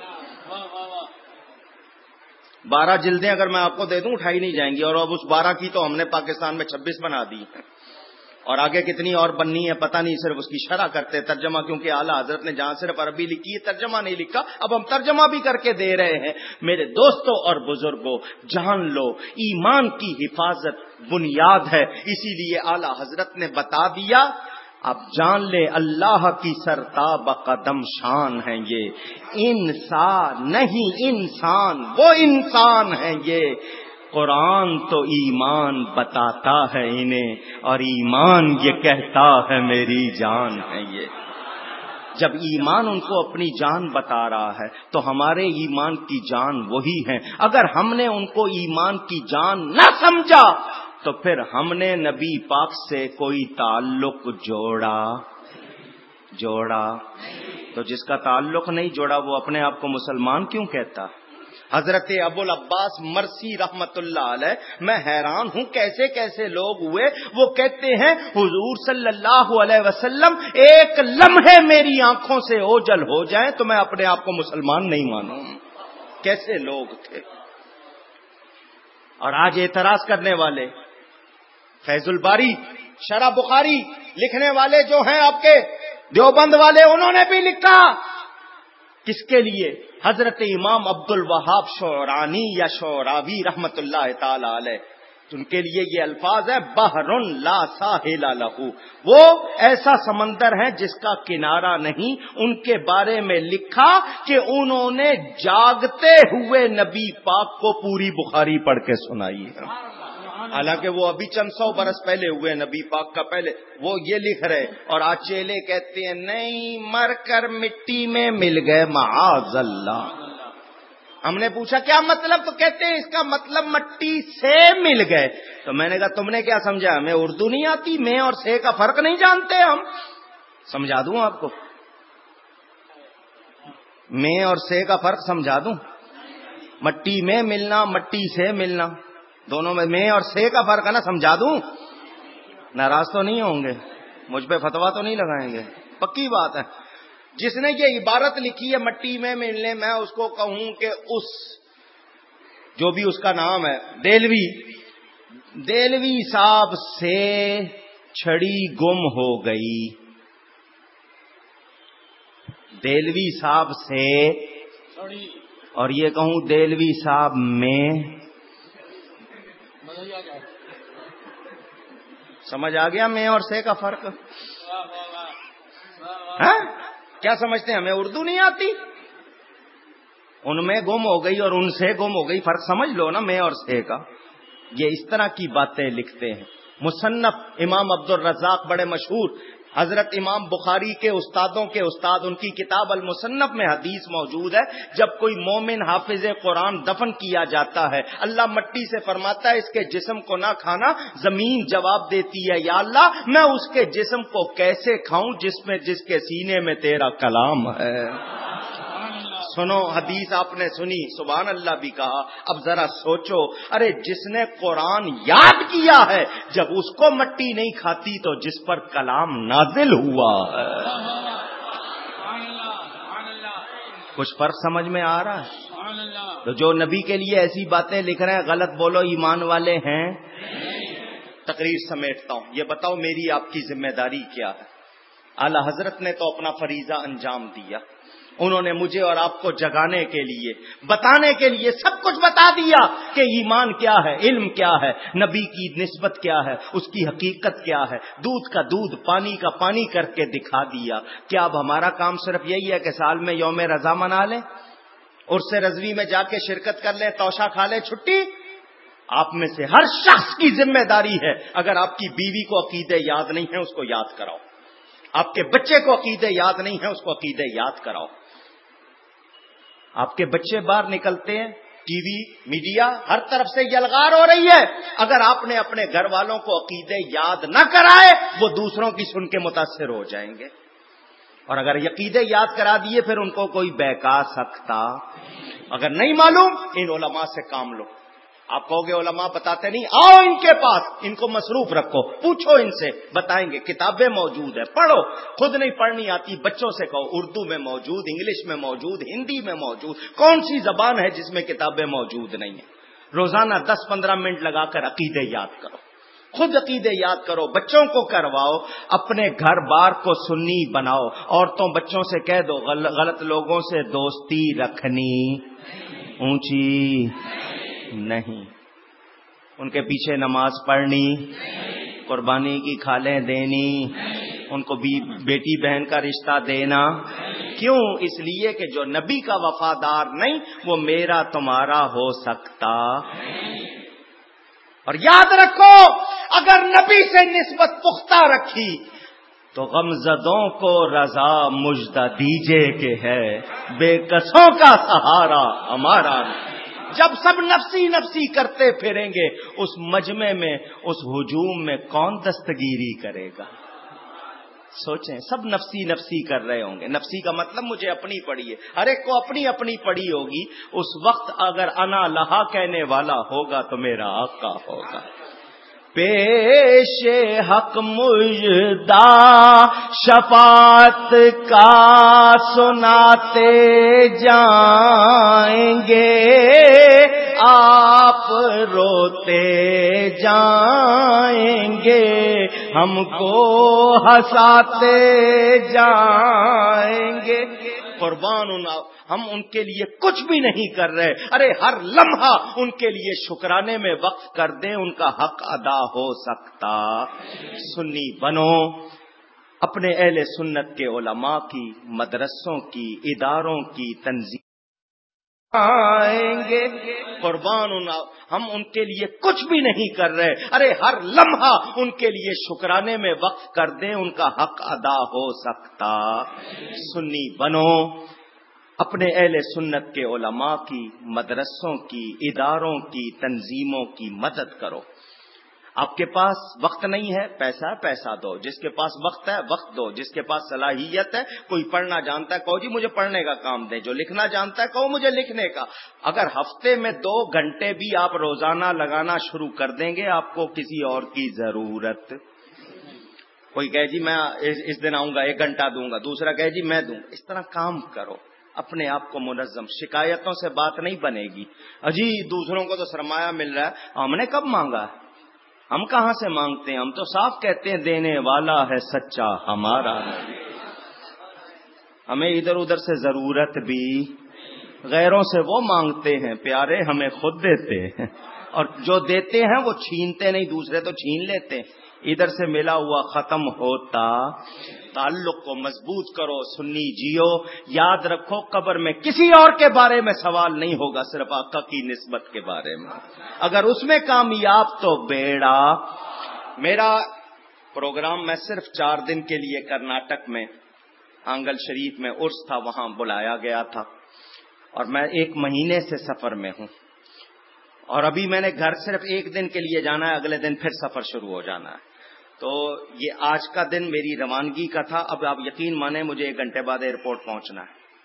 12 جلدیں اگر میں آپ کو دے دوں اٹھائی نہیں جائیں گی, اور اب اس 12 کی تو ہم نے پاکستان میں 26 بنا دی ہیں, اور آگے کتنی اور بننی ہے پتہ نہیں. صرف اس کی شرح کرتے ترجمہ, کیونکہ اعلیٰ حضرت نے جہاں صرف عربی لکھی ہے ترجمہ نہیں لکھا, اب ہم ترجمہ بھی کر کے دے رہے ہیں. میرے دوستوں اور بزرگوں, جان لو ایمان کی حفاظت بنیاد ہے, اسی لیے اعلیٰ حضرت نے بتا دیا. اب جان لے اللہ کی سرتاب قدم شان ہیں یہ, انسان نہیں انسان, وہ انسان ہیں یہ. قرآن تو ایمان بتاتا ہے انہیں, اور ایمان یہ کہتا ہے میری جان ہے یہ. جب ایمان ان کو اپنی جان بتا رہا ہے تو ہمارے ایمان کی جان وہی ہے. اگر ہم نے ان کو ایمان کی جان نہ سمجھا تو پھر ہم نے نبی پاک سے کوئی تعلق جوڑا تو جس کا تعلق نہیں جوڑا وہ اپنے آپ کو مسلمان کیوں کہتا. حضرت ابو العباس مرسی رحمت اللہ علیہ, میں حیران ہوں کیسے کیسے لوگ ہوئے, وہ کہتے ہیں حضور صلی اللہ علیہ وسلم ایک لمحے میری آنکھوں سے اوجل ہو جائیں تو میں اپنے آپ کو مسلمان نہیں مانوں. کیسے لوگ تھے. اور آج اعتراض کرنے والے, فیض الباری شرح بخاری لکھنے والے جو ہیں آپ کے دیوبند والے, انہوں نے بھی لکھا. کس کے لیے؟ حضرت امام عبد الوہاب شعرانی یا شعراوی رحمت اللہ تعالی علیہ, ان کے لیے یہ الفاظ ہے بحر لا ساحل لہ, وہ ایسا سمندر ہے جس کا کنارہ نہیں. ان کے بارے میں لکھا کہ انہوں نے جاگتے ہوئے نبی پاک کو پوری بخاری پڑھ کے سنائی ہے. حالانکہ وہ ابھی چند 100 برس پہلے ہوئے نبی پاک کا, پہلے وہ یہ لکھ رہے, اور آج چیلے کہتے ہیں نہیں مر کر مٹی میں مل گئے معاذ اللہ. ہم نے پوچھا کیا مطلب, تو کہتے ہیں اس کا مطلب مٹی سے مل گئے. تو میں نے کہا تم نے کیا سمجھا, ہمیں اردو نہیں آتی, میں اور سے کا فرق نہیں جانتے ہم. سمجھا دوں آپ کو, میں اور سے کا فرق سمجھا دوں. مٹی میں ملنا, مٹی سے ملنا, دونوں میں اور سے کا فرق ہے نا, سمجھا دوں. ناراض تو نہیں ہوں گے, مجھ پہ فتوا تو نہیں لگائیں گے, پکی بات ہے. جس نے یہ عبارت لکھی ہے مٹی میں ملنے, میں اس کو کہوں کہ اس جو بھی اس کا نام ہے دہلوی صاحب سے چھڑی گم ہو گئی. دہلوی صاحب سے, اور یہ کہوں دہلوی صاحب میں, سمجھ آ گیا میں اور سے کا فرق؟ کیا سمجھتے ہیں ہمیں اردو نہیں آتی؟ ان میں گم ہو گئی اور ان سے گم ہو گئی, فرق سمجھ لو نا میں اور سے کا. یہ اس طرح کی باتیں لکھتے ہیں. مصنف امام عبد الرزاق بڑے مشہور, حضرت امام بخاری کے استادوں کے استاد, ان کی کتاب المصنف میں حدیث موجود ہے. جب کوئی مومن حافظ قرآن دفن کیا جاتا ہے, اللہ مٹی سے فرماتا ہے اس کے جسم کو نہ کھانا. زمین جواب دیتی ہے یا اللہ میں اس کے جسم کو کیسے کھاؤں جس کے سینے میں تیرا کلام ہے. سنو حدیث آپ نے سنی، سبحان اللہ بھی کہا، اب ذرا سوچو، ارے جس نے قرآن یاد کیا ہے جب اس کو مٹی نہیں کھاتی تو جس پر کلام نازل ہوا ہے، کچھ فرق سمجھ میں آ رہا ہے؟ تو جو نبی کے لیے ایسی باتیں لکھ رہے ہیں غلط بولو ایمان والے ہیں؟ تقریر سمیٹتا ہوں، یہ بتاؤ میری آپ کی ذمہ داری کیا ہے؟ اعلی حضرت نے تو اپنا فریضہ انجام دیا، انہوں نے مجھے اور آپ کو جگانے کے لیے، بتانے کے لیے سب کچھ بتا دیا کہ ایمان کیا ہے، علم کیا ہے، نبی کی نسبت کیا ہے، اس کی حقیقت کیا ہے، دودھ کا دودھ، پانی کا پانی کر کے دکھا دیا۔ کیا اب ہمارا کام صرف یہی ہے کہ سال میں یوم رضا منا لیں، عرس رضوی میں جا کے شرکت کر لیں، توشہ کھا لیں، چھٹی؟ آپ میں سے ہر شخص کی ذمہ داری ہے، اگر آپ کی بیوی کو عقیدے یاد نہیں ہیں اس کو یاد کراؤ، آپ کے بچے کو عقیدے یاد نہیں ہیں اس کو عقیدے یاد کراؤ۔ آپ کے بچے باہر نکلتے ہیں، ٹی وی، میڈیا، ہر طرف سے یلغار ہو رہی ہے، اگر آپ نے اپنے گھر والوں کو عقیدے یاد نہ کرائے وہ دوسروں کی سن کے متاثر ہو جائیں گے، اور اگر عقیدے یاد کرا دیے پھر ان کو کوئی بہکا سکتا؟ اگر نہیں معلوم ان علماء سے کام لو۔ آپ کہو گے علماء بتاتے نہیں، آؤ ان کے پاس، ان کو مصروف رکھو، پوچھو ان سے، بتائیں گے، کتابیں موجود ہیں، پڑھو، خود نہیں پڑھنی آتی بچوں سے کہو، اردو میں موجود، انگلش میں موجود، ہندی میں موجود، کون سی زبان ہے جس میں کتابیں موجود نہیں ہیں؟ روزانہ 10-15 منٹ لگا کر عقیدے یاد کرو، خود عقیدے یاد کرو، بچوں کو کرواؤ، اپنے گھر بار کو سنی بناؤ، عورتوں بچوں سے کہہ دو غلط لوگوں سے دوستی رکھنی اونچی نہیں، ان کے پیچھے نماز پڑھنی، قربانی کی کھالیں دینی، ان کو بیٹی بہن کا رشتہ دینا، کیوں؟ اس لیے کہ جو نبی کا وفادار نہیں وہ میرا تمہارا ہو سکتا۔ اور یاد رکھو اگر نبی سے نسبت پختہ رکھی تو غمزدوں کو رضا مژدہ دیجے کہ ہے بے کسوں کا سہارا ہمارا۔ جب سب نفسی نفسی کرتے پھریں گے اس مجمع میں، اس ہجوم میں کون دستگیری کرے گا؟ سوچیں، سب نفسی نفسی کر رہے ہوں گے، نفسی کا مطلب مجھے اپنی پڑی ہے، ہر ایک کو اپنی اپنی پڑی ہوگی، اس وقت اگر انا لہا کہنے والا ہوگا تو میرا آقا ہوگا۔ پیش حق مژدہ شفاعت کا سناتے جائیں گے، آپ روتے جائیں گے، ہم کو ہنساتے جائیں گے۔ قربان ہم ان کے لیے کچھ بھی نہیں کر رہے، ارے ہر لمحہ ان کے لیے شکرانے میں وقف کر دیں، ان کا حق ادا ہو سکتا۔ سنی بنو، اپنے اہل سنت کے علماء کی، مدرسوں کی، اداروں کی تنظیم آئیں گے۔ قربان ہم ان کے لیے کچھ بھی نہیں کر رہے، ارے ہر لمحہ ان کے لیے شکرانے میں وقف کر دیں، ان کا حق ادا ہو سکتا۔ سنی بنو، اپنے اہل سنت کے علماء کی، مدرسوں کی، اداروں کی، تنظیموں کی مدد کرو۔ آپ کے پاس وقت نہیں ہے، پیسہ دو، جس کے پاس وقت ہے وقت دو، جس کے پاس صلاحیت ہے، کوئی پڑھنا جانتا ہے کہو جی مجھے پڑھنے کا کام دیں، جو لکھنا جانتا ہے کہو مجھے لکھنے کا۔ اگر ہفتے میں 2 گھنٹے بھی آپ روزانہ لگانا شروع کر دیں گے آپ کو کسی اور کی ضرورت۔ کوئی کہے جی میں اس دن آؤں گا 1 گھنٹہ دوں گا، دوسرا کہے جی میں دوں، اس طرح کام کرو، اپنے آپ کو منظم، شکایتوں سے بات نہیں بنے گی۔ اجی دوسروں کو تو سرمایہ مل رہا ہے، ہم نے کب مانگا؟ ہم کہاں سے مانگتے ہیں؟ ہم تو صاف کہتے ہیں دینے والا ہے سچا ہمارا۔ ہمیں ادھر ادھر سے ضرورت بھی، غیروں سے وہ مانگتے ہیں پیارے، ہمیں خود دیتے ہیں، اور جو دیتے ہیں وہ چھینتے نہیں، دوسرے تو چھین لیتے ہیں۔ ادھر سے ملا ہوا ختم ہوتا، تعلق کو مضبوط کرو، سنی جیو، یاد رکھو قبر میں کسی اور کے بارے میں سوال نہیں ہوگا، صرف آقا کی نسبت کے بارے میں، اگر اس میں کامیاب تو بیڑا۔ میرا پروگرام میں صرف 4 دن کے لیے کرناٹک میں آنگل شریف میں عرس تھا، وہاں بلایا گیا تھا، اور میں 1 مہینے سے سفر میں ہوں، اور ابھی میں نے گھر صرف 1 دن کے لیے جانا ہے، اگلے دن پھر سفر شروع ہو جانا ہے۔ تو یہ آج کا دن میری روانگی کا تھا، اب آپ یقین مانیں مجھے 1 گھنٹے بعد ایئرپورٹ پہنچنا ہے،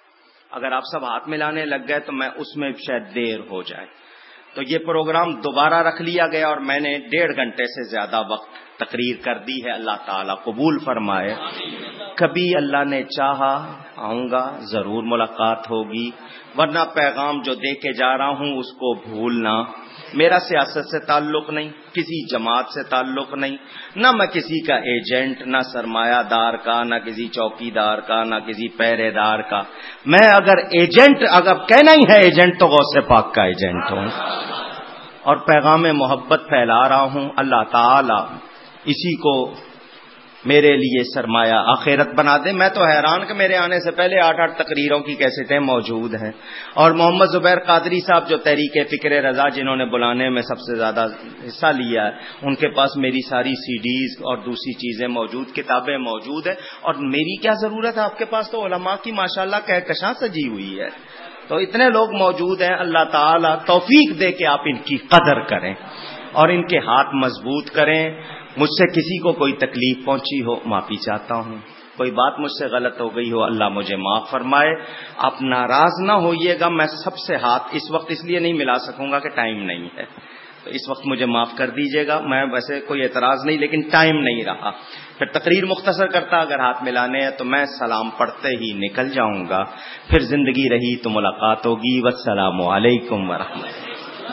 اگر آپ سب ہاتھ ملانے لگ گئے تو میں اس میں شاید دیر ہو جائے. تو یہ پروگرام دوبارہ رکھ لیا گیا اور میں نے 1.5 گھنٹے سے زیادہ وقت تقریر کر دی ہے. اللہ تعالیٰ قبول فرمائے. کبھی اللہ نے چاہا آؤں گا، ضرور ملاقات ہوگی، ورنہ پیغام جو دے کے جا رہا ہوں اس کو بھولنا. میرا سیاست سے تعلق نہیں، کسی جماعت سے تعلق نہیں، نہ میں کسی کا ایجنٹ، نہ سرمایہ دار کا، نہ کسی چوکی دار کا، نہ کسی پہرے دار کا. میں اگر کہنا ہی ہے ایجنٹ تو غوث پاک کا ایجنٹ ہوں اور پیغام محبت پھیلا رہا ہوں. اللہ تعالی اسی کو میرے لیے سرمایہ آخرت بنا دے. میں تو حیران کہ میرے آنے سے پہلے 8 تقریروں کی کیسٹیں موجود ہیں. اور محمد زبیر قادری صاحب جو تحریک فکر رضا جنہوں نے بلانے میں سب سے زیادہ حصہ لیا ہے، ان کے پاس میری ساری سی ڈیز اور دوسری چیزیں موجود، کتابیں موجود ہیں. اور میری کیا ضرورت ہے، آپ کے پاس تو علماء کی ماشاءاللہ کہکشاں سجی ہوئی ہے. تو اتنے لوگ موجود ہیں. اللہ تعالیٰ توفیق دے کہ آپ ان کی قدر کریں اور ان کے ہاتھ مضبوط کریں. مجھ سے کسی کو کوئی تکلیف پہنچی ہو معافی چاہتا ہوں، کوئی بات مجھ سے غلط ہو گئی ہو اللہ مجھے معاف فرمائے. آپ ناراض نہ ہوئیے گا، میں سب سے ہاتھ اس وقت اس لیے نہیں ملا سکوں گا کہ ٹائم نہیں ہے، تو اس وقت مجھے معاف کر دیجیے گا. میں ویسے کوئی اعتراض نہیں، لیکن ٹائم نہیں رہا. پھر تقریر مختصر کرتا، اگر ہاتھ ملانے ہیں تو میں سلام پڑھتے ہی نکل جاؤں گا. پھر زندگی رہی تو ملاقات ہوگی. والسلام علیکم ورحمۃ اللہ.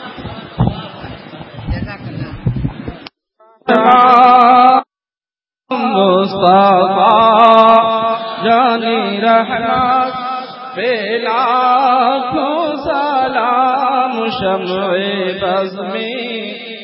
مصطفیٰ جانی رحمت پہ لاکھوں سلام، شمع بز میں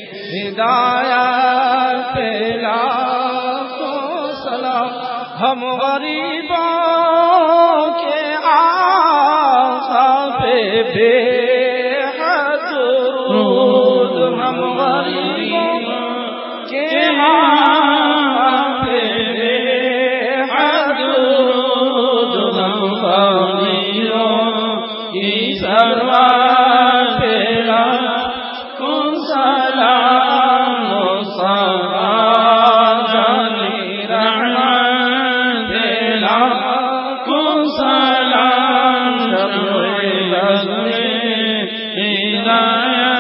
ہدایت پہ لاکھوں سلام. ہم غریبوں کے آقا پہ بے حد درود، ہم غریبوں کے آقا پہ بے حد درود، ہم غریبوں کی سرور پہ لاکھوں سلام. مصطفیٰ جانی رحمت پہ لاکھوں سلام، شمع بز میں ہدایت.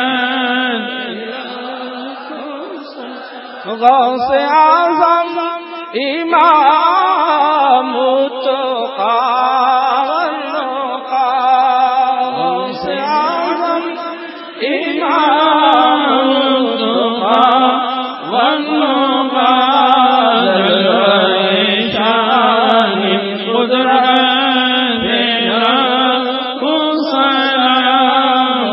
غوث اعظم امام التقیٰ والنقیٰ، غوث اعظم امام التقیٰ والنقیٰ، جلوہ شان قدرت تیرا لاکھوں سلام.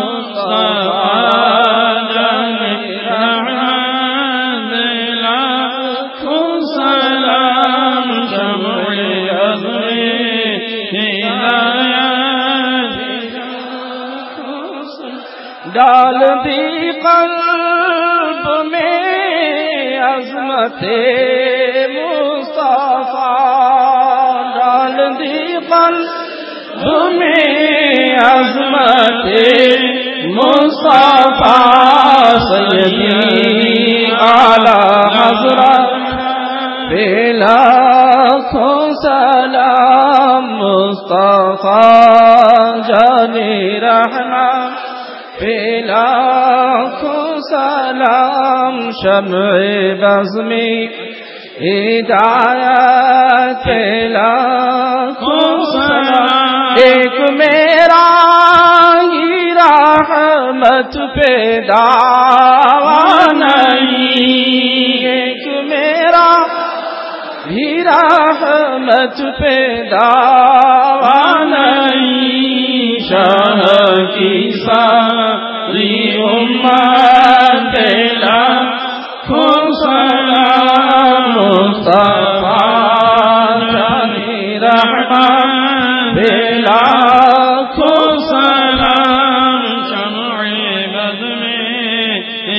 ڈال دی قلب میں عظمت مصطفیٰ، ڈال دی قلب میں عظمت مصطفیٰ. سیدی اعلی حضرت پہ لاکھوں سلام. مصطفیٰ جانی رحمت پہ لاکھوں سلام، شمع بز میں ہدایت پہ لاکھوں سلام. ایک میرا ہی رحمت پہ دعویٰ نہیں، ایک میرا ہی رحمت پہ دعویٰ نہیں. شاہ کی ساری امت پہ لاکھوں سلام. مصطفیٰ جانی رحمت پہ لاکھوں سلام، شمع بز میں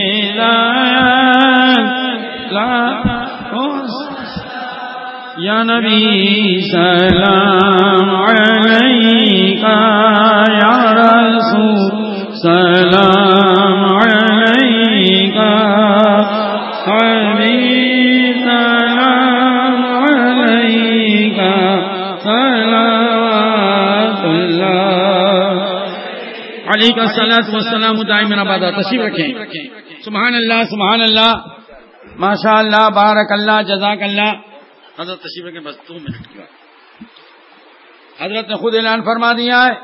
ہدایت لاکھوں. یا نبی سلام علیکہ، یا رسول سلام علیکہ، حبیب سلام علیکہ، صلوات اللہ علیک الصلاۃ والسلام دائما ابدا. تشریف رکھیں. سبحان اللہ سبحان اللہ ماشاء اللہ بارک اللہ جزاک اللہ. حضرت تشریف رکھیں. بس 2 منٹ کی بات. حضرت نے خود اعلان فرما دیا ہے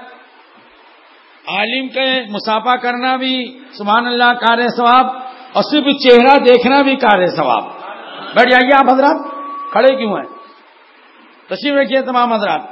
عالم کے مصافحہ کرنا بھی سبحان اللہ کار ثواب اور صرف چہرہ دیکھنا بھی کار ثواب. بیٹھ جائیے آپ حضرات. کھڑے کیوں ہیں؟ تشریف رکھیے تمام حضرات.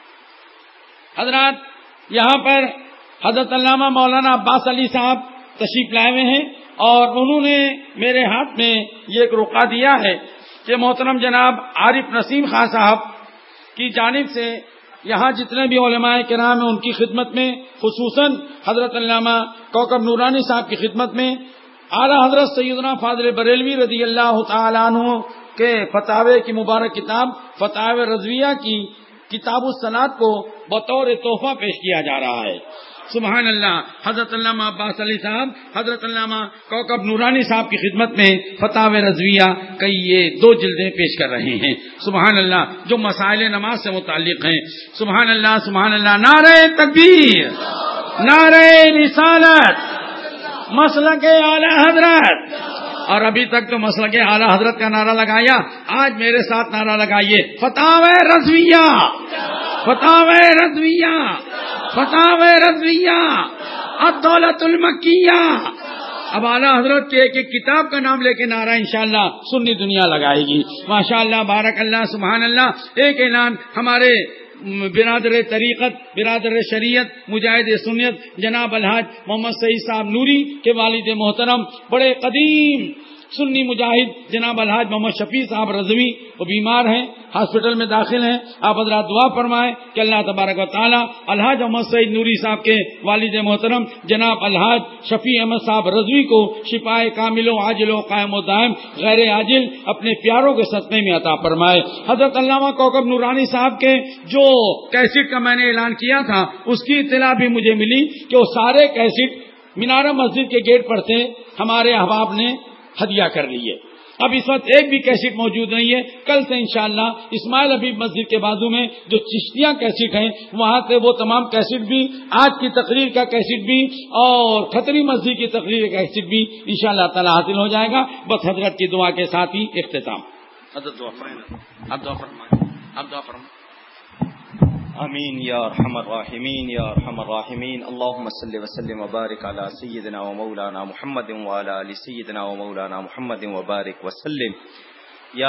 حضرات یہاں پر حضرت علامہ مولانا عباس علی صاحب تشریف لائے ہوئے ہیں اور انہوں نے میرے ہاتھ میں یہ ایک رقعہ دیا ہے کہ محترم جناب عارف نسیم خان صاحب کی جانب سے یہاں جتنے بھی علماء کرام ہیں ان کی خدمت میں خصوصاً حضرت علامہ کوکب نورانی صاحب کی خدمت میں اعلیٰ حضرت سیدنا فاضل بریلوی رضی اللہ تعالیٰ عنہ کے فتاوے کی مبارک کتاب فتاوی رضویہ کی کتاب الصلاۃ کو بطور تحفہ پیش کیا جا رہا ہے. سبحان اللہ. حضرت علامہ عباس علی صاحب حضرت علامہ کوکب نورانی صاحب کی خدمت میں فتاوی رضویہ کئی یہ 2 جلدیں پیش کر رہے ہیں. سبحان اللہ. جو مسائل نماز سے متعلق ہیں. سبحان اللہ سبحان اللہ. نعرہ تکبیر نعرہ رسالت مسلک اعلی حضرت. اور ابھی تک تو مسلک اعلی حضرت کا نعرہ لگایا. آج میرے ساتھ نعرہ لگائیے فتاوی رضویہ فتاوی رضویہ فتاوی رضویہ الدولۃ المکیہ. اب اعلیٰ حضرت کے ایک کتاب کا نام لے کے نعرہ انشاءاللہ سنی دنیا لگائے گی. ماشاءاللہ بارک اللہ سبحان اللہ. ایک اعلان ہمارے برادر طریقت برادر شریعت مجاہد سنت جناب الحاج محمد سعید صاحب نوری کے والد محترم بڑے قدیم سنی مجاہد جناب الحاج محمد شفیع صاحب رضوی وہ بیمار ہیں ہاسپٹل میں داخل ہیں. آپ حضرات دعا فرمائیں کہ اللہ تبارک و تعالی الحاج محمد سعید نوری صاحب کے والد محترم جناب الحاج شفیع احمد صاحب رضوی کو شفائے کامل و عاجل و قائم و دائم غیر عاجل اپنے پیاروں کے صدقے میں عطا فرمائے. حضرت علامہ کوکب نورانی صاحب کے جو کیسٹ کا میں نے اعلان کیا تھا اس کی اطلاع بھی مجھے ملی کہ وہ سارے کیسٹ مینارہ مسجد کے گیٹ پر سے ہمارے احباب نے ہدیہ کر لیے. اب اس وقت ایک بھی کیسٹ موجود نہیں ہے. کل سے انشاءاللہ اسماعیل حبیب مسجد کے بازو میں جو چشتیاں کیسٹ ہیں وہاں سے وہ تمام کیسٹ بھی آج کی تقریر کا کیسٹ بھی اور کھتری مسجد کی تقریر کا کیسٹ بھی انشاءاللہ تعالی حاصل ہو جائے گا. بس حضرت کی دعا کے ساتھ ہی اختتام. حضرت دعا فرمائیں. آپ دعا فرمائیں. آمین یا ارحم الراحمین یا ارحم الراحمین. اللهم صل وسلم وبارک علی سیدنا و مولانا محمد وعلی آل سیدنا و مولانا محمد وبارک وسلم. یا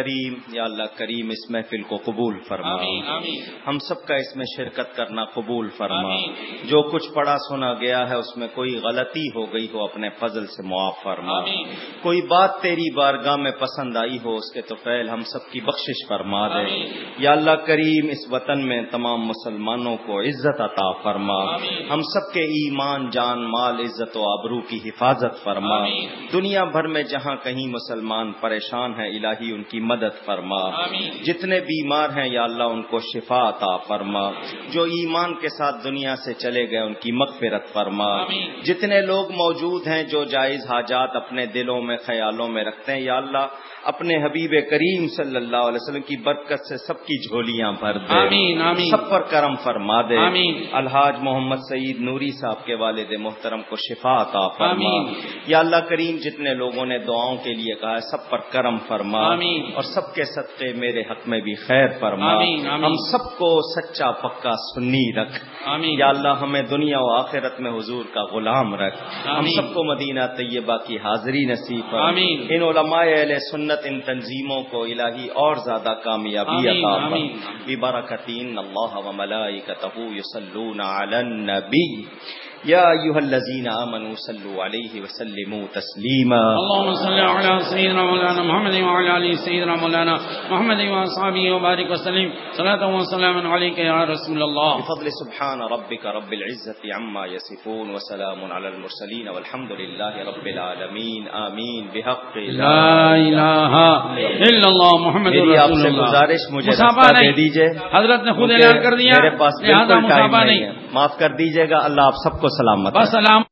اللہ کریم اس محفل کو قبول فرما. آمین آمین. ہم سب کا اس میں شرکت کرنا قبول فرما. جو کچھ پڑھا سنا گیا ہے اس میں کوئی غلطی ہو گئی ہو اپنے فضل سے معاف فرما. کوئی بات تیری بارگاہ میں پسند آئی ہو اس کے تو فعل ہم سب کی بخشش فرما دے. یا اللہ کریم اس وطن میں تمام مسلمانوں کو عزت عطا فرما. ہم سب کے ایمان جان مال عزت و آبرو کی حفاظت فرما. دنیا بھر میں جہاں کہیں مسلمان پریشان ہیں الہی ان کی مدد فرما. جتنے بیمار ہیں یا اللہ ان کو شفا عطا فرما. جو ایمان کے ساتھ دنیا سے چلے گئے ان کی مغفرت فرما. جتنے لوگ موجود ہیں جو جائز حاجات اپنے دلوں میں خیالوں میں رکھتے ہیں یا اللہ اپنے حبیب کریم صلی اللہ علیہ وسلم کی برکت سے سب کی جھولیاں بھر دے. آمین آمین. سب پر کرم فرما دے. آمین. الحاج محمد سعید نوری صاحب کے والد محترم کو شفا عطا فرما. یا اللہ کریم جتنے لوگوں نے دعاؤں کے لیے کہا ہے سب پر کرم فرما. آمین. اور سب کے صدقے میرے حق میں بھی خیر فرما. آمین آمین. ہم سب کو سچا پکا سنی رکھ. آمین. یا اللہ ہمیں دنیا و آخرت میں حضور کا غلام رکھ. ہم سب کو مدینہ طیبہ کی حاضری نصیب فرما. آمین. ان علماء اہل سنت ان تنظیموں کو الہی اور زیادہ کامیابی عطا فرما. ببرکت ان اللہ و ملائکتہ یصلون علی النبی یا ایھا الذین آمنوا صلوا علیہ وسلموا تسلیما. اللهم صل على سيدنا مولانا محمد وعلى ال سيدنا مولانا محمد واصحابه وبارك وسلم صلاة وسلاما عليك يا رسول الله. بفضل سبحان ربك رب العزة عما يصفون وسلام على المرسلين والحمد لله رب العالمين. آمین. بحق لا الہ الا اللہ محمد میری آپ رسول سے اللہ. گزارش مجھے مصافحہ راستہ دے نہیں. دیجئے. حضرت نے خود اعلان کر دیا میرے پاس لہذا بالکل ٹائم مصافحہ نہیں ہے. معاف کر دیجئے گا. اللہ آپ سب کو سلامت بس سلام.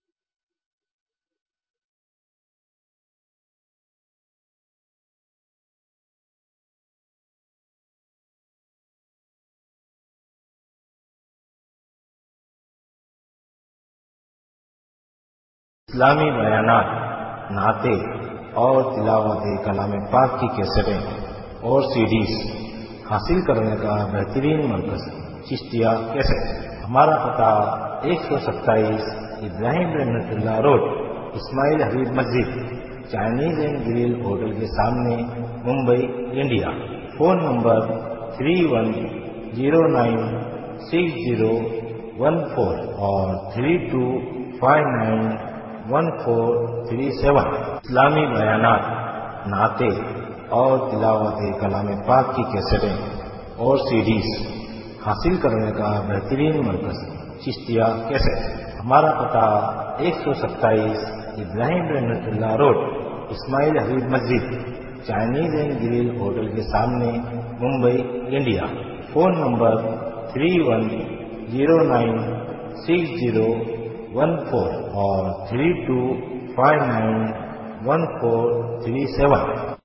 اسلامی بیانات، نعتیں اور تلاوت کلام پاک کی کیسٹیں اور سیڈیز حاصل کرنے کا بہترین مرکز چشتیہ کیسٹ۔ ہمارا پتہ 127 ابراہیم رحمت اللہ road, Ismail Habib Masjid, Chinese and grill hotel کے سامنے، ممبئی، انڈیا۔ فون نمبر 31096014 اور 32591437۔ اسلامی بیانات، نعتیں اور تلاوت کلام پاک کی کیسٹیں اور سیڈیز حاصل کرنے کا بہترین مرکز چشتیہ کیسٹ۔ ہمارا پتہ 127 ابراہیم رحمت اللہ road, Ismail Habib Masjid, Chinese and grill hotel کے سامنے، ممبئی، انڈیا۔ فون نمبر 31096014 اور 32591437۔